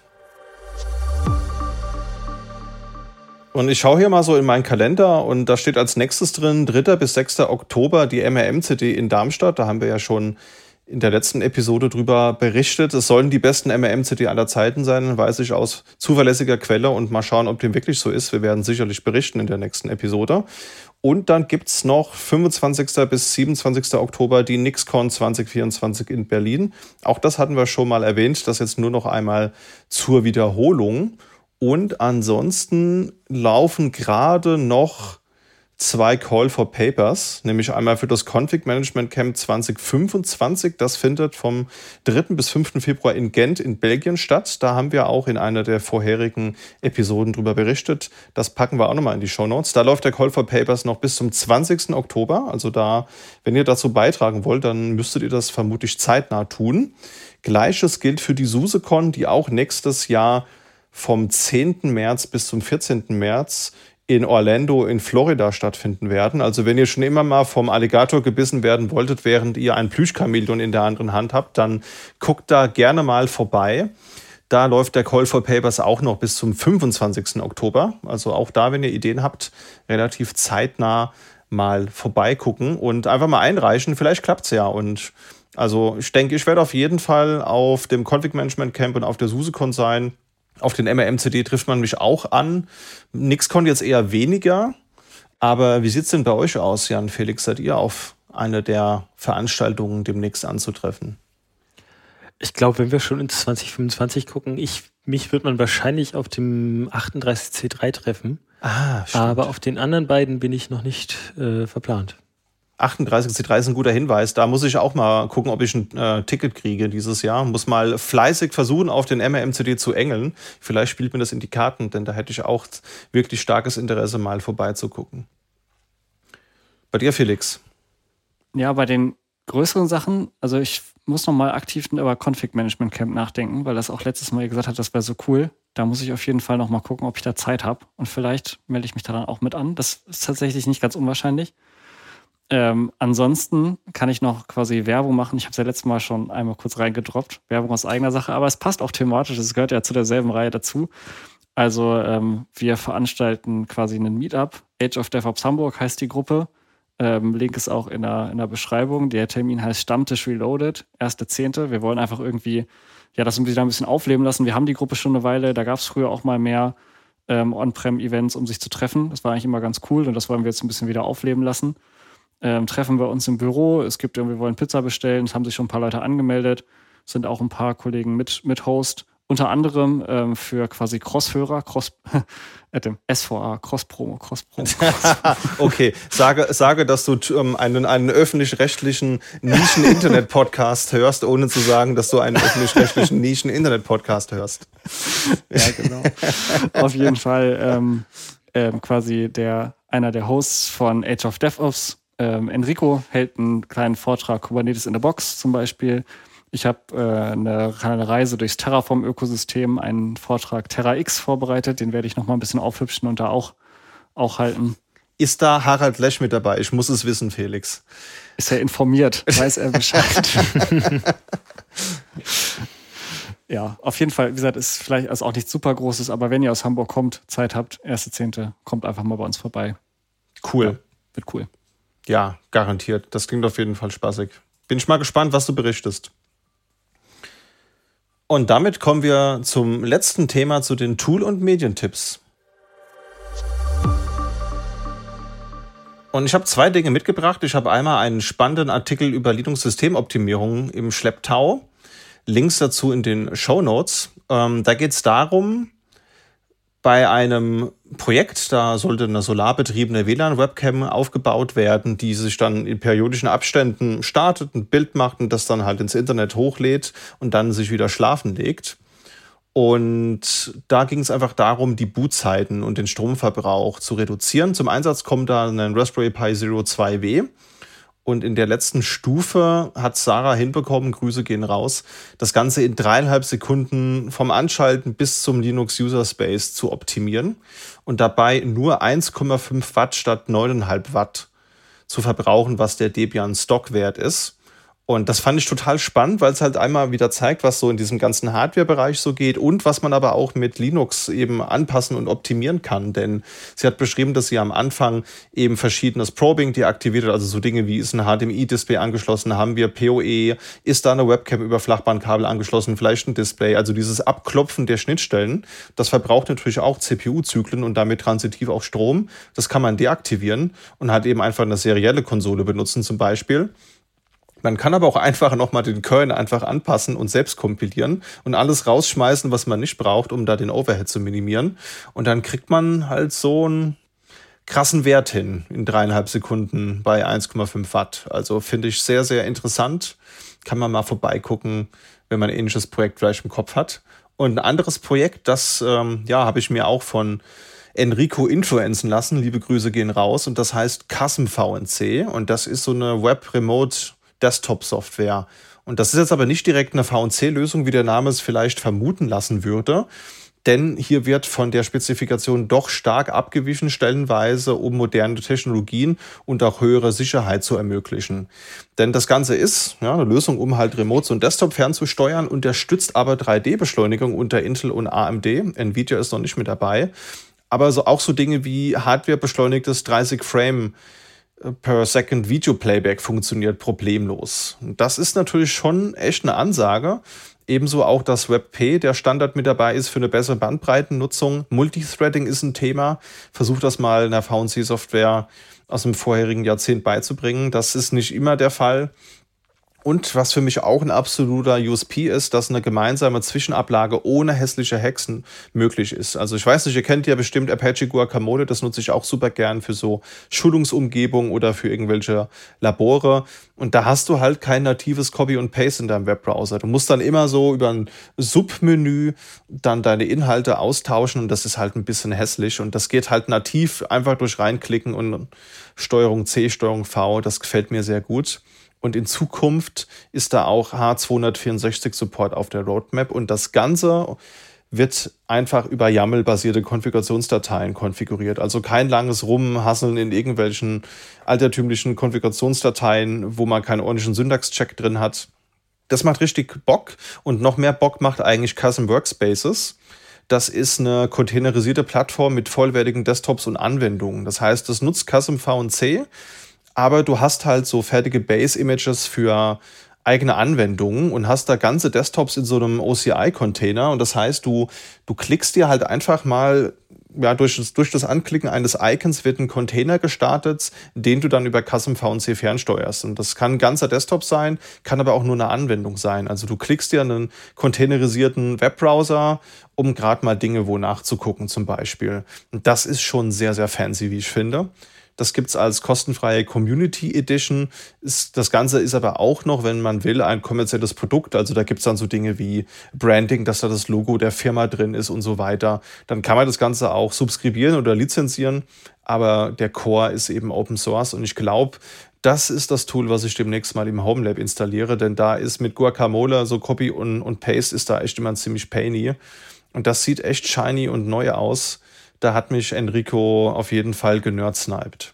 Und ich schaue hier mal so in meinen Kalender und da steht als nächstes drin 3. bis 6. Oktober die MRM-CD in Darmstadt. Da haben wir ja schon in der letzten Episode drüber berichtet. Es sollen die besten MRM-CD aller Zeiten sein, weiß ich aus zuverlässiger Quelle, und mal schauen, ob dem wirklich so ist. Wir werden sicherlich berichten in der nächsten Episode. Und dann gibt's noch 25. bis 27. Oktober die NixCon 2024 in Berlin. Auch das hatten wir schon mal erwähnt, das jetzt nur noch einmal zur Wiederholung. Und ansonsten laufen gerade noch 2 Call for Papers, nämlich einmal für das Config Management Camp 2025. Das findet vom 3. bis 5. Februar in Gent in Belgien statt. Da haben wir auch in einer der vorherigen Episoden drüber berichtet. Das packen wir auch nochmal in die Shownotes. Da läuft der Call for Papers noch bis zum 20. Oktober. Also da, wenn ihr dazu beitragen wollt, dann müsstet ihr das vermutlich zeitnah tun. Gleiches gilt für die SUSECon, die auch nächstes Jahr vom 10. März bis zum 14. März in Orlando in Florida stattfinden werden. Also wenn ihr schon immer mal vom Alligator gebissen werden wolltet, während ihr ein Plüschchamäleon in der anderen Hand habt, dann guckt da gerne mal vorbei. Da läuft der Call for Papers auch noch bis zum 25. Oktober. Also auch da, wenn ihr Ideen habt, relativ zeitnah mal vorbeigucken und einfach mal einreichen. Vielleicht klappt's ja. Und also ich denke, ich werde auf jeden Fall auf dem Config Management Camp und auf der SUSECon sein. Auf den MRM-CD trifft man mich auch an. NixCon jetzt eher weniger. Aber wie sieht's denn bei euch aus, Jan, Felix? Seid ihr auf eine der Veranstaltungen demnächst anzutreffen? Ich glaube, wenn wir schon ins 2025 gucken, mich wird man wahrscheinlich auf dem 38C3 treffen. Ah, stimmt. Aber auf den anderen beiden bin ich noch nicht verplant. 38C3 ist ein guter Hinweis. Da muss ich auch mal gucken, ob ich ein Ticket kriege dieses Jahr. Muss mal fleißig versuchen, auf den MRM-CD zu engeln. Vielleicht spielt mir das in die Karten, denn da hätte ich auch wirklich starkes Interesse, mal vorbeizugucken. Bei dir, Felix? Ja, bei den größeren Sachen, also ich muss noch mal aktiv über Config Management Camp nachdenken, weil das auch letztes Mal gesagt hat, das wäre so cool. Da muss ich auf jeden Fall noch mal gucken, ob ich da Zeit habe. Und vielleicht melde ich mich da dann auch mit an. Das ist tatsächlich nicht ganz unwahrscheinlich. Ansonsten kann ich noch quasi Werbung machen. Ich habe es ja letztes Mal schon einmal kurz reingedroppt. Werbung aus eigener Sache, aber es passt auch thematisch. Es gehört ja zu derselben Reihe dazu. Also wir veranstalten quasi einen Meetup. Age of DevOps Hamburg heißt die Gruppe. Link ist auch in der Beschreibung. Der Termin heißt Stammtisch Reloaded, 1.10. Wir wollen einfach irgendwie das wieder ein bisschen aufleben lassen. Wir haben die Gruppe schon eine Weile. Da gab es früher auch mal mehr On-Prem-Events, um sich zu treffen. Das war eigentlich immer ganz cool und das wollen wir jetzt ein bisschen wieder aufleben lassen. Treffen wir uns im Büro. Wir wollen Pizza bestellen. Es haben sich schon ein paar Leute angemeldet. Es sind auch ein paar Kollegen mit Host. Unter anderem für quasi Cross-Hörer, SVA, Cross-Promo. Okay, sage, dass du einen öffentlich-rechtlichen Nischen-Internet-Podcast hörst, ohne zu sagen, dass du einen öffentlich-rechtlichen Nischen-Internet-Podcast hörst. Ja, genau. Auf jeden Fall quasi einer der Hosts von Age of DevOps, Enrico, hält einen kleinen Vortrag Kubernetes in the Box zum Beispiel. Ich habe eine Reise durchs Terraform-Ökosystem, einen Vortrag TerraX vorbereitet. Den werde ich noch mal ein bisschen aufhübschen und da auch halten. Ist da Harald Lesch mit dabei? Ich muss es wissen, Felix. Ist er informiert? Weiß er Bescheid? Ja, auf jeden Fall. Wie gesagt, ist vielleicht auch nichts super Großes, aber wenn ihr aus Hamburg kommt, Zeit habt, 1.10., kommt einfach mal bei uns vorbei. Cool. Ja, wird cool. Ja, garantiert. Das klingt auf jeden Fall spaßig. Bin ich mal gespannt, was du berichtest. Und damit kommen wir zum letzten Thema, zu den Tool- und Medientipps. Und ich habe 2 Dinge mitgebracht. Ich habe einmal einen spannenden Artikel über Linux-Systemoptimierung im Schlepptau. Links dazu in den Shownotes. Da geht es darum, bei einem Projekt, da sollte eine solarbetriebene WLAN-Webcam aufgebaut werden, die sich dann in periodischen Abständen startet, ein Bild macht und das dann halt ins Internet hochlädt und dann sich wieder schlafen legt. Und da ging es einfach darum, die Bootzeiten und den Stromverbrauch zu reduzieren. Zum Einsatz kommt da ein Raspberry Pi Zero 2W. Und in der letzten Stufe hat Sarah hinbekommen, Grüße gehen raus, das Ganze in 3,5 Sekunden vom Anschalten bis zum Linux User Space zu optimieren und dabei nur 1,5 Watt statt 9,5 Watt zu verbrauchen, was der Debian Stockwert ist. Und das fand ich total spannend, weil es halt einmal wieder zeigt, was so in diesem ganzen Hardware-Bereich so geht und was man aber auch mit Linux eben anpassen und optimieren kann. Denn sie hat beschrieben, dass sie am Anfang eben verschiedenes Probing deaktiviert hat, also so Dinge wie, ist ein HDMI-Display angeschlossen, haben wir PoE, ist da eine Webcam über Flachbandkabel angeschlossen, vielleicht ein Display. Also dieses Abklopfen der Schnittstellen, das verbraucht natürlich auch CPU-Zyklen und damit transitiv auch Strom. Das kann man deaktivieren und hat eben einfach eine serielle Konsole benutzen zum Beispiel. Man kann aber auch einfach nochmal den Kernel einfach anpassen und selbst kompilieren und alles rausschmeißen, was man nicht braucht, um da den Overhead zu minimieren. Und dann kriegt man halt so einen krassen Wert hin in 3,5 Sekunden bei 1,5 Watt. Also finde ich sehr, sehr interessant. Kann man mal vorbeigucken, wenn man ein ähnliches Projekt vielleicht im Kopf hat. Und ein anderes Projekt, das habe ich mir auch von Enrico influenzen lassen. Liebe Grüße gehen raus. Und das heißt Custom VNC. Und das ist so eine Web-Remote-Desktop-Software. Und das ist jetzt aber nicht direkt eine VNC-Lösung, wie der Name es vielleicht vermuten lassen würde. Denn hier wird von der Spezifikation doch stark abgewichen, stellenweise, um moderne Technologien und auch höhere Sicherheit zu ermöglichen. Denn das Ganze ist eine Lösung, um halt Remote so ein Desktop fernzusteuern, unterstützt aber 3D-Beschleunigung unter Intel und AMD. Nvidia ist noch nicht mit dabei. Aber auch so Dinge wie hardwarebeschleunigtes 30 Frame per Second Video Playback funktioniert problemlos. Und das ist natürlich schon echt eine Ansage. Ebenso auch das WebP, der Standard mit dabei ist für eine bessere Bandbreitennutzung. Multithreading ist ein Thema. Versucht das mal in der VNC-Software aus dem vorherigen Jahrzehnt beizubringen. Das ist nicht immer der Fall. Und was für mich auch ein absoluter USP ist, dass eine gemeinsame Zwischenablage ohne hässliche Hexen möglich ist. Also ich weiß nicht, ihr kennt ja bestimmt Apache Guacamole, das nutze ich auch super gern für so Schulungsumgebungen oder für irgendwelche Labore. Und da hast du halt kein natives Copy und Paste in deinem Webbrowser. Du musst dann immer so über ein Submenü dann deine Inhalte austauschen und das ist halt ein bisschen hässlich. Und das geht halt nativ einfach durch reinklicken und Steuerung C, Steuerung V, das gefällt mir sehr gut. Und in Zukunft ist da auch H264-Support auf der Roadmap. Und das Ganze wird einfach über YAML-basierte Konfigurationsdateien konfiguriert. Also kein langes Rumhasseln in irgendwelchen altertümlichen Konfigurationsdateien, wo man keinen ordentlichen Syntax-Check drin hat. Das macht richtig Bock. Und noch mehr Bock macht eigentlich Custom Workspaces. Das ist eine containerisierte Plattform mit vollwertigen Desktops und Anwendungen. Das heißt, das nutzt Custom VNC, aber du hast halt so fertige Base-Images für eigene Anwendungen und hast da ganze Desktops in so einem OCI-Container. Und das heißt, du klickst dir halt einfach mal, durch das Anklicken eines Icons wird ein Container gestartet, den du dann über Custom VNC fernsteuerst. Und das kann ein ganzer Desktop sein, kann aber auch nur eine Anwendung sein. Also du klickst dir einen containerisierten Webbrowser, um gerade mal Dinge wo nachzugucken zum Beispiel. Und das ist schon sehr, sehr fancy, wie ich finde. Das gibt es als kostenfreie Community Edition. Das Ganze ist aber auch noch, wenn man will, ein kommerzielles Produkt. Also da gibt es dann so Dinge wie Branding, dass da das Logo der Firma drin ist und so weiter. Dann kann man das Ganze auch subskribieren oder lizenzieren. Aber der Core ist eben Open Source. Und ich glaube, das ist das Tool, was ich demnächst mal im Home Lab installiere. Denn da ist mit Guacamole so Copy und Paste ist da echt immer ziemlich painy. Und das sieht echt shiny und neu aus. Da hat mich Enrico auf jeden Fall generd-sniped.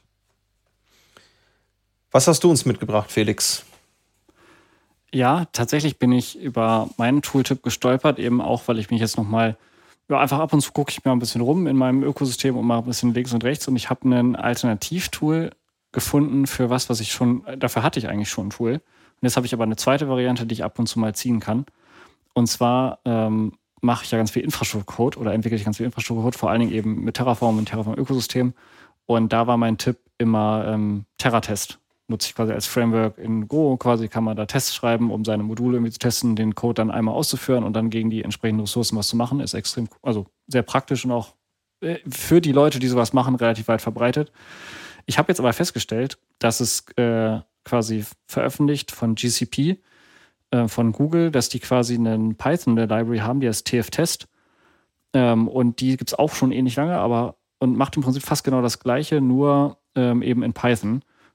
Was hast du uns mitgebracht, Felix? Ja, tatsächlich bin ich über meinen Tooltip gestolpert, eben auch, weil ich mich jetzt nochmal, einfach ab und zu gucke ich mir ein bisschen rum in meinem Ökosystem und mache ein bisschen links und rechts und ich habe ein Alternativtool gefunden für was ich schon, dafür hatte ich eigentlich schon ein Tool. Und jetzt habe ich aber eine zweite Variante, die ich ab und zu mal ziehen kann. Und zwar mache ich ja ganz viel Infrastrukturcode oder entwickle ich ganz viel Infrastrukturcode, vor allen Dingen eben mit Terraform und Terraform-Ökosystem. Und da war mein Tipp immer Terratest. Nutze ich quasi als Framework in Go. Quasi kann man da Tests schreiben, um seine Module irgendwie zu testen, den Code dann einmal auszuführen und dann gegen die entsprechenden Ressourcen was zu machen. Ist extrem, also sehr praktisch und auch für die Leute, die sowas machen, relativ weit verbreitet. Ich habe jetzt aber festgestellt, dass es quasi veröffentlicht von GCP, von Google, dass die quasi einen Python der Library haben, die heißt tf-test. Und die gibt es auch schon ähnlich lange, und macht im Prinzip fast genau das Gleiche, nur eben in Python.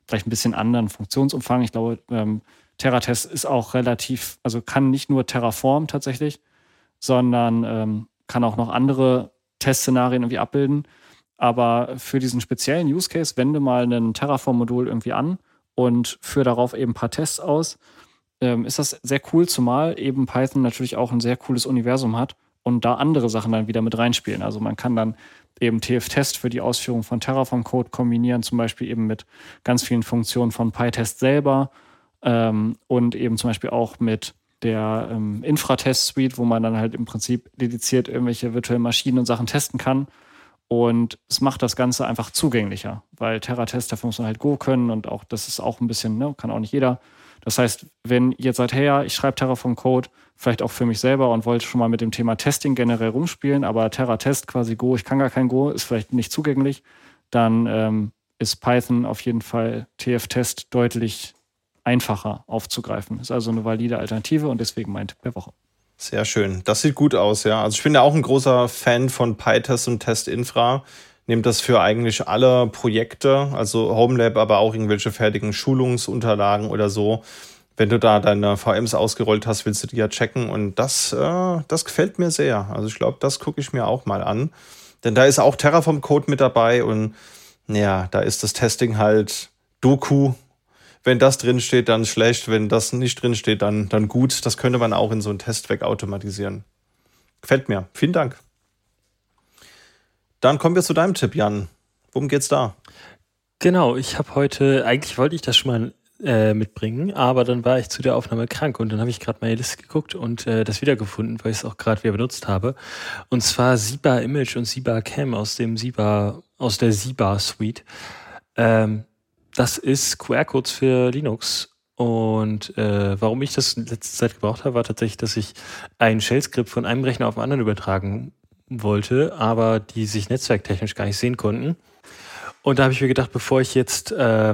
vielleicht ein bisschen anderen Funktionsumfang. Ich glaube, Terratest ist auch relativ, also kann nicht nur Terraform tatsächlich, sondern kann auch noch andere Testszenarien irgendwie abbilden. Aber für diesen speziellen Use Case wende mal ein Terraform-Modul irgendwie an und führe darauf eben ein paar Tests aus. Ist das sehr cool, zumal eben Python natürlich auch ein sehr cooles Universum hat und da andere Sachen dann wieder mit reinspielen. Also man kann dann eben TF-Test für die Ausführung von Terraform-Code kombinieren, zum Beispiel eben mit ganz vielen Funktionen von PyTest selber und eben zum Beispiel auch mit der Infra-Test-Suite, wo man dann halt im Prinzip dediziert irgendwelche virtuellen Maschinen und Sachen testen kann. Und es macht das Ganze einfach zugänglicher, weil Terratest, dafür muss man halt Go können und auch das ist auch ein bisschen, ne, kann auch nicht jeder. Das heißt, wenn ihr jetzt sagt, hey ja, ich schreibe Terraform-Code, vielleicht auch für mich selber und wollte schon mal mit dem Thema Testing generell rumspielen, aber Terratest quasi Go, ich kann gar kein Go, ist vielleicht nicht zugänglich, dann ist Python auf jeden Fall TF-Test deutlich einfacher aufzugreifen. Ist also eine valide Alternative und deswegen mein Tipp der Woche. Sehr schön. Das sieht gut aus, ja. Also ich bin ja auch ein großer Fan von PyTest und Testinfra. Nehmt das für eigentlich alle Projekte, also Homelab, aber auch irgendwelche fertigen Schulungsunterlagen oder so. Wenn du da deine VMs ausgerollt hast, willst du die ja checken. Und das gefällt mir sehr. Also ich glaube, das gucke ich mir auch mal an. Denn da ist auch Terraform-Code mit dabei. Und ja, da ist das Testing halt Doku. Wenn das drinsteht, dann schlecht. Wenn das nicht drinsteht, dann gut. Das könnte man auch in so einen Test wegautomatisieren. Gefällt mir. Vielen Dank. Dann kommen wir zu deinem Tipp, Jan. Worum geht's da? Genau, ich habe heute, eigentlich wollte ich das schon mal mitbringen, aber dann war ich zu der Aufnahme krank und dann habe ich gerade meine Liste geguckt und das wiedergefunden, weil ich es auch gerade wieder benutzt habe. Und zwar Ziba Image und Ziba Cam aus der Ziba Suite. Das ist QR-Codes für Linux. Und warum ich das in letzter Zeit gebraucht habe, war tatsächlich, dass ich ein Shell-Skript von einem Rechner auf den anderen übertragen wollte, aber die sich netzwerktechnisch gar nicht sehen konnten. Und da habe ich mir gedacht, bevor ich jetzt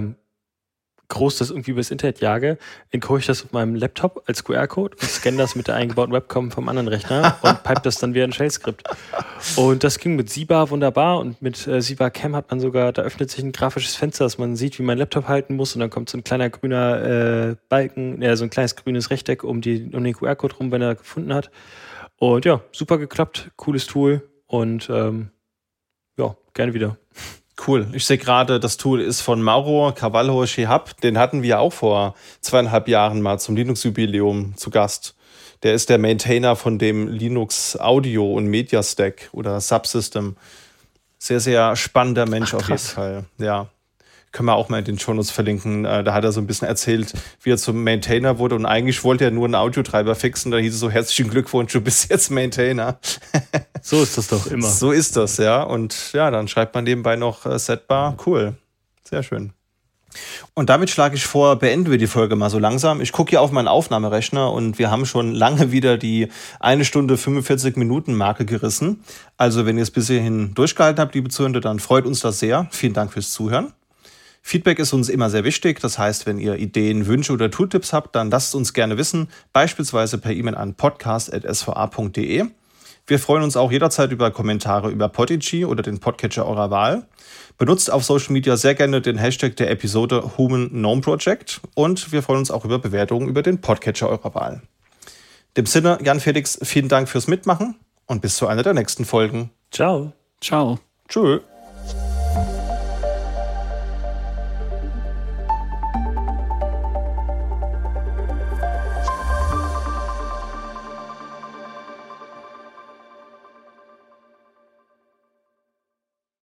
groß das irgendwie übers Internet jage, encode ich das auf meinem Laptop als QR-Code und scanne das mit der eingebauten Webcam vom anderen Rechner und pipe das dann wie ein Shell-Skript. Und das ging mit Ziba wunderbar und mit Ziba Cam hat man sogar, da öffnet sich ein grafisches Fenster, dass man sieht, wie mein Laptop halten muss und dann kommt so ein kleiner grüner Balken, so ein kleines grünes Rechteck um den QR-Code rum, wenn er gefunden hat. Und ja, super geklappt, cooles Tool und ja, gerne wieder. Cool. Ich sehe gerade, das Tool ist von Mauro Carvalho Shehab. Den hatten wir auch vor 2,5 Jahren mal zum Linux-Jubiläum zu Gast. Der ist der Maintainer von dem Linux Audio und Media Stack oder Subsystem. Sehr, sehr spannender Mensch. Ach, auf jeden Fall. Ja. Können wir auch mal in den Shownotes verlinken. Da hat er so ein bisschen erzählt, wie er zum Maintainer wurde. Und eigentlich wollte er nur einen Audiotreiber fixen. Da hieß es so, herzlichen Glückwunsch, du bist jetzt Maintainer. So ist das doch immer. So ist das, ja. Und ja, dann schreibt man nebenbei noch Setbar. Cool. Sehr schön. Und damit schlage ich vor, beenden wir die Folge mal so langsam. Ich gucke hier auf meinen Aufnahmerechner und wir haben schon lange wieder die 1 Stunde 45 Minuten Marke gerissen. Also wenn ihr es bis hierhin durchgehalten habt, liebe Zuhörer, dann freut uns das sehr. Vielen Dank fürs Zuhören. Feedback ist uns immer sehr wichtig. Das heißt, wenn ihr Ideen, Wünsche oder Tooltips habt, dann lasst es uns gerne wissen. Beispielsweise per E-Mail an podcast@sva.de. Wir freuen uns auch jederzeit über Kommentare über Podigy oder den Podcatcher eurer Wahl. Benutzt auf Social Media sehr gerne den Hashtag der Episode Human Gnome Project. Und wir freuen uns auch über Bewertungen über den Podcatcher eurer Wahl. In dem Sinne, Jan Felix, vielen Dank fürs Mitmachen und bis zu einer der nächsten Folgen. Ciao. Ciao. Tschö.